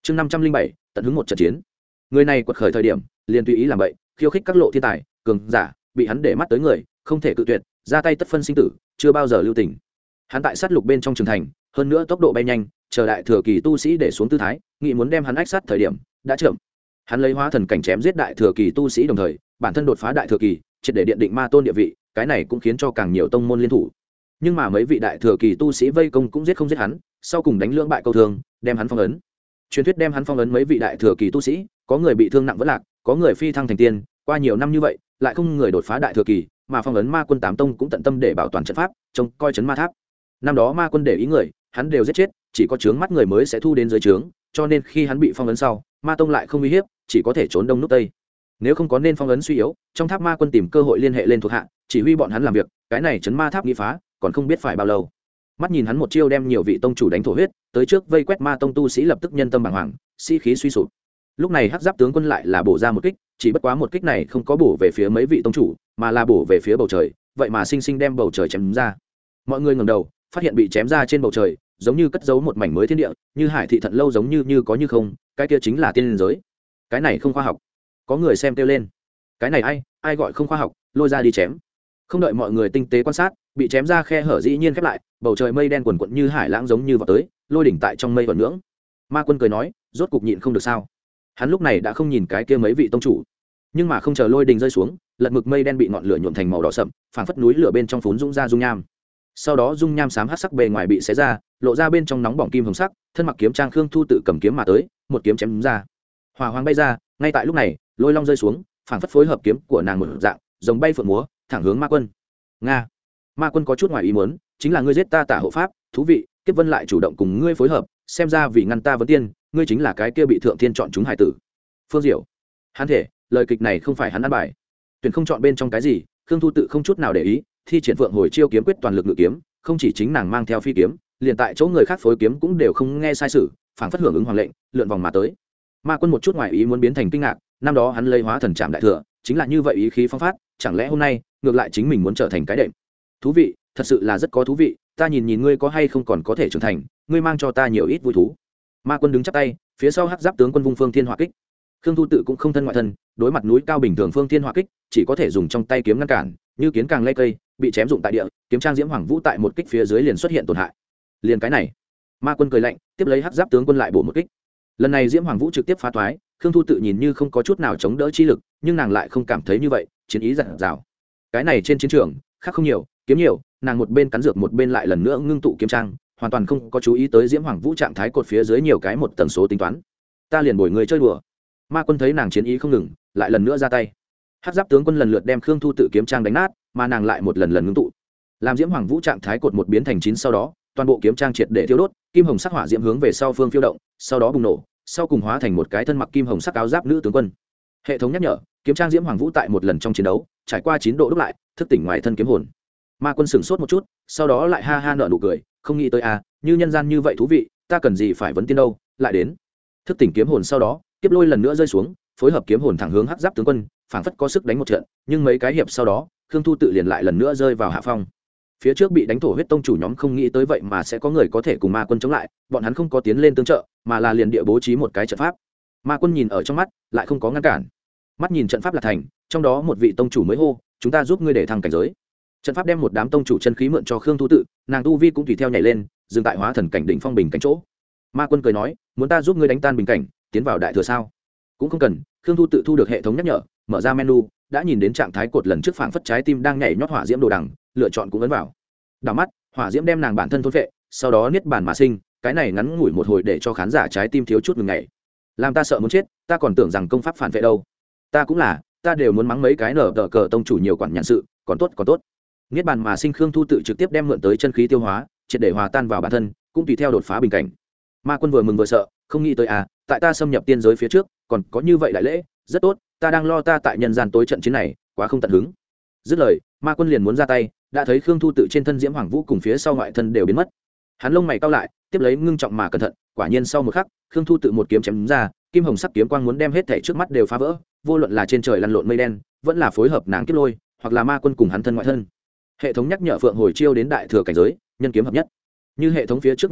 chương 507, tận hứng một trận chiến. Người này quật khởi thời điểm liền tùy ý làm bậy, khiêu khích các lộ thiên tài cường giả, bị hắn để mắt tới người không thể cự tuyệt, ra tay tất phân sinh tử, chưa bao giờ lưu tình. Hắn tại sát lục bên trong trường thành, hơn nữa tốc độ bay nhanh, chờ đại thừa kỳ tu sĩ để xuống tư thái, nghĩ muốn đem hắn ách sát thời điểm đã chậm. Hắn lấy hóa thần cảnh chém giết đại thừa kỳ tu sĩ, đồng thời bản thân đột phá đại thừa kỳ, triệt để điện định ma tôn địa vị, cái này cũng khiến cho càng nhiều tông môn liên thủ. Nhưng mà mấy vị đại thừa kỳ tu sĩ vây công cũng giết không giết hắn, sau cùng đánh lưỡng bại câu thương, đem hắn phong ấn. Truyền thuyết đem hắn phong ấn mấy vị đại thừa kỳ tu sĩ, có người bị thương nặng vẫn lạc, có người phi thăng thành tiên, qua nhiều năm như vậy, lại không người đột phá đại thừa kỳ, mà phong ấn ma quân tám tông cũng tận tâm để bảo toàn trận pháp, trông coi trấn ma tháp. Năm đó ma quân để ý người, hắn đều giết chết, chỉ có chướng mắt người mới sẽ thu đến dưới trướng, cho nên khi hắn bị phong ấn sau, ma tông lại không uy hiếp, chỉ có thể trốn đông núp tây. Nếu không có nên phong ấn suy yếu, trong tháp ma quân tìm cơ hội liên hệ lên thuộc hạ, chỉ huy bọn hắn làm việc, cái này trấn ma tháp nghi phá, còn không biết phải bao lâu. Mắt nhìn hắn một chiêu đem nhiều vị tông chủ đánh thổ huyết, tới trước vây quét ma tông tu sĩ lập tức nhân tâm bàng hoàng, sĩ khí suy sụp. Lúc này hắc giáp tướng quân lại là bổ ra một kích, chỉ bất quá một kích này không có bổ về phía mấy vị tông chủ, mà là bổ về phía bầu trời, vậy mà sinh sinh đem bầu trời chém ra. Mọi người ngẩng đầu, phát hiện bị chém ra trên bầu trời, giống như cất giấu một mảnh mới thiên địa, như hải thị thận lâu giống như có như không, cái kia chính là tiên giới. Cái này không khoa học. Có người xem kêu lên. Cái này ai gọi không khoa học, lôi ra đi chém. Không đợi mọi người tinh tế quan sát, bị chém ra khe hở dĩ nhiên khép lại, bầu trời mây đen quần quật như hải lãng giống như vào tới, lôi đỉnh tại trong mây vẩn ngưỡng. Ma quân cười nói, rốt cục nhịn không được sao? Hắn lúc này đã không nhìn cái kia mấy vị tông chủ, nhưng mà không chờ lôi đình rơi xuống, lật mực mây đen bị ngọn lửa nhuộm thành màu đỏ sậm, phảng phất núi lửa bên trong phún dũng ra dung nham. Sau đó dung nham xám hắc sắc bề ngoài bị xé ra, lộ ra bên trong nóng bỏng kim hồng sắc, thân mặc kiếm trang Khương Thu tự cầm kiếm mà tới, một kiếm chém đúng ra. Hỏa hoàng bay ra, ngay tại lúc này, lôi long rơi xuống, phảng phất phối hợp kiếm của nàng một dạng, rồng bay phượng múa, thẳng hướng ma quân. Nga. Ma quân có chút ngoài ý muốn, chính là ngươi giết ta tả hộ pháp, thú vị, Kiếp Vân lại chủ động cùng ngươi phối hợp, xem ra vì ngăn ta vấn tiên, ngươi chính là cái kia bị thượng thiên chọn chúng hải tử. Phương Diệu. Hắn thể, lời kịch này không phải hắn ăn bài. Tuyển không chọn bên trong cái gì, Khương Thu tự không chút nào để ý, thi triển Phượng Hồi Chiêu kiếm quyết toàn lực ngự kiếm, không chỉ chính nàng mang theo phi kiếm, liền tại chỗ người khác phối kiếm cũng đều không nghe sai sử, phảng phất hưởng ứng hoàng lệnh, lượn vòng mà tới. Ma quân một chút ngoài ý muốn biến thành kinh ngạc, năm đó hắn lấy hóa thần trảm đại thừa, chính là như vậy ý khí phong phát, chẳng lẽ hôm nay ngược lại chính mình muốn trở thành cái đệm. Thú vị, thật sự là rất có thú vị, ta nhìn nhìn ngươi có hay không còn có thể trưởng thành, ngươi mang cho ta nhiều ít vui thú. Ma quân đứng chắp tay, phía sau hắc giáp tướng quân vung phương thiên hỏa kích. Khương Thu tự cũng không thân ngoại thân, đối mặt núi cao bình thường phương thiên hỏa kích, chỉ có thể dùng trong tay kiếm ngăn cản, như kiến càng lay cây, bị chém dụng tại địa, kiếm trang diễm hoàng vũ tại một kích phía dưới liền xuất hiện tổn hại. Liền cái này, Ma quân cười lạnh, tiếp lấy hắc giáp tướng quân lại bổ một kích. Lần này diễm hoàng vũ trực tiếp phá toái, Khương Thu tự nhìn như không có chút nào chống đỡ chi lực, nhưng nàng lại không cảm thấy như vậy, chiến ý dạt dào. Cái này trên chiến trường, khác không nhiều, kiếm nhiều, nàng một bên cắn dược một bên lại lần nữa ngưng tụ kiếm trang, hoàn toàn không có chú ý tới diễm hoàng vũ trạng thái cột phía dưới nhiều cái một tần số tính toán. Ta liền bồi người chơi đùa. Ma quân thấy nàng chiến ý không ngừng, lại lần nữa ra tay. Hắc giáp tướng quân lần lượt đem Khương Thu tự kiếm trang đánh nát, mà nàng lại một lần lần ngưng tụ, làm diễm hoàng vũ trạng thái cột một biến thành 9, sau đó toàn bộ kiếm trang triệt để thiêu đốt, kim hồng sắc hỏa diễm hướng về sau phương phiêu động, sau đó bùng nổ, sau cùng hóa thành một cái thân mặc kim hồng sắc áo giáp nữ tướng quân. Hệ thống nhắc nhở, kiếm trang diễm hoàng vũ tại một lần trong chiến đấu trải qua 9 độ đúc lại, thức tỉnh ngoài thân kiếm hồn. Ma quân sửng sốt một chút, sau đó lại ha ha nở nụ cười, không nghĩ tới như nhân gian như vậy thú vị, ta cần gì phải vấn tiên đâu, lại đến. Thức tỉnh kiếm hồn sau đó, kiếp lôi lần nữa rơi xuống, phối hợp kiếm hồn thẳng hướng hắc giáp tướng quân, phảng phất có sức đánh một trận, nhưng mấy cái hiệp sau đó, Khương Thu tự liền lại lần nữa rơi vào hạ phong. Phía trước bị đánh thổ huyết tông chủ nhóm không nghĩ tới vậy mà sẽ có người có thể cùng ma quân chống lại, bọn hắn không có tiến lên tương trợ, mà là liền địa bố trí một cái trận pháp. Ma quân nhìn ở trong mắt, lại không có ngăn cản. Mắt nhìn trận pháp là thành, trong đó một vị tông chủ mới hô, chúng ta giúp ngươi để thăng cảnh giới. Trận pháp đem một đám tông chủ chân khí mượn cho Khương Thu tự, nàng tu vi cũng tùy theo nhảy lên, dừng tại hóa thần cảnh đỉnh phong bình cảnh chỗ. Ma quân cười nói, muốn ta giúp ngươi đánh tan bình cảnh, tiến vào đại thừa sao? Cũng không cần. Khương Thu tự thu được hệ thống nhắc nhở, mở ra menu, đã nhìn đến trạng thái cột lần trước phảng phất trái tim đang nhảy nhót hỏa diễm đồ đằng, lựa chọn cũng ấn vào. Đảo mắt, hỏa diễm đem nàng bản thân thôn phệ, sau đó niết bàn mà sinh, cái này ngắn ngủi một hồi để cho khán giả trái tim thiếu chút ngừng nhảy. Làm ta sợ muốn chết, ta còn tưởng rằng công pháp phản vệ đâu. Ta cũng là, ta đều muốn mắng mấy cái nở tờ cờ tông chủ nhiều quản nhàn sự, còn tốt. Niết bàn mà sinh Khương Thu tự trực tiếp đem mượn tới chân khí tiêu hóa, triệt để hòa tan vào bản thân, cũng tùy theo đột phá bình cảnh. Ma quân vừa mừng vừa sợ, không nghĩ tới tại ta xâm nhập tiên giới phía trước, còn có như vậy đại lễ, rất tốt, ta đang lo ta tại nhân gian tối trận chiến này, quá không tận hứng. Dứt lời, Ma quân liền muốn ra tay, đã thấy Khương Thu tự trên thân diễm hoàng vũ cùng phía sau ngoại thân đều biến mất. Hắn lông mày cau lại, tiếp lấy ngưng trọng mà cẩn thận, quả nhiên sau một khắc, Khương Thu tự một kiếm chém ra, kim hồng sắc kiếm quang muốn đem hết thảy trước mắt đều phá vỡ, vô luận là trên trời lăn lộn mây đen, vẫn là phối hợp nàng kiếp lôi, hoặc là ma quân cùng hắn thân ngoại thân. Hệ thống nhắc nhở Phượng Hồi Chiêu đến đại thừa cảnh giới, nhân kiếm hợp nhất. Như hệ thống phía trước nhắc nhở,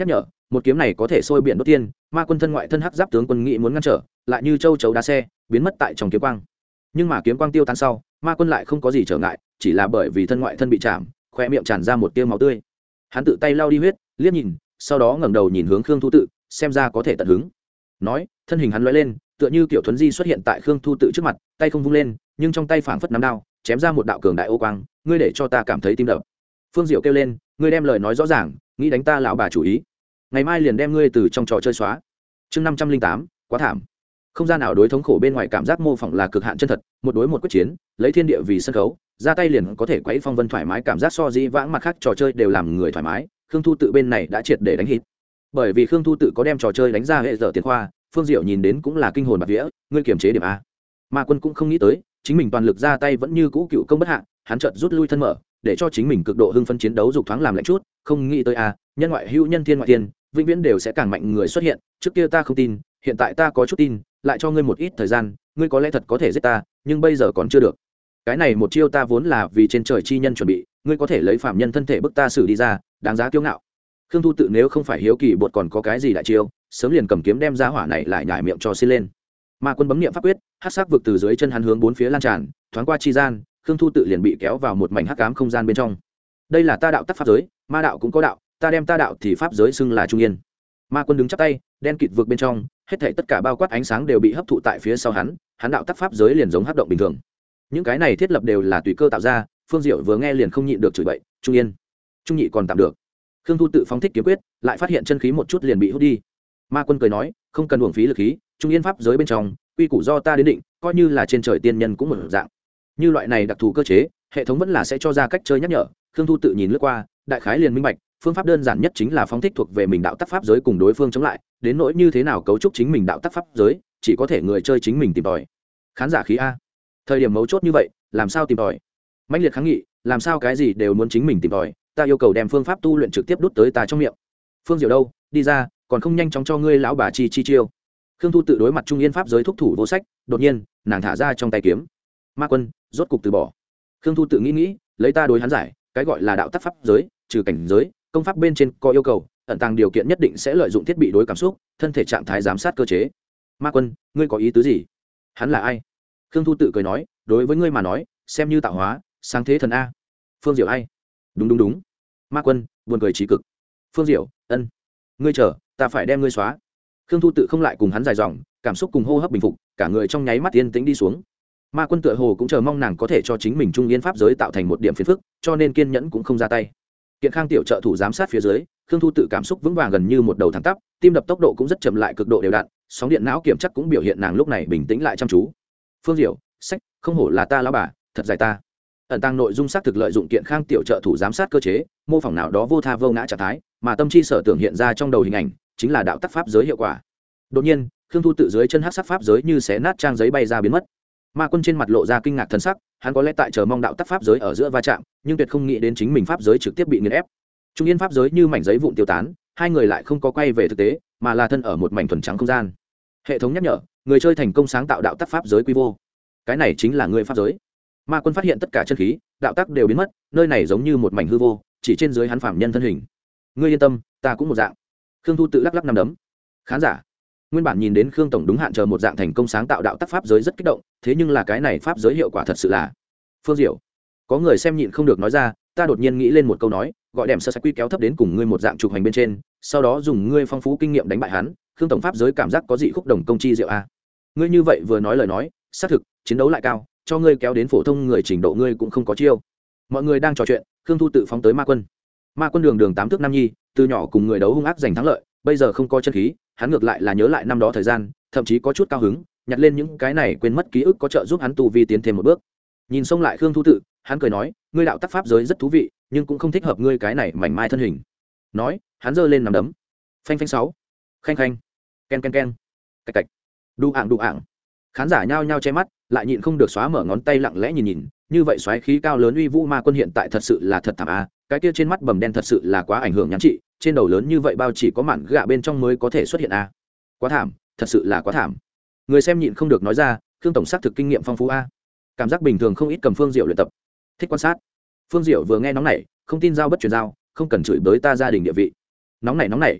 một kiếm này có thể sôi biển đốt tiên. Ma Quân thân ngoại thân hắc giáp tướng quân nghị muốn ngăn trở, lại như châu chấu đá xe biến mất tại trong kiếm quang. Nhưng mà kiếm quang tiêu tan sau, Ma Quân lại không có gì trở ngại, chỉ là bởi vì thân ngoại thân bị chạm, khoe miệng tràn ra một tia máu tươi. Hắn tự tay lau đi huyết, liếc nhìn, sau đó ngẩng đầu nhìn hướng Khương Thu Tự, xem ra có thể tận hứng. Nói, thân hình hắn lóe lên, tựa như kiểu thuấn di xuất hiện tại Khương Thu Tự trước mặt, tay không vung lên, nhưng trong tay phảng phất nắm đao, chém ra một đạo cường đại ô quang. Ngươi để cho ta cảm thấy tim đập. Phương Diệu kêu lên, ngươi đem lời nói rõ ràng, nghĩ đánh ta lão bà chủ ý, ngày mai liền đem ngươi từ trong trò chơi xóa. Chương 508, quá thảm. Không gian nào đối thống khổ bên ngoài cảm giác mô phỏng là cực hạn chân thật, một đối một quyết chiến, lấy thiên địa vì sân khấu, ra tay liền có thể quấy phong vân thoải mái, cảm giác so dĩ vãng mặt khác trò chơi đều làm người thoải mái. Khương Thu Tự bên này đã triệt để đánh hít, bởi vì Khương Thu Tự có đem trò chơi đánh ra hệ dở tiền khoa. Phương Diệu nhìn đến cũng là kinh hồn bạt vía, ngươi kiềm chế điểm a. Ma Quân cũng không nghĩ tới, chính mình toàn lực ra tay vẫn như cũ cựu công bất hạ, hắn chợt rút lui thân mở, để cho chính mình cực độ hưng phấn chiến đấu dục thoáng làm lạnh chút, không nghĩ tới a, nhân ngoại hữu nhân thiên ngoại thiên, vĩnh viễn đều sẽ càng mạnh người xuất hiện, trước kia ta không tin, hiện tại ta có chút tin, lại cho ngươi một ít thời gian, ngươi có lẽ thật có thể giết ta, nhưng bây giờ còn chưa được. Cái này một chiêu ta vốn là vì trên trời chi nhân chuẩn bị, ngươi có thể lấy phạm nhân thân thể bức ta xử đi ra, đáng giá kiêu ngạo. Khương Thu Tự nếu không phải hiếu kỳ bột còn có cái gì đại chiêu, sớm liền cầm kiếm đem ra hỏa này lại nhải miệng cho xin lên. Ma Quân bấm niệm pháp quyết, hắc sắc vực từ dưới chân hắn hướng bốn phía lan tràn, thoáng qua chi gian, Khương Thu Tự liền bị kéo vào một mảnh hắc ám không gian bên trong. Đây là ta đạo tắc pháp giới, ma đạo cũng có đạo, ta đem ta đạo thì pháp giới xưng là trung yên. Ma Quân đứng chắp tay, đen kịt vực bên trong, hết thảy tất cả bao quát ánh sáng đều bị hấp thụ tại phía sau hắn, hắn đạo tắc pháp giới liền giống hấp động bình thường. Những cái này thiết lập đều là tùy cơ tạo ra, Phương Diệu vừa nghe liền không nhịn được chửi bậy, trung yên, trung nhị còn tạm được. Khương Thu Tự phóng thích kiếm quyết, lại phát hiện chân khí một chút liền bị hút đi. Ma Quân cười nói, không cần uổng phí lực khí, trung yên pháp giới bên trong, quy củ do ta đến định, coi như là trên trời tiên nhân cũng một dạng. Như loại này đặc thù cơ chế, hệ thống vẫn là sẽ cho ra cách chơi nhắc nhở. Khương Thu Tự nhìn lướt qua, đại khái liền minh bạch, phương pháp đơn giản nhất chính là phóng thích thuộc về mình đạo tắc pháp giới cùng đối phương chống lại, đến nỗi như thế nào cấu trúc chính mình đạo tắc pháp giới, chỉ có thể người chơi chính mình tìm tòi. Khán giả khí a, thời điểm mấu chốt như vậy, làm sao tìm tòi? Mãnh liệt kháng nghị, làm sao cái gì đều muốn chính mình tìm tòi, ta yêu cầu đem phương pháp tu luyện trực tiếp đút tới ta trong miệng. Phương Diệu đâu, đi ra, còn không nhanh chóng cho ngươi lão bà chi chiêu. Khương Thu Tự đối mặt trung yên pháp giới thúc thủ vô sách, đột nhiên nàng thả ra trong tay kiếm. Ma Quân rốt cục từ bỏ. Khương Thu Tự nghĩ, lấy ta đối hắn giải, cái gọi là đạo tắc pháp giới, trừ cảnh giới, công pháp bên trên có yêu cầu, ẩn tàng điều kiện nhất định sẽ lợi dụng thiết bị đối cảm xúc, thân thể trạng thái giám sát cơ chế. Ma Quân, ngươi có ý tứ gì? Hắn là ai? Khương Thu Tự cười nói, đối với ngươi mà nói, xem như tạo hóa, sáng thế thần a. Phương Diệu ai? Đúng. Ma Quân buồn cười trí cực. Phương Diệu, ân, ngươi chờ, ta phải đem ngươi xóa. Khương Thu Tự không lại cùng hắn dài dòng, cảm xúc cùng hô hấp bình phục, cả người trong nháy mắt yên tĩnh đi xuống. Ma Quân tựa hồ cũng chờ mong nàng có thể cho chính mình trung yên pháp giới tạo thành một điểm phiền phức, cho nên kiên nhẫn cũng không ra tay. Kiện Khang tiểu trợ thủ giám sát phía dưới, Khương Thu Tự cảm xúc vững vàng gần như một đầu thẳng tắp, tim đập tốc độ cũng rất chậm lại cực độ đều đặn, sóng điện não kiểm chắc cũng biểu hiện nàng lúc này bình tĩnh lại chăm chú. Phương Diệu, sách, không hổ là ta lão bà, thật dài ta. Ẩn tăng nội dung xác thực lợi dụng kiện Khang tiểu trợ thủ giám sát cơ chế, mô phỏng nào đó vô tha vô ngã trạng thái, mà tâm chi sở tưởng hiện ra trong đầu hình ảnh, chính là đạo tắc pháp giới hiệu quả. Đột nhiên, Khương Thu Tự dưới chân hắc sắc pháp giới như xé nát trang giấy bay ra biến mất. Ma Quân trên mặt lộ ra kinh ngạc thần sắc, hắn có lẽ tại chờ mong đạo tắc pháp giới ở giữa va chạm, nhưng tuyệt không nghĩ đến chính mình pháp giới trực tiếp bị nghiền ép. Trung yên pháp giới như mảnh giấy vụn tiêu tán, hai người lại không có quay về thực tế, mà là thân ở một mảnh thuần trắng không gian. Hệ thống nhắc nhở, người chơi thành công sáng tạo đạo tắc pháp giới quy vô. Cái này chính là người pháp giới. Ma Quân phát hiện tất cả chân khí, đạo tắc đều biến mất, nơi này giống như một mảnh hư vô, chỉ trên dưới hắn phạm nhân thân hình. Ngươi yên tâm, ta cũng một dạng. Khương Thu Tự lắc lắc nắm đấm. Khán giả nguyên bản nhìn đến Khương tổng đúng hạn chờ một dạng thành công sáng tạo đạo tắc pháp giới rất kích động, thế nhưng là cái này pháp giới hiệu quả thật sự là Phương Diệu. Có người xem nhịn không được nói ra, ta đột nhiên nghĩ lên một câu nói, gọi đệm sơ sạch quy kéo thấp đến cùng ngươi một dạng trục hành bên trên, sau đó dùng ngươi phong phú kinh nghiệm đánh bại hắn. Khương tổng pháp giới cảm giác có dị khúc đồng công chi diệu a. Ngươi như vậy vừa nói lời nói, xác thực chiến đấu lại cao, cho ngươi kéo đến phổ thông người trình độ ngươi cũng không có chiêu. Mọi người đang trò chuyện, Khương Thu Tự phóng tới Ma Quân. Ma Quân đường tám thước nam nhi, từ nhỏ cùng người đấu hung ác giành thắng lợi, bây giờ không có chân khí, hắn ngược lại là nhớ lại năm đó thời gian, thậm chí có chút cao hứng, nhặt lên những cái này quên mất ký ức có trợ giúp hắn tu vi tiến thêm một bước. Nhìn xông lại Khương Thu Tự, hắn cười nói, ngươi đạo tắc pháp giới rất thú vị, nhưng cũng không thích hợp ngươi cái này mảnh mai thân hình. Nói, hắn giơ lên nắm đấm. Phanh phanh sáu, khanh khanh, ken ken ken, cạch cạch, đu ạng. Khán giả nhao nhao che mắt, lại nhịn không được xóa mở ngón tay lặng lẽ nhìn, như vậy xoáy khí cao lớn uy vũ Ma Quân hiện tại thật sự là thật thảm a, cái kia trên mắt bầm đen thật sự là quá ảnh hưởng nhãn trị, trên đầu lớn như vậy bao chỉ có mạn gạ bên trong mới có thể xuất hiện a. Quá thảm, thật sự là quá thảm. Người xem nhịn không được nói ra, Khương tổng xác thực kinh nghiệm phong phú a. Cảm giác bình thường không ít cầm Phương Diệu luyện tập. Thích quan sát. Phương Diệu vừa nghe nóng nảy, không tin giao bất truyền giao, không cần chửi bới ta gia đình địa vị. Nóng nảy.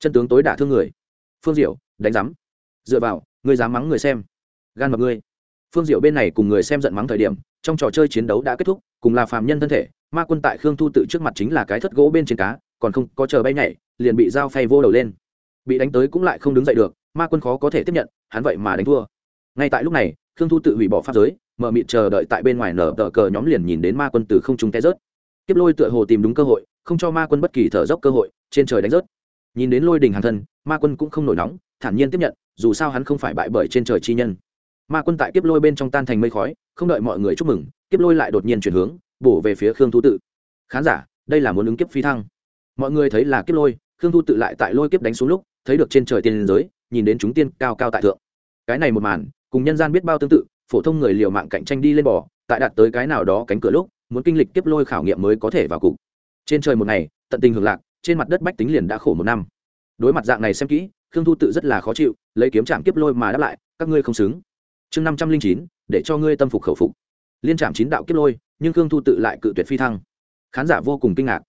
chân tướng tối đả thương người. Phương Diệu đánh giám, dựa vào, ngươi dám mắng người xem, gan mập ngươi. Phương Diệu bên này cùng người xem giận mắng thời điểm, trong trò chơi chiến đấu đã kết thúc, cùng là phàm nhân thân thể, ma quân tại Khương Thu Tự trước mặt chính là cái thất gỗ bên trên cá, còn không có chờ bay nhảy, liền bị dao phay vô đầu lên. Bị đánh tới cũng lại không đứng dậy được, ma quân khó có thể tiếp nhận, hắn vậy mà đánh thua. Ngay tại lúc này, Khương Thu Tự hủy bỏ pháp giới, mở mịt chờ đợi tại bên ngoài nở tờ cờ nhóm liền nhìn đến ma quân từ không trung té rớt. Kiếp lôi tựa hồ tìm đúng cơ hội, không cho ma quân bất kỳ thở dốc cơ hội, trên trời đánh rớt. Nhìn đến lôi đình hàng thân, ma quân cũng không nổi nóng, thản nhiên tiếp nhận, dù sao hắn không phải bại bởi trên trời chi nhân. Ma quân tại kiếp lôi bên trong tan thành mây khói, không đợi mọi người chúc mừng, kiếp lôi lại đột nhiên chuyển hướng, bổ về phía Khương Thu Tự. Khán giả, đây là muốn ứng kiếp phi thăng. Mọi người thấy là kiếp lôi, Khương Thu Tự lại tại lôi kiếp đánh xuống lúc, thấy được trên trời tiên giới, nhìn đến chúng tiên cao cao tại thượng. Cái này một màn, cùng nhân gian biết bao tương tự, phổ thông người liều mạng cạnh tranh đi lên bò, tại đạt tới cái nào đó cánh cửa lúc, muốn kinh lịch kiếp lôi khảo nghiệm mới có thể vào cục. Trên trời một ngày, tận tình hưởng lạc, trên mặt đất bách tính liền đã khổ một năm. Đối mặt dạng này xem kỹ, Khương Thu Tự rất là khó chịu, lấy kiếm chạm kiếp lôi mà đáp lại, các ngươi không xứng. Chương 509, để cho ngươi tâm phục khẩu phục. Liên chạm 9 đạo kiếp lôi, nhưng Khương Thu Tự lại cự tuyệt phi thăng. Khán giả vô cùng kinh ngạc.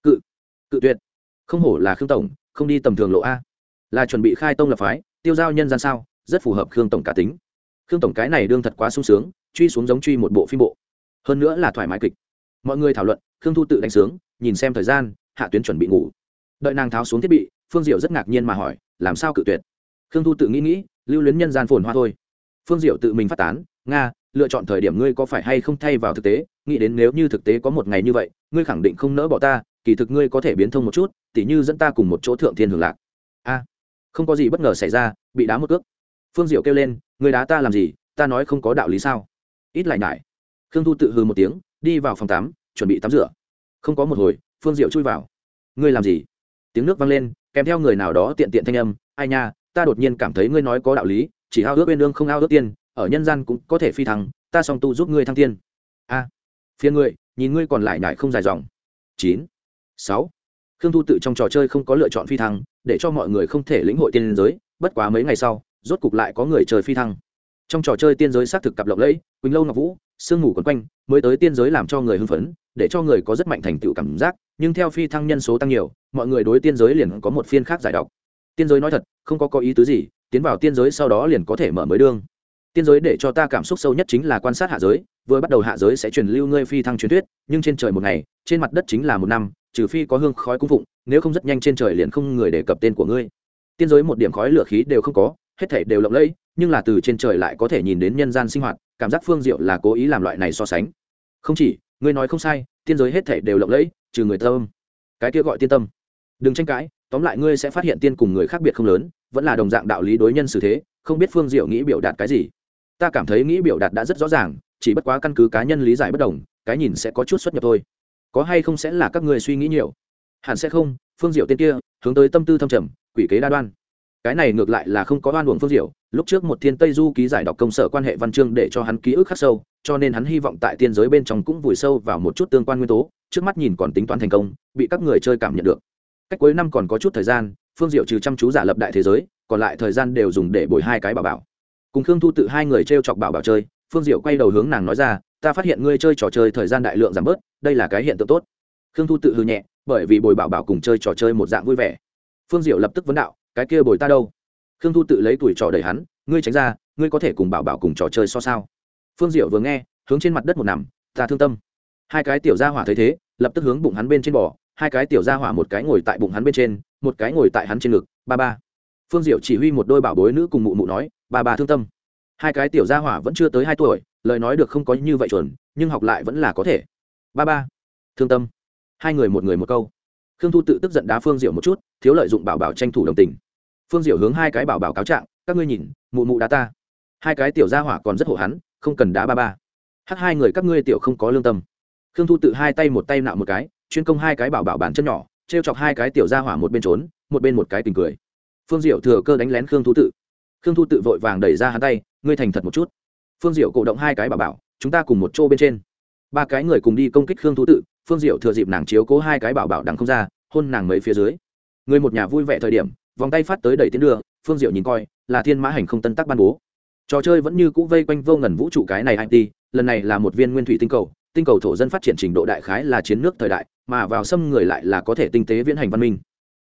Cự tuyệt? Không hổ là Khương tổng, không đi tầm thường lộ a. Là chuẩn bị khai tông lập phái, tiêu giao nhân gian sao? Rất phù hợp Khương tổng cá tính. Khương tổng cái này đương thật quá sung sướng, truy xuống giống truy một bộ phim bộ. Hơn nữa là thoải mái kịch. Mọi người thảo luận, Khương Thu Tự đánh sướng, nhìn xem thời gian, hạ tuyến chuẩn bị ngủ. Đợi nàng tháo xuống thiết bị, Phương Diệu rất ngạc nhiên mà hỏi, làm sao cự tuyệt? Khương Thu Tự nghĩ, lưu luyến nhân gian phồn hoa thôi. Phương Diệu tự mình phát tán, nga, lựa chọn thời điểm ngươi có phải hay không thay vào thực tế, nghĩ đến nếu như thực tế có một ngày như vậy, ngươi khẳng định không nỡ bỏ ta, kỳ thực ngươi có thể biến thông một chút, tỉ như dẫn ta cùng một chỗ thượng thiên hưởng lạc. A, không có gì bất ngờ xảy ra, bị đá một cước. Phương Diệu kêu lên, ngươi đá ta làm gì, ta nói không có đạo lý sao? Ít lại nhải. Khương Thu Tự hừ một tiếng, đi vào phòng tắm, chuẩn bị tắm rửa. Không có một hồi, Phương Diệu chui vào. Ngươi làm gì? Tiếng nước vang lên, kèm theo người nào đó tiện tiện thanh âm, ai nha, ta đột nhiên cảm thấy ngươi nói có đạo lý, chỉ ao ước bên lương không ao ước tiên, ở nhân gian cũng có thể phi thăng, ta song tu giúp ngươi thăng tiên. A, phiền ngươi, nhìn ngươi còn lại nhải không dài dòng. 9, 6. Khương Thu Tự trong trò chơi không có lựa chọn phi thăng, để cho mọi người không thể lĩnh hội tiên giới, bất quá mấy ngày sau, rốt cục lại có người chơi phi thăng. Trong trò chơi tiên giới xác thực cặp lộng lẫy, quỳnh lâu ngọc vũ, sương mù quấn quanh, mới tới tiên giới làm cho người hưng phấn, để cho người có rất mạnh thành tựu cảm giác, nhưng theo phi thăng nhân số tăng nhiều, mọi người đối tiên giới liền có một phiên khác giải độc. Tiên giới nói thật, không có ý tứ gì, tiến vào tiên giới sau đó liền có thể mở mới đương. Tiên giới để cho ta cảm xúc sâu nhất chính là quan sát hạ giới, vừa bắt đầu hạ giới sẽ truyền lưu ngươi phi thăng truyền thuyết, nhưng trên trời một ngày, trên mặt đất chính là một năm, trừ phi có hương khói cung phụng, nếu không rất nhanh trên trời liền không người đề cập tên của ngươi. Tiên giới một điểm khói lửa khí đều không có, hết thảy đều lộng lẫy, nhưng là từ trên trời lại có thể nhìn đến nhân gian sinh hoạt, cảm giác Phương Diệu là cố ý làm loại này so sánh. Không chỉ, ngươi nói không sai, tiên giới hết thảy đều lộng lẫy, trừ người tâm. Cái kia gọi tiên tâm. Đừng tranh cãi, tóm lại ngươi sẽ phát hiện tiên cùng người khác biệt không lớn, vẫn là đồng dạng đạo lý đối nhân xử thế, không biết Phương Diệu nghĩ biểu đạt cái gì. Ta cảm thấy nghĩ biểu đạt đã rất rõ ràng, chỉ bất quá căn cứ cá nhân lý giải bất đồng, cái nhìn sẽ có chút xuất nhập thôi. Có hay không sẽ là các ngươi suy nghĩ nhiều? Hẳn sẽ không, Phương Diệu tên kia, hướng tới tâm tư thâm trầm, quỷ kế đa đoan. Cái này ngược lại là không có oan uổng Phương Diệu, lúc trước một thiên tây du ký giải đọc công sở quan hệ văn chương để cho hắn ký ức khắc sâu, cho nên hắn hy vọng tại tiên giới bên trong cũng vùi sâu vào một chút tương quan nguyên tố, trước mắt nhìn còn tính toán thành công, bị các người chơi cảm nhận được. Cách cuối năm còn có chút thời gian, Phương Diệu trừ chăm chú giả lập đại thế giới, còn lại thời gian đều dùng để bồi hai cái bảo bảo. Cùng Khương Thu Tự hai người trêu chọc bảo bảo chơi, Phương Diệu quay đầu hướng nàng nói ra, ta phát hiện ngươi chơi trò chơi thời gian đại lượng giảm bớt, đây là cái hiện tượng tốt. Khương Thu Tự hừ nhẹ, bởi vì bồi bảo bảo cùng chơi trò chơi một dạng vui vẻ. Phương Diệu lập tức vấn đạo, cái kia bồi ta đâu? Khương Thu Tự lấy tuổi trò đẩy hắn, ngươi tránh ra, ngươi có thể cùng bảo bảo cùng trò chơi so sao? Phương Diệu vừa nghe, hướng trên mặt đất một nằm, ta thương tâm. Hai cái tiểu gia hỏa thấy thế, lập tức hướng bụng hắn bên trên bò, hai cái tiểu gia hỏa một cái ngồi tại bụng hắn bên trên, một cái ngồi tại hắn trên ngực, ba ba. Phương Diệu chỉ huy một đôi bảo bối nữ cùng mụ mụ nói, ba ba thương tâm. Hai cái tiểu gia hỏa vẫn chưa tới 2 tuổi, lời nói được không có như vậy chuẩn, nhưng học lại vẫn là có thể. Ba ba, thương tâm. Hai người một câu. Khương Thu Tự tức giận đá Phương Diệu một chút, thiếu lợi dụng bảo bảo tranh thủ đồng tình. Phương Diệu hướng hai cái bảo bảo cáo trạng, các ngươi nhìn, mụ mụ đá ta. Hai cái tiểu gia hỏa còn rất hộ hắn, không cần đá ba ba. Hắc hai người các ngươi tiểu không có lương tâm. Khương Thu Tự hai tay một tay nạo một cái, chuyên công hai cái bảo bảo bàn chân nhỏ, trêu chọc hai cái tiểu gia hỏa một bên trốn, một bên một cái tình cười. Phương Diệu thừa cơ đánh lén Khương Thu Tự. Khương Thu Tự vội vàng đẩy ra hắn tay, ngươi thành thật một chút. Phương Diệu cổ động hai cái bảo bảo, chúng ta cùng một chỗ bên trên. Ba cái người cùng đi công kích Khương Thu Tự, Phương Diệu thừa dịp nàng chiếu cố hai cái bảo bảo đằng không ra, hôn nàng mấy phía dưới. Người một nhà vui vẻ thời điểm, vòng tay phát tới đẩy tiến đưa, Phương Diệu nhìn coi, là thiên mã hành không tân tắc ban bố. Trò chơi vẫn như cũ vây quanh vô ngần vũ trụ cái này IT, lần này là một viên nguyên thủy tinh cầu, tinh cầu thổ dân phát triển trình độ đại khái là chiến nước thời đại, mà vào xâm người lại là có thể tinh tế viễn hành văn minh.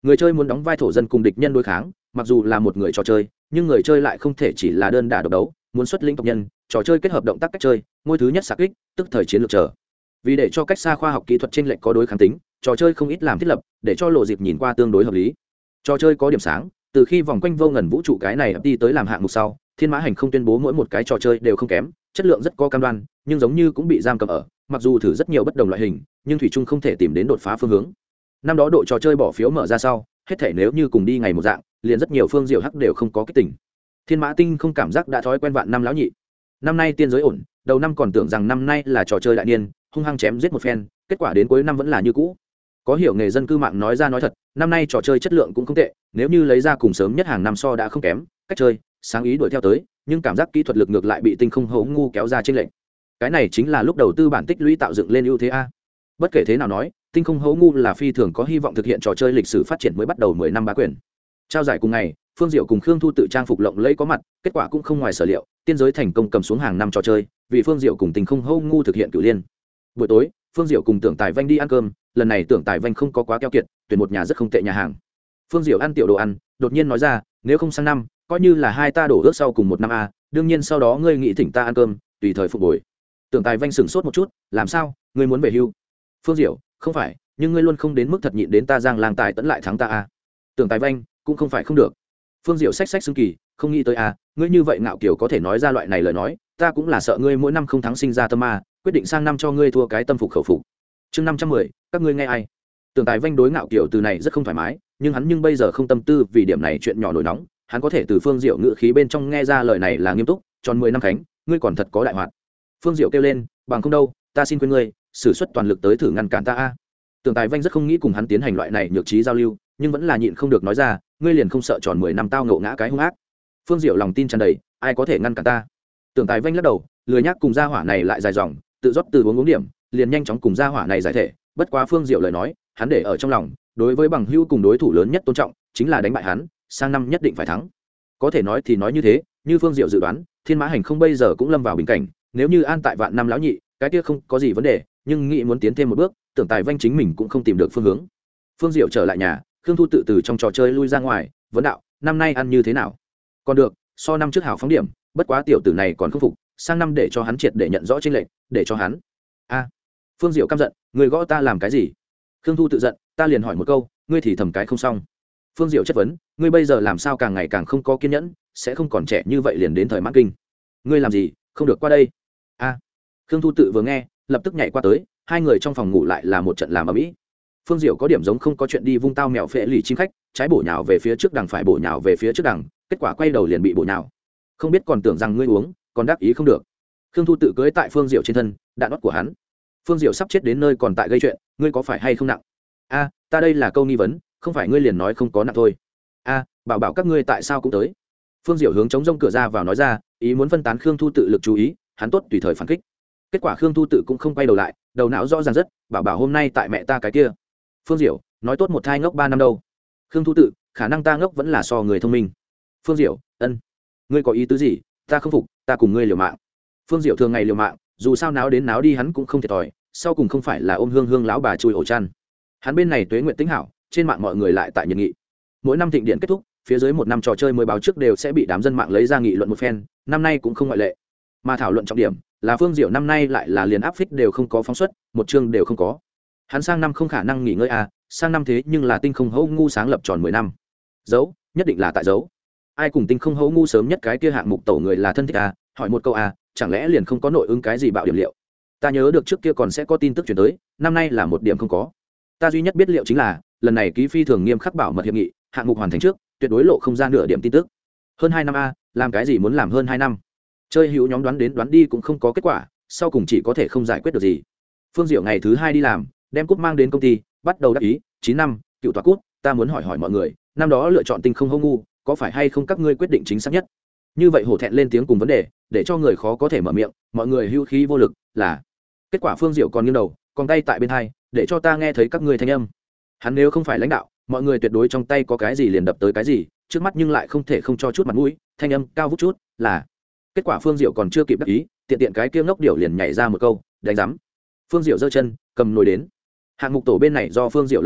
người chơi muốn đóng vai thổ dân cùng địch nhân đối kháng, mặc dù là một người trò chơi nhưng người chơi lại không thể chỉ là đơn đả độc đấu, muốn xuất lĩnh tộc nhân. Trò chơi kết hợp động tác cách chơi, ngôi thứ nhất xạ kích, tức thời chiến lược trở. Vì để cho cách xa khoa học kỹ thuật trên lệnh có đối kháng tính, trò chơi không ít làm thiết lập để cho lộ dịp nhìn qua tương đối hợp lý. Trò chơi có điểm sáng, từ khi vòng quanh vô ngần vũ trụ cái này đi tới làm hạng mục sau, Thiên Mã Hành không tuyên bố mỗi một cái trò chơi đều không kém, chất lượng rất có cam đoan, nhưng giống như cũng bị giam cầm ở, mặc dù thử rất nhiều bất đồng loại hình, nhưng thủy chung không thể tìm đến đột phá phương hướng. Năm đó đội trò chơi bỏ phiếu mở ra sau, hết thể nếu như cùng đi ngày một dạng, liền rất nhiều phương diệu hắc đều không có cái tỉnh. Thiên Mã Tinh không cảm giác đã thói quen vạn năm lão nhị. Năm nay tiên giới ổn, đầu năm còn tưởng rằng năm nay là trò chơi đại niên, hung hăng chém giết một phen, kết quả đến cuối năm vẫn là như cũ. Có hiểu nghề dân cư mạng nói ra nói thật, năm nay trò chơi chất lượng cũng không tệ, nếu như lấy ra cùng sớm nhất hàng năm so đã không kém, cách chơi, sáng ý đuổi theo tới, nhưng cảm giác kỹ thuật lực ngược lại bị tinh không hố ngu kéo ra trên lệnh. Cái này chính là lúc đầu tư bản tích lũy tạo dựng lên ưu thế a. Bất kể thế nào nói, tinh không hố ngu là phi thường có hy vọng thực hiện trò chơi lịch sử phát triển mới bắt đầu 10 năm bá quyền. Trao giải cùng ngày, Phương Diệu cùng Khương Thu tự trang phục lộng lẫy có mặt, kết quả cũng không ngoài sở liệu, tiên giới thành công cầm xuống hàng năm trò chơi, vì Phương Diệu cùng tinh không hố ngu thực hiện cửu liên. Buổi tối, Phương Diệu cùng Tưởng Tài Vanh đi ăn cơm, lần này Tưởng Tài Vanh không có quá keo kiệt, tuyển một nhà rất không tệ nhà hàng. Phương Diệu ăn tiểu đồ ăn, đột nhiên nói ra, nếu không sang năm, coi như là hai ta đổ ước sau cùng một năm a, đương nhiên sau đó ngươi nghĩ thỉnh ta ăn cơm, tùy thời phục hồi. Tưởng Tài Vanh sửng sốt một chút, làm sao, ngươi muốn về hưu? Phương Diệu, không phải, nhưng ngươi luôn không đến mức thật nhịn đến ta Giang Lang Tài tẫn lại thắng ta a. Tưởng Tài Vanh, cũng không phải không được. Phương Diệu xách xương kỳ, không nghĩ tới a, ngươi như vậy ngạo kiều có thể nói ra loại này lời nói, ta cũng là sợ ngươi mỗi năm không thắng sinh ra tâm ma, quyết định sang năm cho ngươi thua cái tâm phục khẩu phục. Chương 510, các ngươi nghe ai? Tưởng Tài Vanh đối ngạo kiều từ này rất không thoải mái, nhưng bây giờ không tâm tư vì điểm này chuyện nhỏ nổi nóng, hắn có thể từ Phương Diệu ngữ khí bên trong nghe ra lời này là nghiêm túc, tròn 10 năm khánh, ngươi còn thật có đại hoạt. Phương Diệu kêu lên, bằng không đâu, ta xin khuyên ngươi, sử xuất toàn lực tới thử ngăn cản ta a. Tưởng Tài Vanh rất không nghĩ cùng hắn tiến hành loại này nhược trí giao lưu, nhưng vẫn là nhịn không được nói ra, ngươi liền không sợ tròn 10 năm tao ngộ ngã cái hung ác? Phương Diệu lòng tin tràn đầy, ai có thể ngăn cản ta? Tưởng Tài Vanh lắc đầu, lười nhắc cùng gia hỏa này lại dài dòng, tự rót từ uống điểm, liền nhanh chóng cùng gia hỏa này giải thể. Bất quá Phương Diệu lời nói, hắn để ở trong lòng, đối với bằng hữu cùng đối thủ lớn nhất tôn trọng, chính là đánh bại hắn, sang năm nhất định phải thắng. Có thể nói thì nói như thế, như Phương Diệu dự đoán, Thiên Mã Hành không bây giờ cũng lâm vào bình cảnh, nếu như an tại vạn năm lão nhị, cái kia không có gì vấn đề, nhưng nghĩ muốn tiến thêm một bước, Tưởng Tài Vanh chính mình cũng không tìm được phương hướng. Phương Diệu trở lại nhà, Khương Thu tự từ trong trò chơi lui ra ngoài, vấn đạo, năm nay ăn như thế nào? Còn được, so năm trước hảo phóng điểm, bất quá tiểu tử này còn không phục, sang năm để cho hắn triệt để nhận rõ chênh lệch, để cho hắn. A. Phương Diệu căm giận, người gõ ta làm cái gì? Khương Thu tự giận, ta liền hỏi một câu, ngươi thì thầm cái không xong. Phương Diệu chất vấn, ngươi bây giờ làm sao càng ngày càng không có kiên nhẫn, sẽ không còn trẻ như vậy liền đến thời mãn kinh. Ngươi làm gì, không được qua đây. A. Khương Thu tự vừa nghe, lập tức nhảy qua tới, hai người trong phòng ngủ lại là một trận làm ầm ĩ. Phương Diệu có điểm giống không có chuyện đi vung tao mèo phệ lì chim khách, trái bổ nhào về phía trước đằng phải bổ nhào về phía trước đằng, kết quả quay đầu liền bị bổ nhào. Không biết còn tưởng rằng ngươi uống, còn đắc ý không được. Khương Thu tự cưỡi tại Phương Diệu trên thân, đạn nót của hắn. Phương Diệu sắp chết đến nơi còn tại gây chuyện, ngươi có phải hay không nặng? A, ta đây là câu nghi vấn, không phải ngươi liền nói không có nặng thôi. A, bảo các ngươi tại sao cũng tới. Phương Diệu hướng chống rông cửa ra vào nói ra, ý muốn phân tán Khương Thu tự lực chú ý, hắn tốt tùy thời phản kích. Kết quả Khương Thu tự cũng không quay đầu lại, đầu não rõ ràng rất, bảo hôm nay tại mẹ ta cái kia. Phương Diệu, nói tốt một thai ngốc 3 năm đâu. Khương Thu tự, khả năng ta ngốc vẫn là so người thông minh. Phương Diệu, ân, ngươi có ý tứ gì? Ta không phục, ta cùng ngươi liều mạng. Phương Diệu thường ngày liều mạng, dù sao náo đến náo đi hắn cũng không thiệt thòi, sau cùng không phải là ôm hương lão bà chui ổ chăn. Hắn bên này tuế nguyện tính hảo, trên mạng mọi người lại tại nhiệt nghị. Mỗi năm thịnh điện kết thúc, phía dưới một năm trò chơi mới báo trước đều sẽ bị đám dân mạng lấy ra nghị luận một phen, năm nay cũng không ngoại lệ. Mà thảo luận trọng điểm là Phương Diệu năm nay lại là liền áp phích đều không có phóng xuất, một chương đều không có. Hắn sang năm không khả năng nghỉ ngơi à, sang năm thế nhưng là tinh không hấu ngu sáng lập tròn 10 năm. Giấu, nhất định là tại giấu. Ai cùng tinh không hấu ngu sớm nhất cái kia hạng mục tổ người là thân thích à, hỏi một câu à, chẳng lẽ liền không có nội ứng cái gì bạo điểm liệu? Ta nhớ được trước kia còn sẽ có tin tức chuyển tới, năm nay là một điểm không có. Ta duy nhất biết liệu chính là lần này ký phi thường nghiêm khắc bảo mật hiệp nghị, hạng mục hoàn thành trước, tuyệt đối lộ không ra nửa điểm tin tức. Hơn 2 năm a, làm cái gì muốn làm hơn 2 năm? Chơi hữu nhóm đoán đến đoán đi cũng không có kết quả, sau cùng chỉ có thể không giải quyết được gì. Phương Diệu ngày thứ 2 đi làm, đem cúp mang đến công ty, bắt đầu đáp ý, 9 năm, cựu tòa cúp, ta muốn hỏi mọi người, năm đó lựa chọn tinh không hô ngu, có phải hay không các ngươi quyết định chính xác nhất? Như vậy hổ thẹn lên tiếng cùng vấn đề, để cho người khó có thể mở miệng, mọi người hưu khí vô lực, là. Kết quả Phương Diệu còn nghiêng đầu, còn tay tại bên hai, để cho ta nghe thấy các ngươi thanh âm. Hắn nếu không phải lãnh đạo, mọi người tuyệt đối trong tay có cái gì liền đập tới cái gì, trước mắt nhưng lại không thể không cho chút mặt mũi, thanh âm cao vút chút, là. Kết quả Phương Diệu còn chưa kịp đắc ý, tiện cái kia ngốc điểu liền nhảy ra một câu, đánh rắm. Phương Diệu giơ chân, cầm nồi đến. Hạng mục tổ bên này do Phương Diệu lãnh đạo,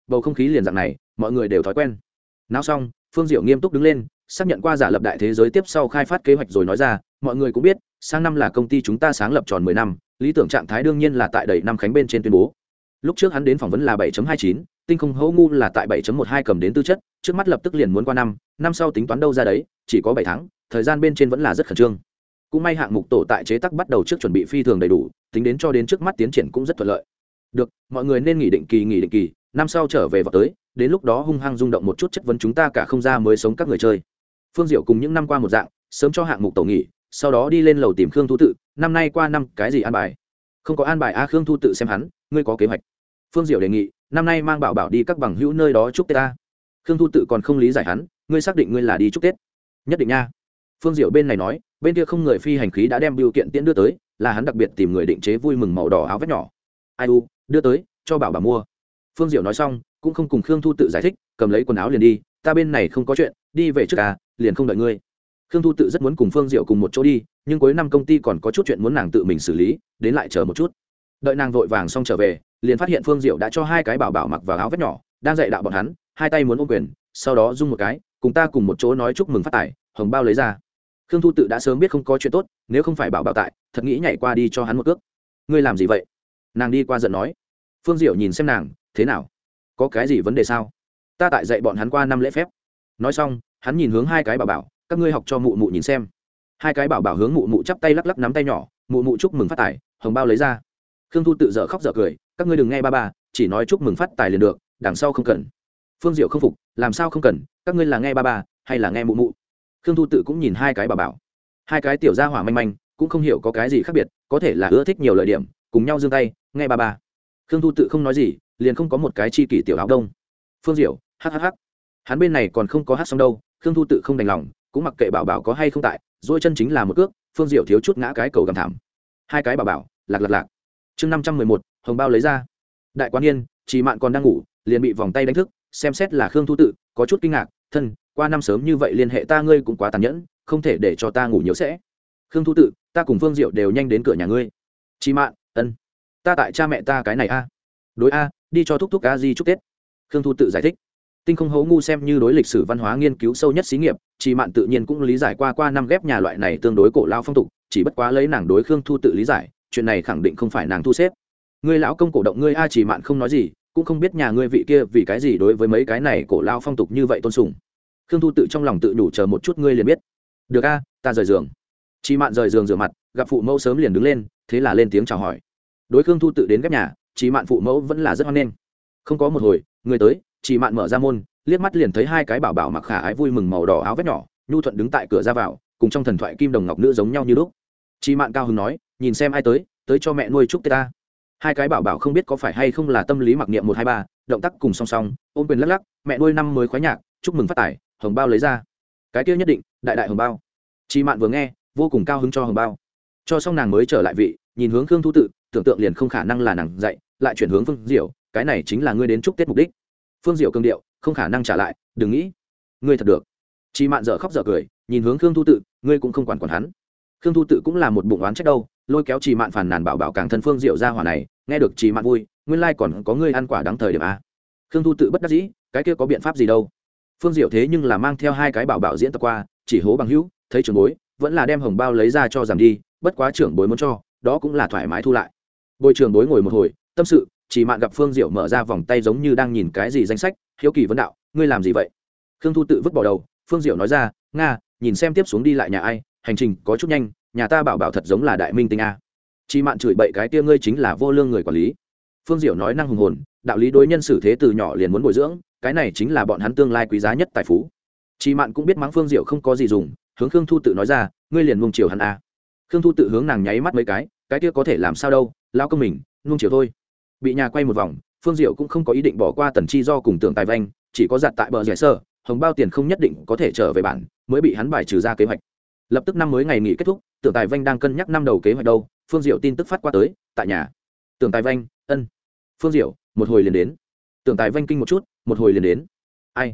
bầu không khí liền dạng này mọi người đều thói quen. Nào xong Phương Diệu nghiêm túc đứng lên, xác nhận qua giả lập đại thế giới tiếp sau khai phát kế hoạch rồi nói ra, mọi người cũng biết sang năm là công ty chúng ta sáng lập tròn 10 năm, lý tưởng trạng thái đương nhiên là tại đầy năm khánh bên trên tuyên bố. Lúc trước hắn đến phỏng vấn là 7.29, tinh không hố ngu là tại 7.12 cầm đến tư chất, trước mắt lập tức liền muốn qua năm sau tính toán đâu ra đấy, chỉ có 7 tháng, thời gian bên trên vẫn là rất khẩn trương. Cũng may hạng mục tổ tại chế tác bắt đầu trước chuẩn bị phi thường đầy đủ, tính đến cho đến trước mắt tiến triển cũng rất thuận lợi. Được, mọi người nên nghỉ định kỳ, năm sau trở về vào tới, đến lúc đó hung hăng rung động một chút chất vấn chúng ta cả không ra mới sống các người chơi. Phương Diệu cùng những năm qua một dạng, sớm cho hạng mục tổ nghỉ, sau đó đi lên lầu tìm Khương Thu Tự, năm nay qua năm cái gì an bài? Không có an bài a. Khương Thu Tự xem hắn, ngươi có kế hoạch. Phương Diệu đề nghị, năm nay mang Bảo Bảo đi các bằng hữu nơi đó chúc Tết ta. Khương Thu Tự còn không lý giải hắn, ngươi xác định ngươi là đi chúc Tết? Nhất định nha. Phương Diệu bên này nói, bên kia không người phi hành khí đã đem bưu kiện tiễn đưa tới, là hắn đặc biệt tìm người định chế vui mừng màu đỏ áo vest nhỏ. Ai u, đưa tới, cho Bảo Bảo mua. Phương Diệu nói xong, cũng không cùng Khương Thu Tự giải thích, cầm lấy quần áo liền đi, ta bên này không có chuyện, đi về trước à, liền không đợi ngươi. Khương Thu Tự rất muốn cùng Phương Diệu cùng một chỗ đi, nhưng cuối năm công ty còn có chút chuyện muốn nàng tự mình xử lý, đến lại chờ một chút. Đợi nàng vội vàng xong trở về, liền phát hiện Phương Diệu đã cho hai cái Bảo Bảo mặc vào áo vest nhỏ, đang dạy đạo bọn hắn, hai tay muốn ôm quyền, sau đó rung một cái, cùng ta cùng một chỗ nói chúc mừng phát tài, hồng bao lấy ra. Khương Thu Tự đã sớm biết không có chuyện tốt, nếu không phải Bảo Bảo tại, thật nghĩ nhảy qua đi cho hắn một cước. Ngươi làm gì vậy? Nàng đi qua giận nói. Phương Diệu nhìn xem nàng, thế nào? Có cái gì vấn đề sao? Ta tại dạy bọn hắn qua năm lễ phép. Nói xong, hắn nhìn hướng hai cái Bảo Bảo, các ngươi học cho mụ mụ nhìn xem. Hai cái Bảo Bảo hướng mụ mụ chắp tay lắc lắc nắm tay nhỏ, mụ mụ chúc mừng phát tài, hồng bao lấy ra. Khương Thu Tự dở khóc dở cười, các ngươi đừng nghe ba, chỉ nói chúc mừng phát tài liền được, đằng sau không cần. Phương Diệu không phục, làm sao không cần, các ngươi là nghe ba hay là nghe mụ mụ? Khương Thu Tự cũng nhìn hai cái Bảo Bảo, hai cái tiểu gia hỏa manh manh, cũng không hiểu có cái gì khác biệt, có thể là ưa thích nhiều lời điểm, cùng nhau giương tay, nghe ba. Khương Thu Tự không nói gì, liền không có một cái chi kỷ tiểu áo đông. Phương Diệu hắc, hắn bên này còn không có hát xong đâu. Khương Thu Tự không đành lòng, cũng mặc kệ Bảo Bảo có hay không tại, dỗi chân chính là một cước. Phương Diệu thiếu chút ngã cái cầu gầm thảm. Hai cái Bảo Bảo lạc. Chương 511, hồng bao lấy ra. Đại Quan Yên, Trì Mạn còn đang ngủ, liền bị vòng tay đánh thức, xem xét là Khương Thu Tự, có chút kinh ngạc, thân, qua năm sớm như vậy liên hệ ta, ngươi cũng quá tàn nhẫn, không thể để cho ta ngủ nhiều sẽ. Khương Thu Tự, ta cùng Phương Diệu đều nhanh đến cửa nhà ngươi. Trì Mạn, ân, ta tại cha mẹ ta cái này a. Đối a, đi cho thúc thúc a di chúc Tết. Khương Thu Tự giải thích. Tinh không hấu ngu xem như đối lịch sử văn hóa nghiên cứu sâu nhất xí nghiệp, Trì Mạn tự nhiên cũng lý giải qua năm ghép nhà loại này tương đối cổ lao phong tục, chỉ bất quá lấy nàng đối Khương Thu Tự lý giải, chuyện này khẳng định không phải nàng thu xếp. Ngươi lão công cổ động ngươi a. Trì Mạn không nói gì, cũng không biết nhà ngươi vị kia vì cái gì đối với mấy cái này cổ lao phong tục như vậy tôn sùng. Khương Thu Tự trong lòng tự nhủ chờ một chút ngươi liền biết. Được a, ta rời giường. Trì Mạn rời giường rửa mặt, gặp phụ mẫu sớm liền đứng lên, thế là lên tiếng chào hỏi. Đối Khương Thu Tự đến ghép nhà, Trì Mạn phụ mẫu vẫn là rất hoan nghênh. Không có một hồi, người tới, Trì Mạn mở ra môn, liếc mắt liền thấy hai cái Bảo Bảo mặc khả ái vui mừng màu đỏ áo vest nhỏ, nhu thuận đứng tại cửa ra vào, cùng trong thần thoại kim đồng ngọc nữ giống nhau như lúc. Trì Mạn cao hứng nói, nhìn xem ai tới cho mẹ nuôi chúc Tết ta. Hai cái Bảo Bảo không biết có phải hay không là tâm lý mặc niệm 123, động tác cùng song song, ôm quyền lắc lắc, mẹ nuôi năm mới khoái nhạc, chúc mừng phát tài, hồng bao lấy ra. Cái kia nhất định, đại hồng bao. Trì Mạn vừa nghe, vô cùng cao hứng cho hồng bao. Cho xong nàng mới trở lại vị, nhìn hướng Khương Thu Tự, tưởng tượng liền không khả năng là nàng dạy, lại chuyển hướng Phương Diệu, cái này chính là ngươi đến chúc Tết mục đích. Phương Diệu cương điệu, không khả năng trả lại, đừng nghĩ. Ngươi thật được. Trì Mạn dở khóc dở cười, nhìn hướng Khương Thu Tự, ngươi cũng không quản hắn. Khương Thu Tự cũng là một bụng oán trách đâu, lôi kéo Trì Mạn phàn nàn Bảo càng thân Phương Diệu ra hỏa này, nghe được Trì Mạn vui, nguyên lai còn có ngươi ăn quả đắng thời điểm a. Khương Thu Tự bất đắc dĩ, cái kia có biện pháp gì đâu. Phương Diệu thế nhưng là mang theo hai cái Bảo diễn tập qua, chỉ hố bằng hữu, thấy trưởng bối, vẫn là đem hồng bao lấy ra cho giảm đi, bất quá trưởng bối muốn cho, đó cũng là thoải mái thu lại. Bồi trưởng bối ngồi một hồi, tâm sự, Trì Mạn gặp Phương Diệu mở ra vòng tay giống như đang nhìn cái gì danh sách, hiếu kỳ vấn đạo, ngươi làm gì vậy? Khương Thu Tự vứt bỏ đầu, Phương Diệu nói ra, nga, nhìn xem tiếp xuống đi lại nhà ai, hành trình có chút nhanh, nhà ta Bảo thật giống là đại minh tinh a. Trì Mạn chửi bậy cái kia ngươi chính là vô lương người quản lý. Phương Diệu nói năng hùng hồn, đạo lý đối nhân xử thế từ nhỏ liền muốn bồi dưỡng, cái này chính là bọn hắn tương lai quý giá nhất tài phú. Trì Mạn cũng biết mắng Phương Diệu không có gì dùng, hướng Khương Thu Tự nói ra, ngươi liền nuông chiều hắn a. Khương Thu Tự hướng nàng nháy mắt mấy cái kia có thể làm sao đâu, lao công mình, nuông chiều thôi. Bị nhà quay một vòng, Phương Diệu cũng không có ý định bỏ qua Tần Chi Do cùng Tưởng Tài Vanh, chỉ có giặt tại bờ rẻ sơ, hồng bao tiền không nhất định có thể trở về bản, mới bị hắn bài trừ ra kế hoạch. Lập tức năm mới ngày nghỉ kết thúc, Tưởng Tài Vanh đang cân nhắc năm đầu kế hoạch đâu, Phương Diệu tin tức phát qua tới, tại nhà. Tưởng Tài Vanh, ân. Phương Diệu, một hồi liền đến. Tưởng Tài Vanh kinh một chút, một hồi liền đến. Ai?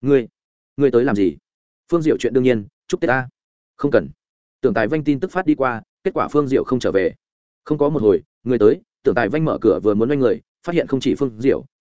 Ngươi tới làm gì? Phương Diệu chuyện đương nhiên, chúc Tết ta. Không cần. Tưởng Tài Vanh tin tức phát đi qua, kết quả Phương Diệu không trở về. Không có một hồi, người tới, Tưởng Tài Vanh mở cửa vừa muốn doanh người, phát hiện không chỉ Phương Diệu,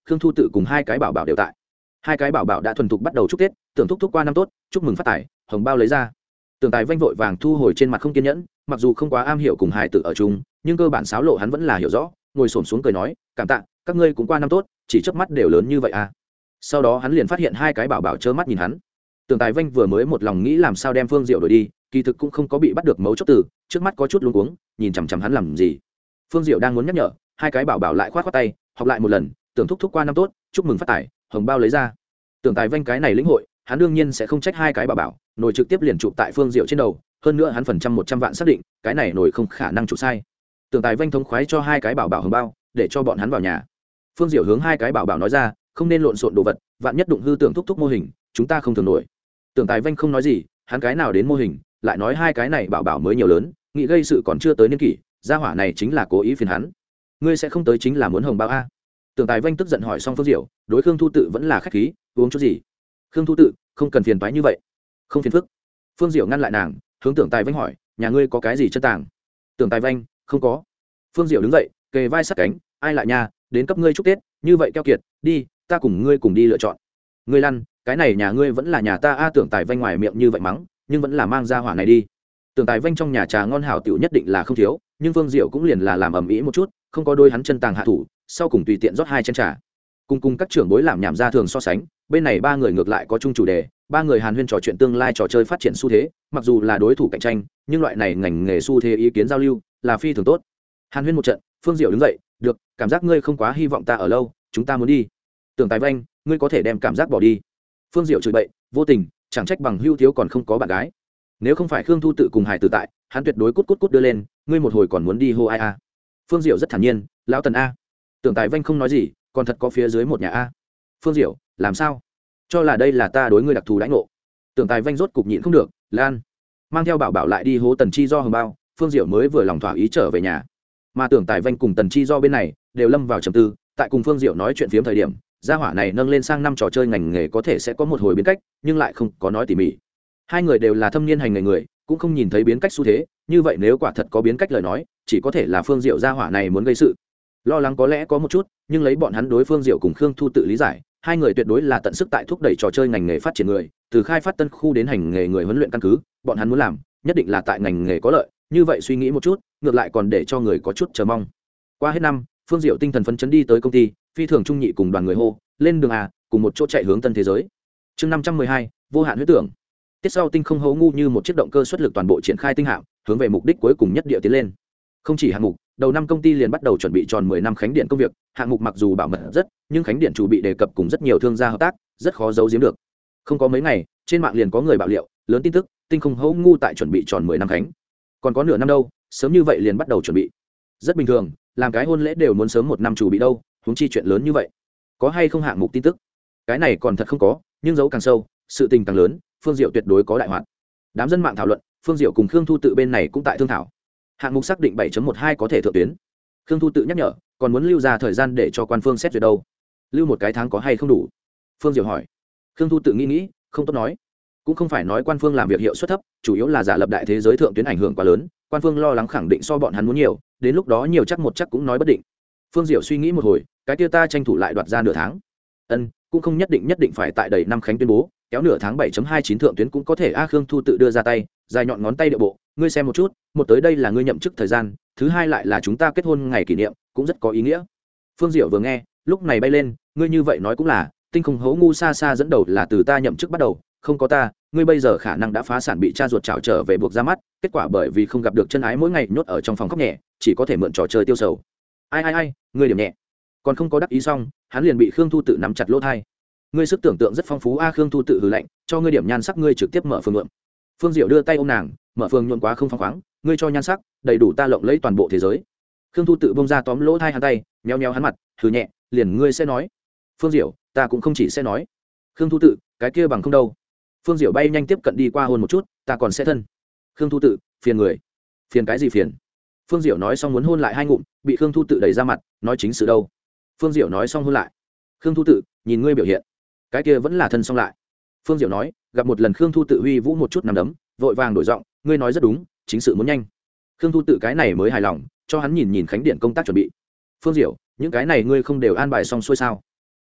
khương thu tự cùng hai cái bảo bảo đều tại. Hai cái bảo bảo đã thuần thục bắt đầu chúc tết, tưởng thúc thúc qua năm tốt, chúc mừng phát tài, hồng bao lấy ra. Tưởng Tài vanh vội vàng thu hồi trên mặt không kiên nhẫn, mặc dù không quá am hiểu cùng hài tử ở chung, nhưng cơ bản sáo lộ hắn vẫn là hiểu rõ, ngồi xổm xuống cười nói, cảm tạ, các ngươi cũng qua năm tốt, chỉ chớp mắt đều lớn như vậy à. Sau đó hắn liền phát hiện hai cái bảo bảo trơ mắt nhìn hắn. Tưởng Tài vanh vừa mới một lòng nghĩ làm sao đem Phương Diệu đổi đi, kỳ thực cũng không có bị bắt được mấu chốt từ, trước mắt có chút luống cuống, nhìn chằm chằm hắn làm gì. Phương Diệu đang muốn nhắc nhở, hai cái bảo bảo lại khoát khoát tay, học lại một lần, tưởng thúc thúc qua năm tốt, chúc mừng phát tài, hồng bao lấy ra. Tưởng Tài vanh cái này lĩnh hội, hắn đương nhiên sẽ không trách hai cái bảo bảo, nồi trực tiếp liền chụp tại Phương Diệu trên đầu, hơn nữa hắn phần trăm 100 vạn xác định, cái này nồi không khả năng chụp sai. Tưởng Tài vanh thống khoái cho hai cái bảo bảo hồng bao, để cho bọn hắn vào nhà. Phương Diệu hướng hai cái bảo bảo nói ra, không nên lộn xộn đồ vật, vạn nhất đụng hư tưởng thúc thúc mô hình, chúng ta không thường nổi. Tưởng Tài vanh không nói gì, hắn cái nào đến mô hình, lại nói hai cái này bảo bảo mới nhiều lớn, nghĩ gây sự còn chưa tới niên kỷ, gia hỏa này chính là cố ý phiền hắn. Ngươi sẽ không tới chính là muốn hồng bao a? Tưởng Tài vanh tức giận hỏi xong Phương Diệu, đối Khương Thu Tự vẫn là khách khí, uống chút gì? Khương Thu Tự, không cần phiền toái như vậy. Không phiền phức. Phương Diệu ngăn lại nàng, hướng Tưởng Tài vanh hỏi, nhà ngươi có cái gì chân tàng? Tưởng Tài vanh, không có. Phương Diệu đứng dậy, kề vai sát cánh, ai lại nhà, đến cấp ngươi chúc Tết, như vậy keo kiệt, đi, ta cùng ngươi cùng đi lựa chọn. Ngươi lăn, cái này nhà ngươi vẫn là nhà ta a. Tưởng Tài vanh ngoài miệng như vậy mắng, nhưng vẫn là mang ra hỏa này đi. Tưởng Tài vanh trong nhà trà ngon hảo tiểu nhất định là không thiếu, nhưng Phương Diệu cũng liền là làm ầm ĩ một chút, không có đôi hắn chân tàng hạ thủ, sau cùng tùy tiện rót hai chén trà. Cùng các trưởng bối làm nhảm ra thường so sánh, bên này ba người ngược lại có chung chủ đề, ba người hàn huyên trò chuyện tương lai trò chơi phát triển xu thế, mặc dù là đối thủ cạnh tranh, nhưng loại này ngành nghề xu thế ý kiến giao lưu là phi thường tốt. Hàn huyên một trận, Phương Diệu đứng dậy, được, cảm giác ngươi không quá hy vọng ta ở lâu, chúng ta muốn đi. Tưởng Tài vanh, ngươi có thể đem cảm giác bỏ đi. Phương Diệu chửi bậy, vô tình, chẳng trách bằng hưu thiếu còn không có bạn gái. Nếu không phải Khương Thu Tự cùng Hải Tử tại, hắn tuyệt đối cút đưa lên, ngươi một hồi còn muốn đi hô ai a. Phương Diệu rất thản nhiên, lão Tần a. Tưởng Tài vanh không nói gì, còn thật có phía dưới một nhà a. Phương Diệu, làm sao? Cho là đây là ta đối ngươi đặc thù đãi ngộ. Tưởng Tài vanh rốt cục nhịn không được, lan mang theo bảo bảo lại đi hố Tần Chi do hồng bao. Phương Diệu mới vừa lòng thỏa ý trở về nhà, mà Tưởng Tài vanh cùng Tần Chi do bên này đều lâm vào trầm tư. Tại cùng Phương Diệu nói chuyện phiếm thời điểm, gia hỏa này nâng lên sang năm trò chơi ngành nghề có thể sẽ có một hồi biến cách, nhưng lại không có nói tỉ mỉ. Hai người đều là thâm niên hành nghề người, cũng không nhìn thấy biến cách xu thế, như vậy nếu quả thật có biến cách lời nói, chỉ có thể là Phương Diệu gia hỏa này muốn gây sự. Lo lắng có lẽ có một chút, nhưng lấy bọn hắn đối Phương Diệu cùng Khương Thu Tự lý giải, hai người tuyệt đối là tận sức tại thúc đẩy trò chơi ngành nghề phát triển người, từ khai phát tân khu đến hành nghề người huấn luyện căn cứ, bọn hắn muốn làm, nhất định là tại ngành nghề có lợi, như vậy suy nghĩ một chút, ngược lại còn để cho người có chút chờ mong. Qua hết năm, Phương Diệu tinh thần phấn chấn đi tới công ty, phi thường trung nhị cùng đoàn người hô, lên đường à, cùng một chỗ chạy hướng tân thế giới. Chương 512, vô hạn huyết tưởng. Tiết sau tinh không hố ngu như một chiếc động cơ xuất lực toàn bộ triển khai tinh hạm, hướng về mục đích cuối cùng nhất địa tiến lên. Không chỉ hạng mục, đầu năm công ty liền bắt đầu chuẩn bị tròn 10 năm khánh điện công việc, hạng mục mặc dù bảo mật rất, nhưng khánh điện chủ bị đề cập cùng rất nhiều thương gia hợp tác, rất khó giấu giếm được. Không có mấy ngày, trên mạng liền có người bạo liệu, lớn tin tức, tinh không hố ngu tại chuẩn bị tròn 10 năm khánh. Còn có nửa năm đâu, sớm như vậy liền bắt đầu chuẩn bị. Rất bình thường, làm cái hôn lễ đều muốn sớm một năm chủ bị đâu, huống chi chuyện lớn như vậy. Có hay không hạng mục tin tức? Cái này còn thật không có, nhưng giấu càng sâu, sự tình càng lớn, Phương Diệu tuyệt đối có đại hoạt. Đám dân mạng thảo luận, Phương Diệu cùng Khương Thu Tự bên này cũng tại thương thảo. Hạng mục xác định 7.12 có thể thượng tuyến. Khương Thu Tự nhắc nhở, còn muốn lưu ra thời gian để cho quan phương xét duyệt đâu. Lưu một cái tháng có hay không đủ? Phương Diệu hỏi. Khương Thu Tự nghĩ, không tốt nói. Cũng không phải nói quan phương làm việc hiệu suất thấp, chủ yếu là giả lập đại thế giới thượng tuyến ảnh hưởng quá lớn, quan phương lo lắng khẳng định so bọn hắn muốn nhiều, đến lúc đó nhiều chắc một chắc cũng nói bất định. Phương Diệu suy nghĩ một hồi, cái kia ta tranh thủ lại đoạt ra nửa tháng. Cũng không nhất định phải tại đầy năm khánh tuyên bố, kéo nửa tháng 7.29 thượng tuyến cũng có thể. Khương Thu Tự đưa ra tay, dài nhọn ngón tay điệu bộ, ngươi xem một chút, một tới đây là ngươi nhậm chức thời gian, thứ hai lại là chúng ta kết hôn ngày kỷ niệm, cũng rất có ý nghĩa. Phương Diệu vừa nghe, lúc này bay lên, ngươi như vậy nói cũng là, tinh không hố ngu xa xa dẫn đầu là từ ta nhậm chức bắt đầu, không có ta, ngươi bây giờ khả năng đã phá sản bị cha ruột trảo trở về buộc ra mắt, kết quả bởi vì không gặp được chân ái mỗi ngày nhốt ở trong phòng khóc nhẹ, chỉ có thể mượn trò chơi tiêu sầu. Ai, ngươi điểm nhẹ. Còn không có đắc ý xong, hắn liền bị Khương Thu Tự nắm chặt lỗ tai. Ngươi sức tưởng tượng rất phong phú a. Khương Thu Tự hừ lạnh, cho ngươi điểm nhan sắc ngươi trực tiếp mở phường nhuộm. Phương Diệu đưa tay ôm nàng, mở phường nhuộm quá không phăng khoáng, ngươi cho nhan sắc đầy đủ ta lộng lẫy toàn bộ thế giới. Khương Thu Tự bông ra tóm lỗ tai hắn tay, nheo hắn mặt, hừ nhẹ, liền ngươi sẽ nói. Phương Diệu, ta cũng không chỉ sẽ nói. Khương Thu Tự, cái kia bằng không đâu. Phương Diệu bay nhanh tiếp cận đi qua hôn một chút, ta còn sẽ thân. Khương Thu Tự, phiền người. Phiền cái gì phiền? Phương Diệu nói xong muốn hôn lại hai ngụm, bị Khương Thu Tự đẩy ra mặt, nói chính sự đâu. Phương Diệu nói xong hôn lại. Khương Thu Tự, nhìn ngươi biểu hiện, cái kia vẫn là thân xong lại. Phương Diệu nói, gặp một lần Khương Thu Tự huy vũ một chút nằm đấm, vội vàng đổi giọng, ngươi nói rất đúng, chính sự muốn nhanh. Khương Thu Tự cái này mới hài lòng, cho hắn nhìn khánh điện công tác chuẩn bị. Phương Diệu, những cái này ngươi không đều an bài xong xuôi sao?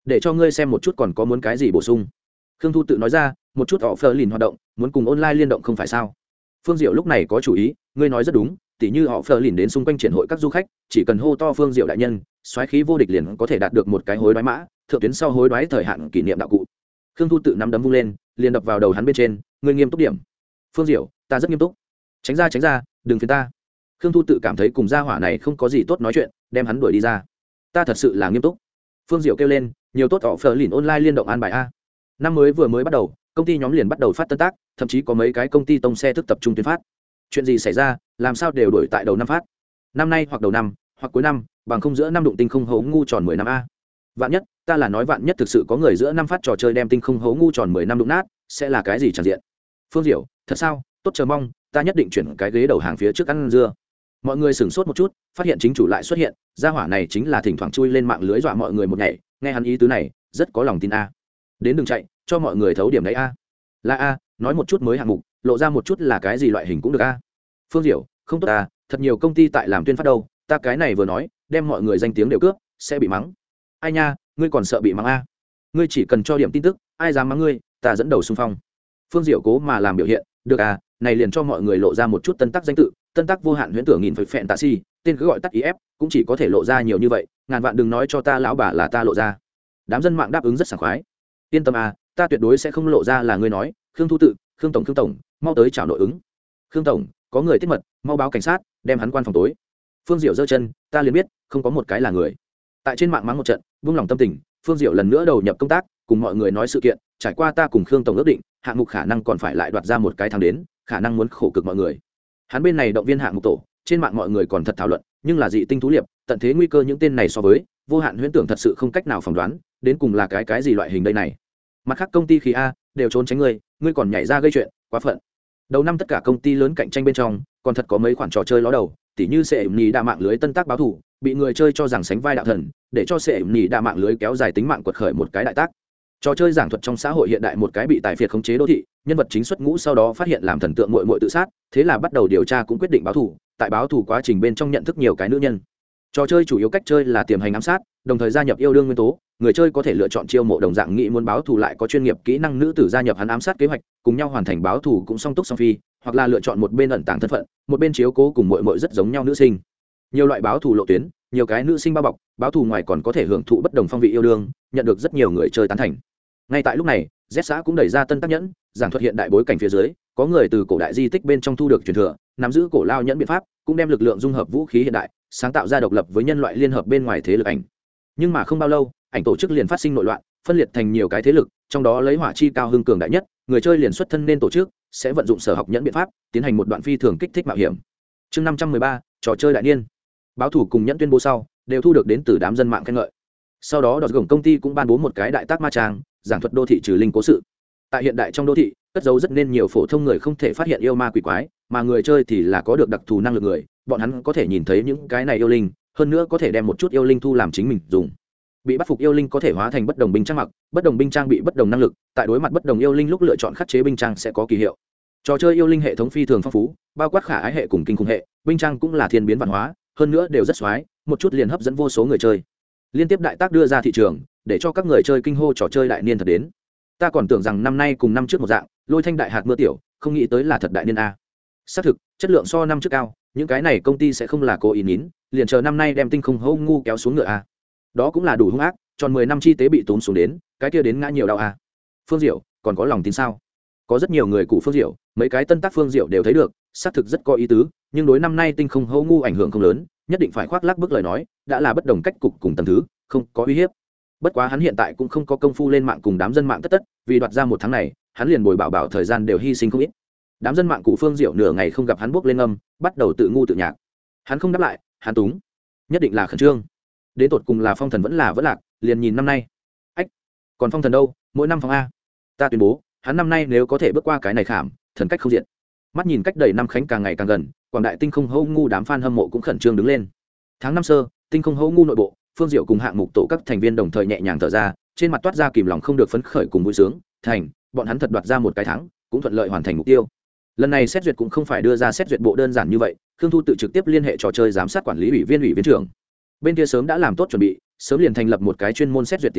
để cho ngươi xem một chút còn có muốn cái gì bổ sung. Khương Thu tự nói ra, một chút họ phờ lìn hoạt động muốn cùng online liên động không phải sao. Phương Diệu lúc này có chủ ý, ngươi nói rất đúng, tỉ như họ phờ lìn đến xung quanh triển hội các du khách, chỉ cần hô to Phương Diệu đại nhân, xoáy khí vô địch liền có thể đạt được một cái hối đoái mã, thượng tuyến sau hối đoái thời hạn kỷ niệm đạo cụ. Khương Thu tự nắm đấm vung lên, liền đập vào đầu hắn bên trên, ngươi nghiêm túc điểm. Phương Diệu, ta rất nghiêm túc. Tránh ra, đừng phiền ta. Khương Thu tự cảm thấy cùng gia hỏa này không có gì tốt nói chuyện, đem hắn đuổi đi ra. Ta thật sự là nghiêm túc. Phương Diệu kêu lên, nhiều tốt họ phờ lìn online liên động an bài a. Năm mới vừa mới bắt đầu, công ty nhóm liền bắt đầu phát tân tác, thậm chí có mấy cái công ty tông xe thức tập trung tuyên phát. Chuyện gì xảy ra, làm sao đều đổi tại đầu năm phát. Năm nay hoặc đầu năm, hoặc cuối năm, bằng không giữa năm đụng tinh không hố ngu tròn 10 năm a. Vạn nhất, ta là nói vạn nhất thực sự có người giữa năm phát trò chơi đem tinh không hố ngu tròn 10 năm đụng nát, sẽ là cái gì chẳng diện. Phương Diệu, thật sao? Tốt chờ mong, ta nhất định chuyển cái ghế đầu hàng phía trước ăn dưa. Mọi người sửng sốt một chút, phát hiện chính chủ lại xuất hiện, gia hỏa này chính là thỉnh thoảng chui lên mạng lưới dọa mọi người một nhảy, nghe hắn ý tứ này, rất có lòng tin a. Đến đừng chạy, cho mọi người thấu điểm đấy a. Là a, nói một chút mới hạng mục, lộ ra một chút là cái gì loại hình cũng được a. Phương Diệu, không tốt a, thật nhiều công ty tại làm tuyên phát đâu, ta cái này vừa nói, đem mọi người danh tiếng đều cướp, sẽ bị mắng. Ai nha, ngươi còn sợ bị mắng a? Ngươi chỉ cần cho điểm tin tức, ai dám mắng ngươi, ta dẫn đầu xung phong. Phương Diệu cố mà làm biểu hiện, được à, này liền cho mọi người lộ ra một chút tân tác danh tự, tân tác vô hạn huyễn tưởng nghìn phật phẹn tạ si, tên cứ gọi tắt IF, cũng chỉ có thể lộ ra nhiều như vậy, ngàn vạn đừng nói cho ta lão bà là ta lộ ra. Đám dân mạng đáp ứng rất sảng khoái. Yên tâm à, ta tuyệt đối sẽ không lộ ra là ngươi nói. Khương Thu tự, Khương tổng, mau tới chào nội ứng. Khương tổng, có người tiết mật, mau báo cảnh sát, đem hắn quan phòng tối. Phương Diệu giơ chân, ta liền biết, không có một cái là người. Tại trên mạng mắng một trận, buông lòng tâm tình, Phương Diệu lần nữa đầu nhập công tác, cùng mọi người nói sự kiện, trải qua ta cùng Khương tổng ước định, hạng mục khả năng còn phải lại đoạt ra một cái tháng đến, khả năng muốn khổ cực mọi người. Hắn bên này động viên hạng mục tổ, trên mạng mọi người còn thật thảo luận, nhưng là dị tinh thú liệp, tận thế nguy cơ những tên này so với vô hạn huyễn tưởng thật sự không cách nào phỏng đoán, đến cùng là cái gì loại hình đây này. Mặt khác công ty khí a đều trốn tránh ngươi còn nhảy ra gây chuyện, quá phận. Đầu năm tất cả công ty lớn cạnh tranh bên trong, còn thật có mấy khoản trò chơi ló đầu, tỉ như sẽ nhì đa mạng lưới tân tác báo thủ, bị người chơi cho rằng sánh vai đạo thần, để cho sẽ nhì đa mạng lưới kéo dài tính mạng quật khởi một cái đại tác. Trò chơi giảng thuật trong xã hội hiện đại một cái bị tài phiệt khống chế đô thị, nhân vật chính xuất ngũ sau đó phát hiện làm thần tượng muội muội tự sát, thế là bắt đầu điều tra cũng quyết định báo thù, tại báo thù quá trình bên trong nhận thức nhiều cái nữ nhân. Trò chơi chủ yếu cách chơi là tiềm hành ám sát, đồng thời gia nhập yêu đương nguyên tố, người chơi có thể lựa chọn chiêu mộ đồng dạng nghĩ muốn báo thù lại có chuyên nghiệp kỹ năng nữ tử gia nhập hắn ám sát kế hoạch, cùng nhau hoàn thành báo thù cũng song túc song phi, hoặc là lựa chọn một bên ẩn tàng thân phận, một bên chiếu cố cùng muội muội rất giống nhau nữ sinh. Nhiều loại báo thù lộ tuyến, nhiều cái nữ sinh bao bọc, báo thù ngoài còn có thể hưởng thụ bất đồng phong vị yêu đương, nhận được rất nhiều người chơi tán thành. Ngay tại lúc này, Z xã cũng đẩy ra tân tác nhẫn, giảng thuật hiện đại bối cảnh phía dưới, có người từ cổ đại di tích bên trong thu được truyền thừa, nắm giữ cổ lao nhẫn biện pháp, cũng đem lực lượng dung hợp vũ khí hiện đại, sáng tạo ra độc lập với nhân loại liên hợp bên ngoài thế lực ảnh. Nhưng mà không bao lâu, ảnh tổ chức liền phát sinh nội loạn, phân liệt thành nhiều cái thế lực, trong đó lấy hỏa chi cao hưng cường đại nhất, người chơi liền xuất thân nên tổ chức, sẽ vận dụng sở học nhẫn biện pháp, tiến hành một đoạn phi thường kích thích mạo hiểm. Chương 513, trò chơi đại niên. Báo thủ cùng nhẫn tuyên bố sau, đều thu được đến từ đám dân mạng khen ngợi. Sau đó đọt gồng công ty cũng ban bố một cái đại tác ma trang, giảng thuật đô thị trừ linh cố sự. Tại hiện đại trong đô thị, cất giấu rất nên nhiều phổ thông người không thể phát hiện yêu ma quỷ quái, mà người chơi thì là có được đặc thù năng lực người, bọn hắn có thể nhìn thấy những cái này yêu linh, hơn nữa có thể đem một chút yêu linh thu làm chính mình dùng. Bị bắt phục yêu linh có thể hóa thành bất đồng binh trang mặc, bất đồng binh trang bị bất đồng năng lực, tại đối mặt bất đồng yêu linh lúc lựa chọn khắc chế binh trang sẽ có kỳ hiệu. Trò chơi yêu linh hệ thống phi thường phong phú, bao quát khả ái hệ cùng kinh khủng hệ, binh trang cũng là thiên biến văn hóa, hơn nữa đều rất xoái, một chút liền hấp dẫn vô số người chơi. Liên tiếp đại tác đưa ra thị trường, để cho các người chơi kinh hô trò chơi đại niên thật đến. Ta còn tưởng rằng năm nay cùng năm trước một dạng, lôi thanh đại hạt mưa tiểu, không nghĩ tới là thật đại niên a. Xác thực, chất lượng so năm trước cao, những cái này công ty sẽ không là cố ý nín, liền chờ năm nay đem tinh không hô ngu kéo xuống ngựa a. Đó cũng là đủ hung ác, tròn 10 năm chi tế bị tốn xuống đến, cái kia đến ngã nhiều đau a. Phương Diệu, còn có lòng tin sao? Có rất nhiều người cụ Phương Diệu, mấy cái tân tác Phương Diệu đều thấy được, xác thực rất có ý tứ, nhưng đối năm nay tinh không hô ngu ảnh hưởng không lớn, nhất định phải khoác lác bước lời nói, đã là bất đồng cách cục cùng tầng thứ, không có uy hiếp. Bất quá hắn hiện tại cũng không có công phu lên mạng cùng đám dân mạng tất, vì đoạt ra một tháng này, hắn liền bồi bảo thời gian đều hy sinh không ít. Đám dân mạng cụ Phương Diệu nửa ngày không gặp hắn bước lên âm, bắt đầu tự ngu tự nhạc. Hắn không đáp lại, hắn túng, nhất định là khẩn trương. Đến tột cùng là phong thần vẫn lạc, liền nhìn năm nay. Ách, còn phong thần đâu, mỗi năm phong a. Ta tuyên bố, hắn năm nay nếu có thể bước qua cái này khảm, thần cách không diện. Mắt nhìn cách đầy năm khánh càng ngày càng gần, quảng đại tinh không hô ngu đám fan hâm mộ cũng khẩn trương đứng lên. Tháng năm sơ, tinh không hô ngu nội bộ, Phương Diệu cùng hạng mục tổ các thành viên đồng thời nhẹ nhàng thở ra, trên mặt toát ra kìm lòng không được phấn khởi cùng vui sướng, thành, bọn hắn thật đoạt ra một cái thắng, cũng thuận lợi hoàn thành mục tiêu. Lần này xét duyệt cũng không phải đưa ra xét duyệt bộ đơn giản như vậy, Khương Thu tự trực tiếp liên hệ trò chơi giám sát quản lý ủy viên trưởng. Bên kia sớm đã làm tốt chuẩn bị, sớm liền thành lập một cái chuyên môn xét duyệt tiểu tổ,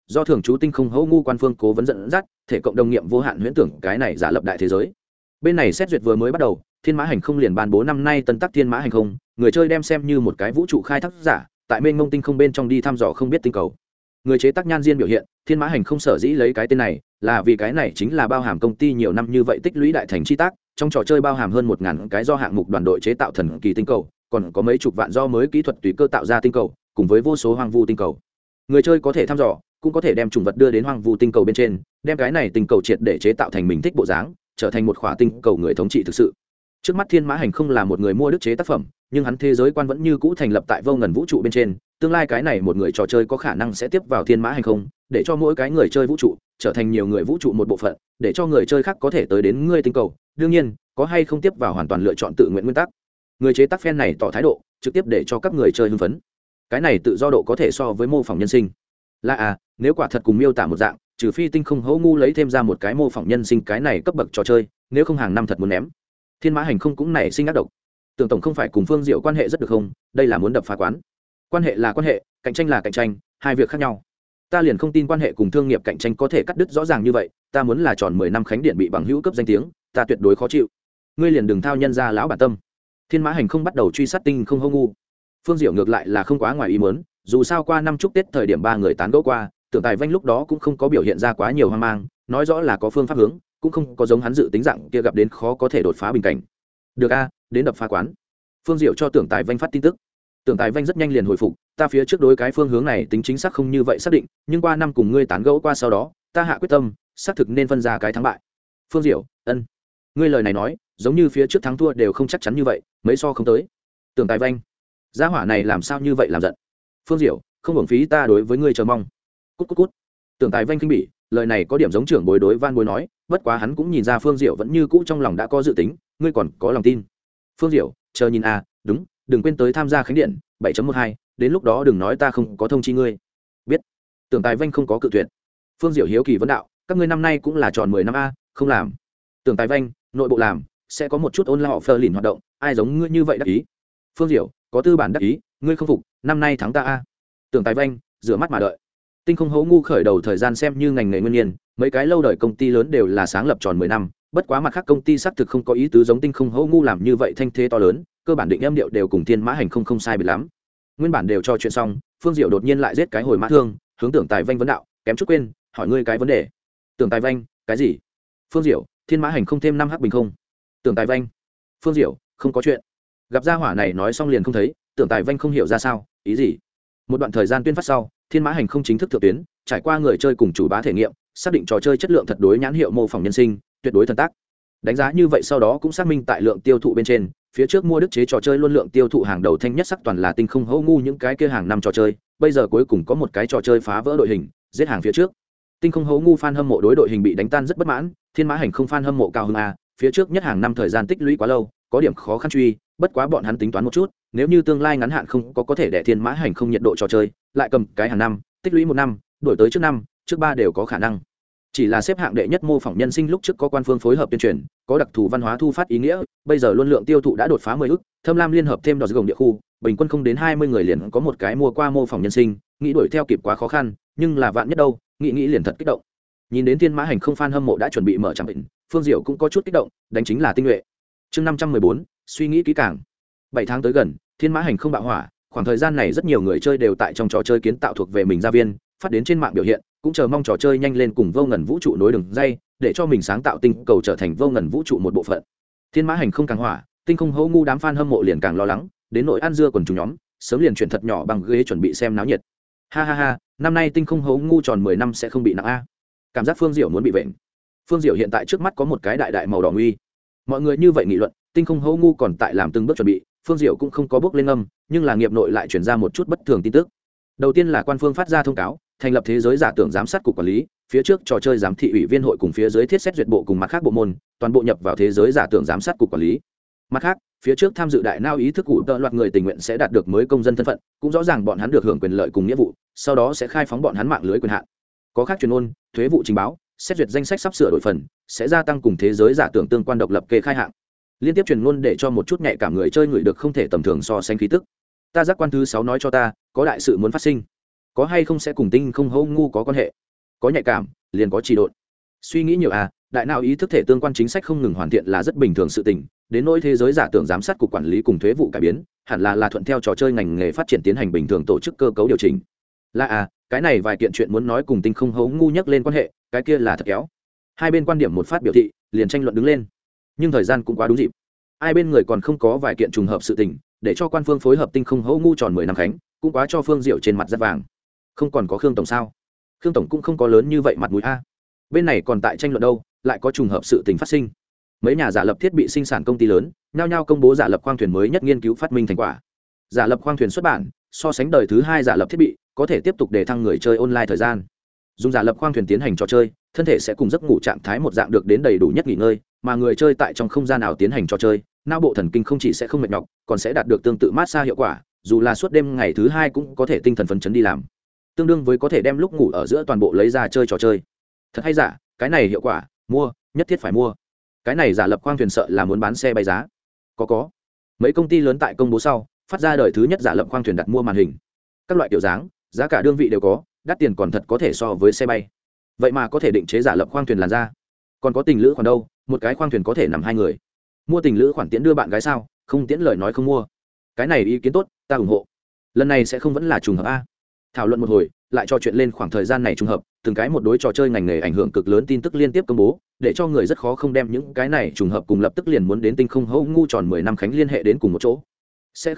do thường trú tinh không hữu ngu quan phương cố vấn dẫn dắt thể cộng đồng nghiệm vô hạn huyễn tưởng cái này giả lập đại thế giới. Bên này xét duyệt vừa mới bắt đầu, thiên mã hành không liền ban bố năm nay tân tắc thiên mã hành không, người chơi đem xem như một cái vũ trụ khai thác giả, tại mênh mông tinh không bên trong đi thăm dò không biết tinh cầu. Người chế tác Nhan Diên biểu hiện, thiên mã hành không sở dĩ lấy cái tên này là vì cái này chính là bao hàm công ty nhiều năm như vậy tích lũy đại thành chi tác, trong trò chơi bao hàm hơn 1000 cái do hạng mục đoàn đội chế tạo thần kỳ tinh cầu, còn có mấy chục vạn do mới kỹ thuật tùy cơ tạo ra tinh cầu, cùng với vô số hoang vu tinh cầu. Người chơi có thể thăm dò, cũng có thể đem chủng vật đưa đến hoang vu tinh cầu bên trên, đem cái này tinh cầu triệt để chế tạo thành mình thích bộ dáng, trở thành một khỏa tinh cầu người thống trị thực sự. Trước mắt thiên mã hành không là một người mua đức chế tác phẩm, nhưng hắn thế giới quan vẫn như cũ thành lập tại vô ngần vũ trụ bên trên. Tương lai cái này một người trò chơi có khả năng sẽ tiếp vào thiên mã hành không, để cho mỗi cái người chơi vũ trụ trở thành nhiều người vũ trụ một bộ phận, để cho người chơi khác có thể tới đến ngươi tinh cầu. Đương nhiên, có hay không tiếp vào hoàn toàn lựa chọn tự nguyện nguyên tắc. Người chế tác fan này tỏ thái độ, trực tiếp để cho các người chơi hưng phấn. Cái này tự do độ có thể so với mô phỏng nhân sinh. Là nếu quả thật cùng miêu tả một dạng, trừ phi tinh không hữu ngu lấy thêm ra một cái mô phỏng nhân sinh cái này cấp bậc trò chơi, nếu không hàng năm thật muốn ném. Thiên mã hành không cũng nảy sinh ác độc. Tưởng tổng không phải cùng Phương Diệu quan hệ rất được không? Đây là muốn đập phá quán. Quan hệ là quan hệ, cạnh tranh là cạnh tranh, hai việc khác nhau. Ta liền không tin quan hệ cùng thương nghiệp cạnh tranh có thể cắt đứt rõ ràng như vậy. Ta muốn là tròn 10 năm Khánh Điện bị bằng hữu cấp danh tiếng, ta tuyệt đối khó chịu. Ngươi liền đừng thao nhân ra lão bản tâm. Thiên mã hành không bắt đầu truy sát tinh không hữu ngu. Phương Diệu ngược lại là không quá ngoài ý muốn, dù sao qua năm chúc Tết thời điểm ba người tán gẫu qua, Tưởng Tài Vanh lúc đó cũng không có biểu hiện ra quá nhiều hoang mang, nói rõ là có phương pháp hướng, cũng không có giống hắn dự tính dạng kia gặp đến khó có thể đột phá bình cảnh. Được đến đập phá quán. Phương Diệu cho Tưởng Tài Vanh phát tin tức. Tưởng Tài Vanh rất nhanh liền hồi phục, ta phía trước đối cái phương hướng này tính chính xác không như vậy xác định, nhưng qua năm cùng ngươi tán gẫu qua sau đó, ta hạ quyết tâm, xác thực nên phân ra cái thắng bại. Phương Diệu, ân. Ngươi lời này nói, giống như phía trước thắng thua đều không chắc chắn như vậy, mấy so không tới. Tưởng Tài Vanh, gia hỏa này làm sao như vậy làm giận. Phương Diệu, không hưởng phí ta đối với ngươi chờ mong. Cút. Tưởng Tài Vanh kinh bỉ, lời này có điểm giống trưởng bối đối Van Bối nói, bất quá hắn cũng nhìn ra Phương Diệu vẫn như cũ trong lòng đã có dự tính, ngươi còn có lòng tin. Phương Diệu, chờ nhìn đúng, đừng quên tới tham gia Khánh Điện 7.12, đến lúc đó đừng nói ta không có thông chi ngươi. Biết. Tưởng Tài Vanh không có cự tuyệt. Phương Diệu hiếu kỳ vấn đạo, các ngươi năm nay cũng là tròn 10 năm không làm. Tưởng Tài Vanh, nội bộ làm, sẽ có một chút ôn lao phơ lìn hoạt động, ai giống ngươi như vậy đắc ý. Phương Diệu, có tư bản đắc ý, ngươi không phục, năm nay thắng ta Tưởng Tài Vanh, rửa mắt mà đợi. Tinh không hấu ngu khởi đầu thời gian xem như ngành nghề nguyên nhiên, mấy cái lâu đời công ty lớn đều là sáng lập tròn 10 năm, bất quá mặt khác công ty xác thực không có ý tứ giống tinh không hấu ngu làm như vậy thanh thế to lớn, cơ bản định âm điệu đều cùng thiên mã hành không sai biệt lắm. Nguyên bản đều cho chuyện xong, Phương Diệu đột nhiên lại giết cái hồi mã thương, hướng Tưởng Tài Vanh vấn đạo, kém chút quên, hỏi ngươi cái vấn đề. Tưởng Tài Vanh, cái gì? Phương Diệu, thiên mã hành không thêm 5 hắc bình không? Tưởng Tài Vanh, Phương Diệu, không có chuyện. Gặp gia hỏa này nói xong liền không thấy, Tưởng Tài Vanh không hiểu ra sao, ý gì. Một đoạn thời gian tuyên phát sau, thiên mã hành không chính thức thượng tuyến, trải qua người chơi cùng chủ bá thể nghiệm, xác định trò chơi chất lượng thật đối nhãn hiệu mô phỏng nhân sinh, tuyệt đối thần tác. Đánh giá như vậy sau đó cũng xác minh tại lượng tiêu thụ bên trên, phía trước mua đức chế trò chơi luôn lượng tiêu thụ hàng đầu thanh nhất sắc toàn là tinh không hấu ngu những cái kia hàng năm trò chơi, bây giờ cuối cùng có một cái trò chơi phá vỡ đội hình, giết hàng phía trước. Tinh không hấu ngu fan hâm mộ đối đội hình bị đánh tan rất bất mãn, thiên mã hành không fan hâm mộ cao hứng phía trước nhất hàng năm thời gian tích lũy quá lâu, có điểm khó khăn truy, bất quá bọn hắn tính toán một chút, nếu như tương lai ngắn hạn không có thể để thiên mã hành không nhiệt độ trò chơi, lại cầm cái hàng năm, tích lũy một năm, đổi tới trước năm, trước ba đều có khả năng. Chỉ là xếp hạng đệ nhất mô phỏng nhân sinh lúc trước có quan phương phối hợp tuyên truyền, có đặc thù văn hóa thu phát ý nghĩa, bây giờ luôn lượng tiêu thụ đã đột phá 10 ức, Thâm Lam liên hợp thêm đỏ gồng địa khu, bình quân không đến 20 người liền có một cái mua qua mô phỏng nhân sinh, nghĩ đuổi theo kịp quá khó khăn, nhưng là vạn nhất đâu, nghĩ liền thật kích động. Nhìn đến thiên mã hành không fan hâm mộ đã chuẩn bị mở trạm bệnh, Phương Diệu cũng có chút kích động, đánh chính là tinh nhuệ. Chương 514, suy nghĩ kỹ càng. 7 tháng tới gần, thiên mã hành không bạo hỏa, khoảng thời gian này rất nhiều người chơi đều tại trong trò chơi kiến tạo thuộc về mình gia viên, phát đến trên mạng biểu hiện, cũng chờ mong trò chơi nhanh lên cùng vô ngần vũ trụ nối đường dây, để cho mình sáng tạo tinh cầu trở thành vô ngần vũ trụ một bộ phận. Thiên mã hành không càng hỏa, tinh không hấu ngu đám fan hâm mộ liền càng lo lắng, đến nội ăn dưa quần chúng nhóm, sớm liền chuyển thật nhỏ bằng ghế chuẩn bị xem náo nhiệt. Ha, năm nay tinh không hấu ngu tròn 10 năm sẽ không bị nặng Cảm giác Phương Diệu muốn bị vện. Phương Diệu hiện tại trước mắt có một cái đại màu đỏ nguy. Mọi người như vậy nghị luận, tinh không hấu ngu còn tại làm từng bước chuẩn bị, Phương Diệu cũng không có bước lên âm, nhưng là nghiệp nội lại chuyển ra một chút bất thường tin tức. Đầu tiên là quan phương phát ra thông cáo, thành lập thế giới giả tưởng giám sát cục quản lý, phía trước trò chơi giám thị ủy viên hội cùng phía dưới thiết xét duyệt bộ cùng mặt khác bộ môn, toàn bộ nhập vào thế giới giả tưởng giám sát cục quản lý. Mặt khác, phía trước tham dự đại nao ý thức cụ tợ loạt người tình nguyện sẽ đạt được mới công dân thân phận, cũng rõ ràng bọn hắn được hưởng quyền lợi cùng nghĩa vụ, sau đó sẽ khai phóng bọn hắn mạng lưới quyền hạn. Có khác truyền ngôn, thuế vụ trình báo, xét duyệt danh sách sắp sửa đổi phần, sẽ gia tăng cùng thế giới giả tưởng tương quan độc lập kê khai hạng. Liên tiếp truyền ngôn để cho một chút nhạy cảm người chơi người được không thể tầm thường so sánh khí tức. Ta giác quan thứ 6 nói cho ta, có đại sự muốn phát sinh. có hay không sẽ cùng tinh không hô ngu có quan hệ. Có nhạy cảm liền có trì độn. Suy nghĩ nhiều à, đại não ý thức thể tương quan chính sách không ngừng hoàn thiện là rất bình thường sự tình. Đến nỗi thế giới giả tưởng giám sát cục quản lý cùng thuế vụ cải biến, hẳn là thuận theo trò chơi ngành nghề phát triển tiến hành bình thường tổ chức cơ cấu điều chỉnh. Là à, cái này vài kiện chuyện muốn nói cùng tinh không hố ngu nhắc lên quan hệ, cái kia là thật kéo. Hai bên quan điểm một phát biểu thị, liền tranh luận đứng lên. Nhưng thời gian cũng quá đúng dịp. Ai bên người còn không có vài kiện trùng hợp sự tình, để cho quan phương phối hợp tinh không hố ngu tròn 10 năm khánh, cũng quá cho Phương Diệu trên mặt rất vàng. Không còn có Khương tổng sao? Khương tổng cũng không có lớn như vậy mặt mũi a. Bên này còn tại tranh luận đâu, lại có trùng hợp sự tình phát sinh. Mấy nhà giả lập thiết bị sinh sản công ty lớn, nhao nhao công bố giả lập khoang thuyền mới nhất nghiên cứu phát minh thành quả. Giả lập khoang thuyền xuất bản, so sánh đời thứ 2 giả lập thiết bị, có thể tiếp tục để thăng người chơi online thời gian. Dùng giả lập khoang thuyền tiến hành trò chơi, thân thể sẽ cùng giấc ngủ trạng thái một dạng được đến đầy đủ nhất nghỉ ngơi, mà người chơi tại trong không gian nào tiến hành trò chơi, não bộ thần kinh không chỉ sẽ không mệt nhọc, còn sẽ đạt được tương tự massage hiệu quả, dù là suốt đêm ngày thứ 2 cũng có thể tinh thần phấn chấn đi làm. Tương đương với có thể đem lúc ngủ ở giữa toàn bộ lấy ra chơi trò chơi. Thật hay giả, cái này hiệu quả, mua, nhất thiết phải mua. Cái này giả lập khoang thuyền sợ là muốn bán xe bay giá. Có. Mấy công ty lớn tại công bố sau, phát ra đời thứ nhất giả lập khoang thuyền đặt mua màn hình. Các loại kiểu dáng, giá cả đương vị đều có, đắt tiền còn thật có thể so với xe bay. Vậy mà có thể định chế giả lập khoang thuyền làn ra. Còn có tình lữ khoản đâu, một cái khoang thuyền có thể nằm 2 người. Mua tình lữ khoản tiễn đưa bạn gái sao, không tiễn lời nói không mua. Cái này ý kiến tốt, ta ủng hộ. Lần này sẽ không vẫn là trùng hợp a. Thảo luận một hồi, lại cho chuyện lên khoảng thời gian này trùng hợp, từng cái một đối trò chơi ngành nghề ảnh hưởng cực lớn tin tức liên tiếp công bố, để cho người rất khó không đem những cái này trùng hợp cùng lập tức liền muốn đến tinh không hô ngu tròn 10 năm khánh liên hệ đến cùng một chỗ. Sẽ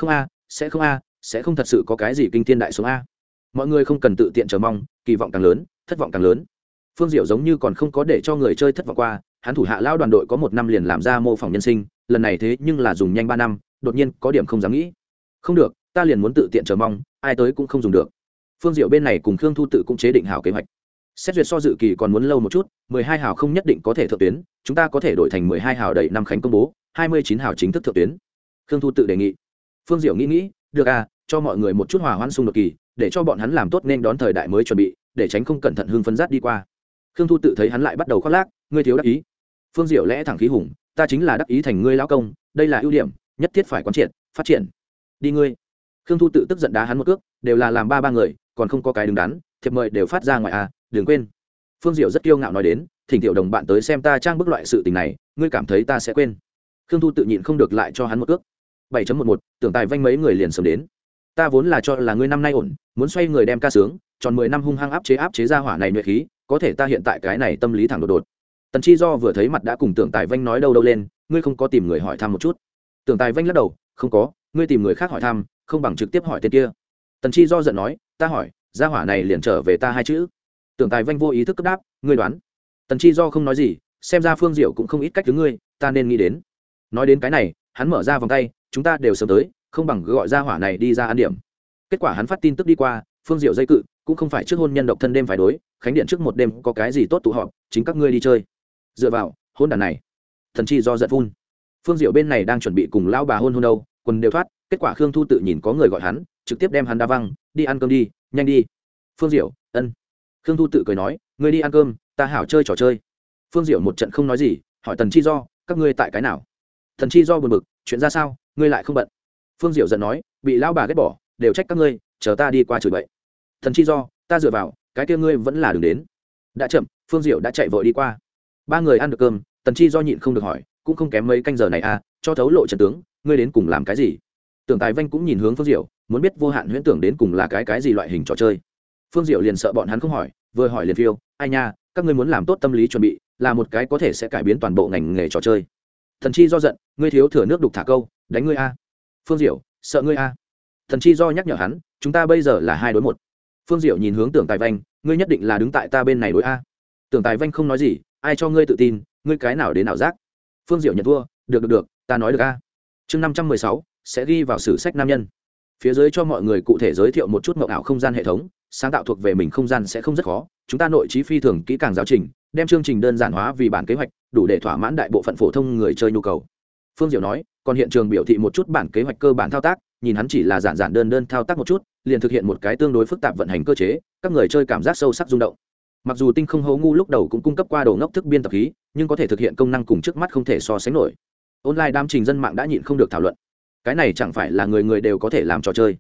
không thật sự có cái gì kinh thiên đại sống a. Mọi người không cần tự tiện chờ mong, kỳ vọng càng lớn, thất vọng càng lớn. Phương Diệu giống như còn không có để cho người chơi thất vọng qua, hắn thủ hạ lao đoàn đội có 1 năm liền làm ra mô phỏng nhân sinh, lần này thế nhưng là dùng nhanh 3 năm, đột nhiên có điểm không dám nghĩ. Không được, ta liền muốn tự tiện chờ mong, ai tới cũng không dùng được. Phương Diệu bên này cùng Khương Thu Tự cũng chế định hảo kế hoạch. Xét duyệt so dự kỳ còn muốn lâu một chút, 12 hào không nhất định có thể thượng tuyến, chúng ta có thể đổi thành 12 hào đẩy năm khánh công bố, 29 hào chính thức thượng tuyến. Khương Thu Tự đề nghị. Phương Diệu nghĩ, được à, cho mọi người một chút hòa hoãn xung đột kỳ, để cho bọn hắn làm tốt nên đón thời đại mới chuẩn bị, để tránh không cẩn thận hưng phấn rát đi qua. Khương Thu Tự thấy hắn lại bắt đầu khoác lác, ngươi thiếu đắc ý. Phương Diệu lẽ thẳng khí hùng, ta chính là đắc ý thành ngươi lão công, đây là ưu điểm, nhất thiết phải quán triệt, phát triển. Đi ngươi. Khương Thu Tự tức giận đá hắn một cước, đều là làm ba người, còn không có cái đứng đắn, thiệp mời đều phát ra ngoài à, đừng quên. Phương Diệu rất kiêu ngạo nói đến, thỉnh tiểu đồng bạn tới xem ta trang bức loại sự tình này, ngươi cảm thấy ta sẽ quên. Khương Thu Tự nhịn không được lại cho hắn một cước. 7.11, tưởng tài vanh mấy người liền sớm đến. Ta vốn là cho là ngươi năm nay ổn, muốn xoay người đem ca sướng, tròn 10 năm hung hăng áp chế ra hỏa này nhuệ khí, có thể ta hiện tại cái này tâm lý thẳng đột. Tần Chi Do vừa thấy mặt đã cùng tưởng tài vanh nói đâu lên, ngươi không có tìm người hỏi thăm một chút. Tưởng tài vanh lắc đầu, không có, ngươi tìm người khác hỏi thăm, không bằng trực tiếp hỏi tên kia. Tần Chi Do giận nói, ta hỏi, gia hỏa này liền trở về ta 2 chữ. Tưởng tài vanh vô ý thức cấp đáp, ngươi đoán. Tần Chi Do không nói gì, xem ra Phương Diệu cũng không ít cách thứ ngươi, ta nên nghĩ đến. Nói đến cái này, hắn mở ra vòng tay, chúng ta đều sớm tới, không bằng gọi gia hỏa này đi ra ăn điểm. Kết quả hắn phát tin tức đi qua, Phương Diệu dây cự, cũng không phải trước hôn nhân độc thân đêm phải đối, khánh điện trước một đêm có cái gì tốt tụ họp, chính các ngươi đi chơi. Dựa vào, hôn đàn này. Tần Chi Do giận phun. Phương Diệu bên này đang chuẩn bị cùng lão bà hôn đâu, quần đều thoát, kết quả Khương Thu Tự nhìn có người gọi hắn, trực tiếp đem hắn đá văng, đi ăn cơm đi, nhanh đi. Phương Diệu, ân. Khương Thu Tự cười nói, ngươi đi ăn cơm, ta hảo chơi trò chơi. Phương Diệu một trận không nói gì, hỏi Tần Chi Do, các ngươi tại cái nào? Tần Chi Do buồn bực, chuyện ra sao, ngươi lại không bận. Phương Diệu giận nói, bị lão bà ghét bỏ, đều trách các ngươi, chờ ta đi qua chửi bậy. Tần Chi Do, ta dựa vào, cái kia ngươi vẫn là đừng đến. Đã chậm, Phương Diệu đã chạy vội đi qua. 3 người ăn được cơm, Tần Chi Do nhịn không được hỏi, cũng không kém mấy canh giờ này à, cho thấu lộ trận tướng, ngươi đến cùng làm cái gì? Tưởng tài vanh cũng nhìn hướng Phương Diệu, muốn biết vô hạn huyễn tưởng đến cùng là cái gì loại hình trò chơi. Phương Diệu liền sợ bọn hắn không hỏi, vừa hỏi liền phiêu, ai nha, các ngươi muốn làm tốt tâm lý chuẩn bị, là một cái có thể sẽ cải biến toàn bộ ngành nghề trò chơi. Thần Chi Do giận, ngươi thiếu thừa nước đục thả câu, đánh ngươi a. Phương Diệu, sợ ngươi a. Thần Chi Do nhắc nhở hắn, chúng ta bây giờ là 2 đối 1. Phương Diệu nhìn hướng Tưởng Tài Vanh, ngươi nhất định là đứng tại ta bên này đối a. Tưởng Tài Vanh không nói gì, ai cho ngươi tự tin, ngươi cái nào đến nào giác. Phương Diệu nhận thua, được, ta nói được a. Chương 516 sẽ ghi vào sử sách nam nhân. Phía dưới cho mọi người cụ thể giới thiệu một chút mộng ảo không gian hệ thống, sáng tạo thuộc về mình không gian sẽ không rất khó, chúng ta nội trí phi thường kỹ càng giáo trình, đem chương trình đơn giản hóa vì bản kế hoạch, đủ để thỏa mãn đại bộ phận phổ thông người chơi nhu cầu. Phương Diệu nói, còn hiện trường biểu thị một chút bản kế hoạch cơ bản thao tác, nhìn hắn chỉ là giản đơn thao tác một chút, liền thực hiện một cái tương đối phức tạp vận hành cơ chế, các người chơi cảm giác sâu sắc rung động. Mặc dù tinh không hố ngu lúc đầu cũng cung cấp qua đồ ngốc thức biên tập khí, nhưng có thể thực hiện công năng cùng trước mắt không thể so sánh nổi. Online đám trình dân mạng đã nhịn không được thảo luận, cái này chẳng phải là người đều có thể làm trò chơi.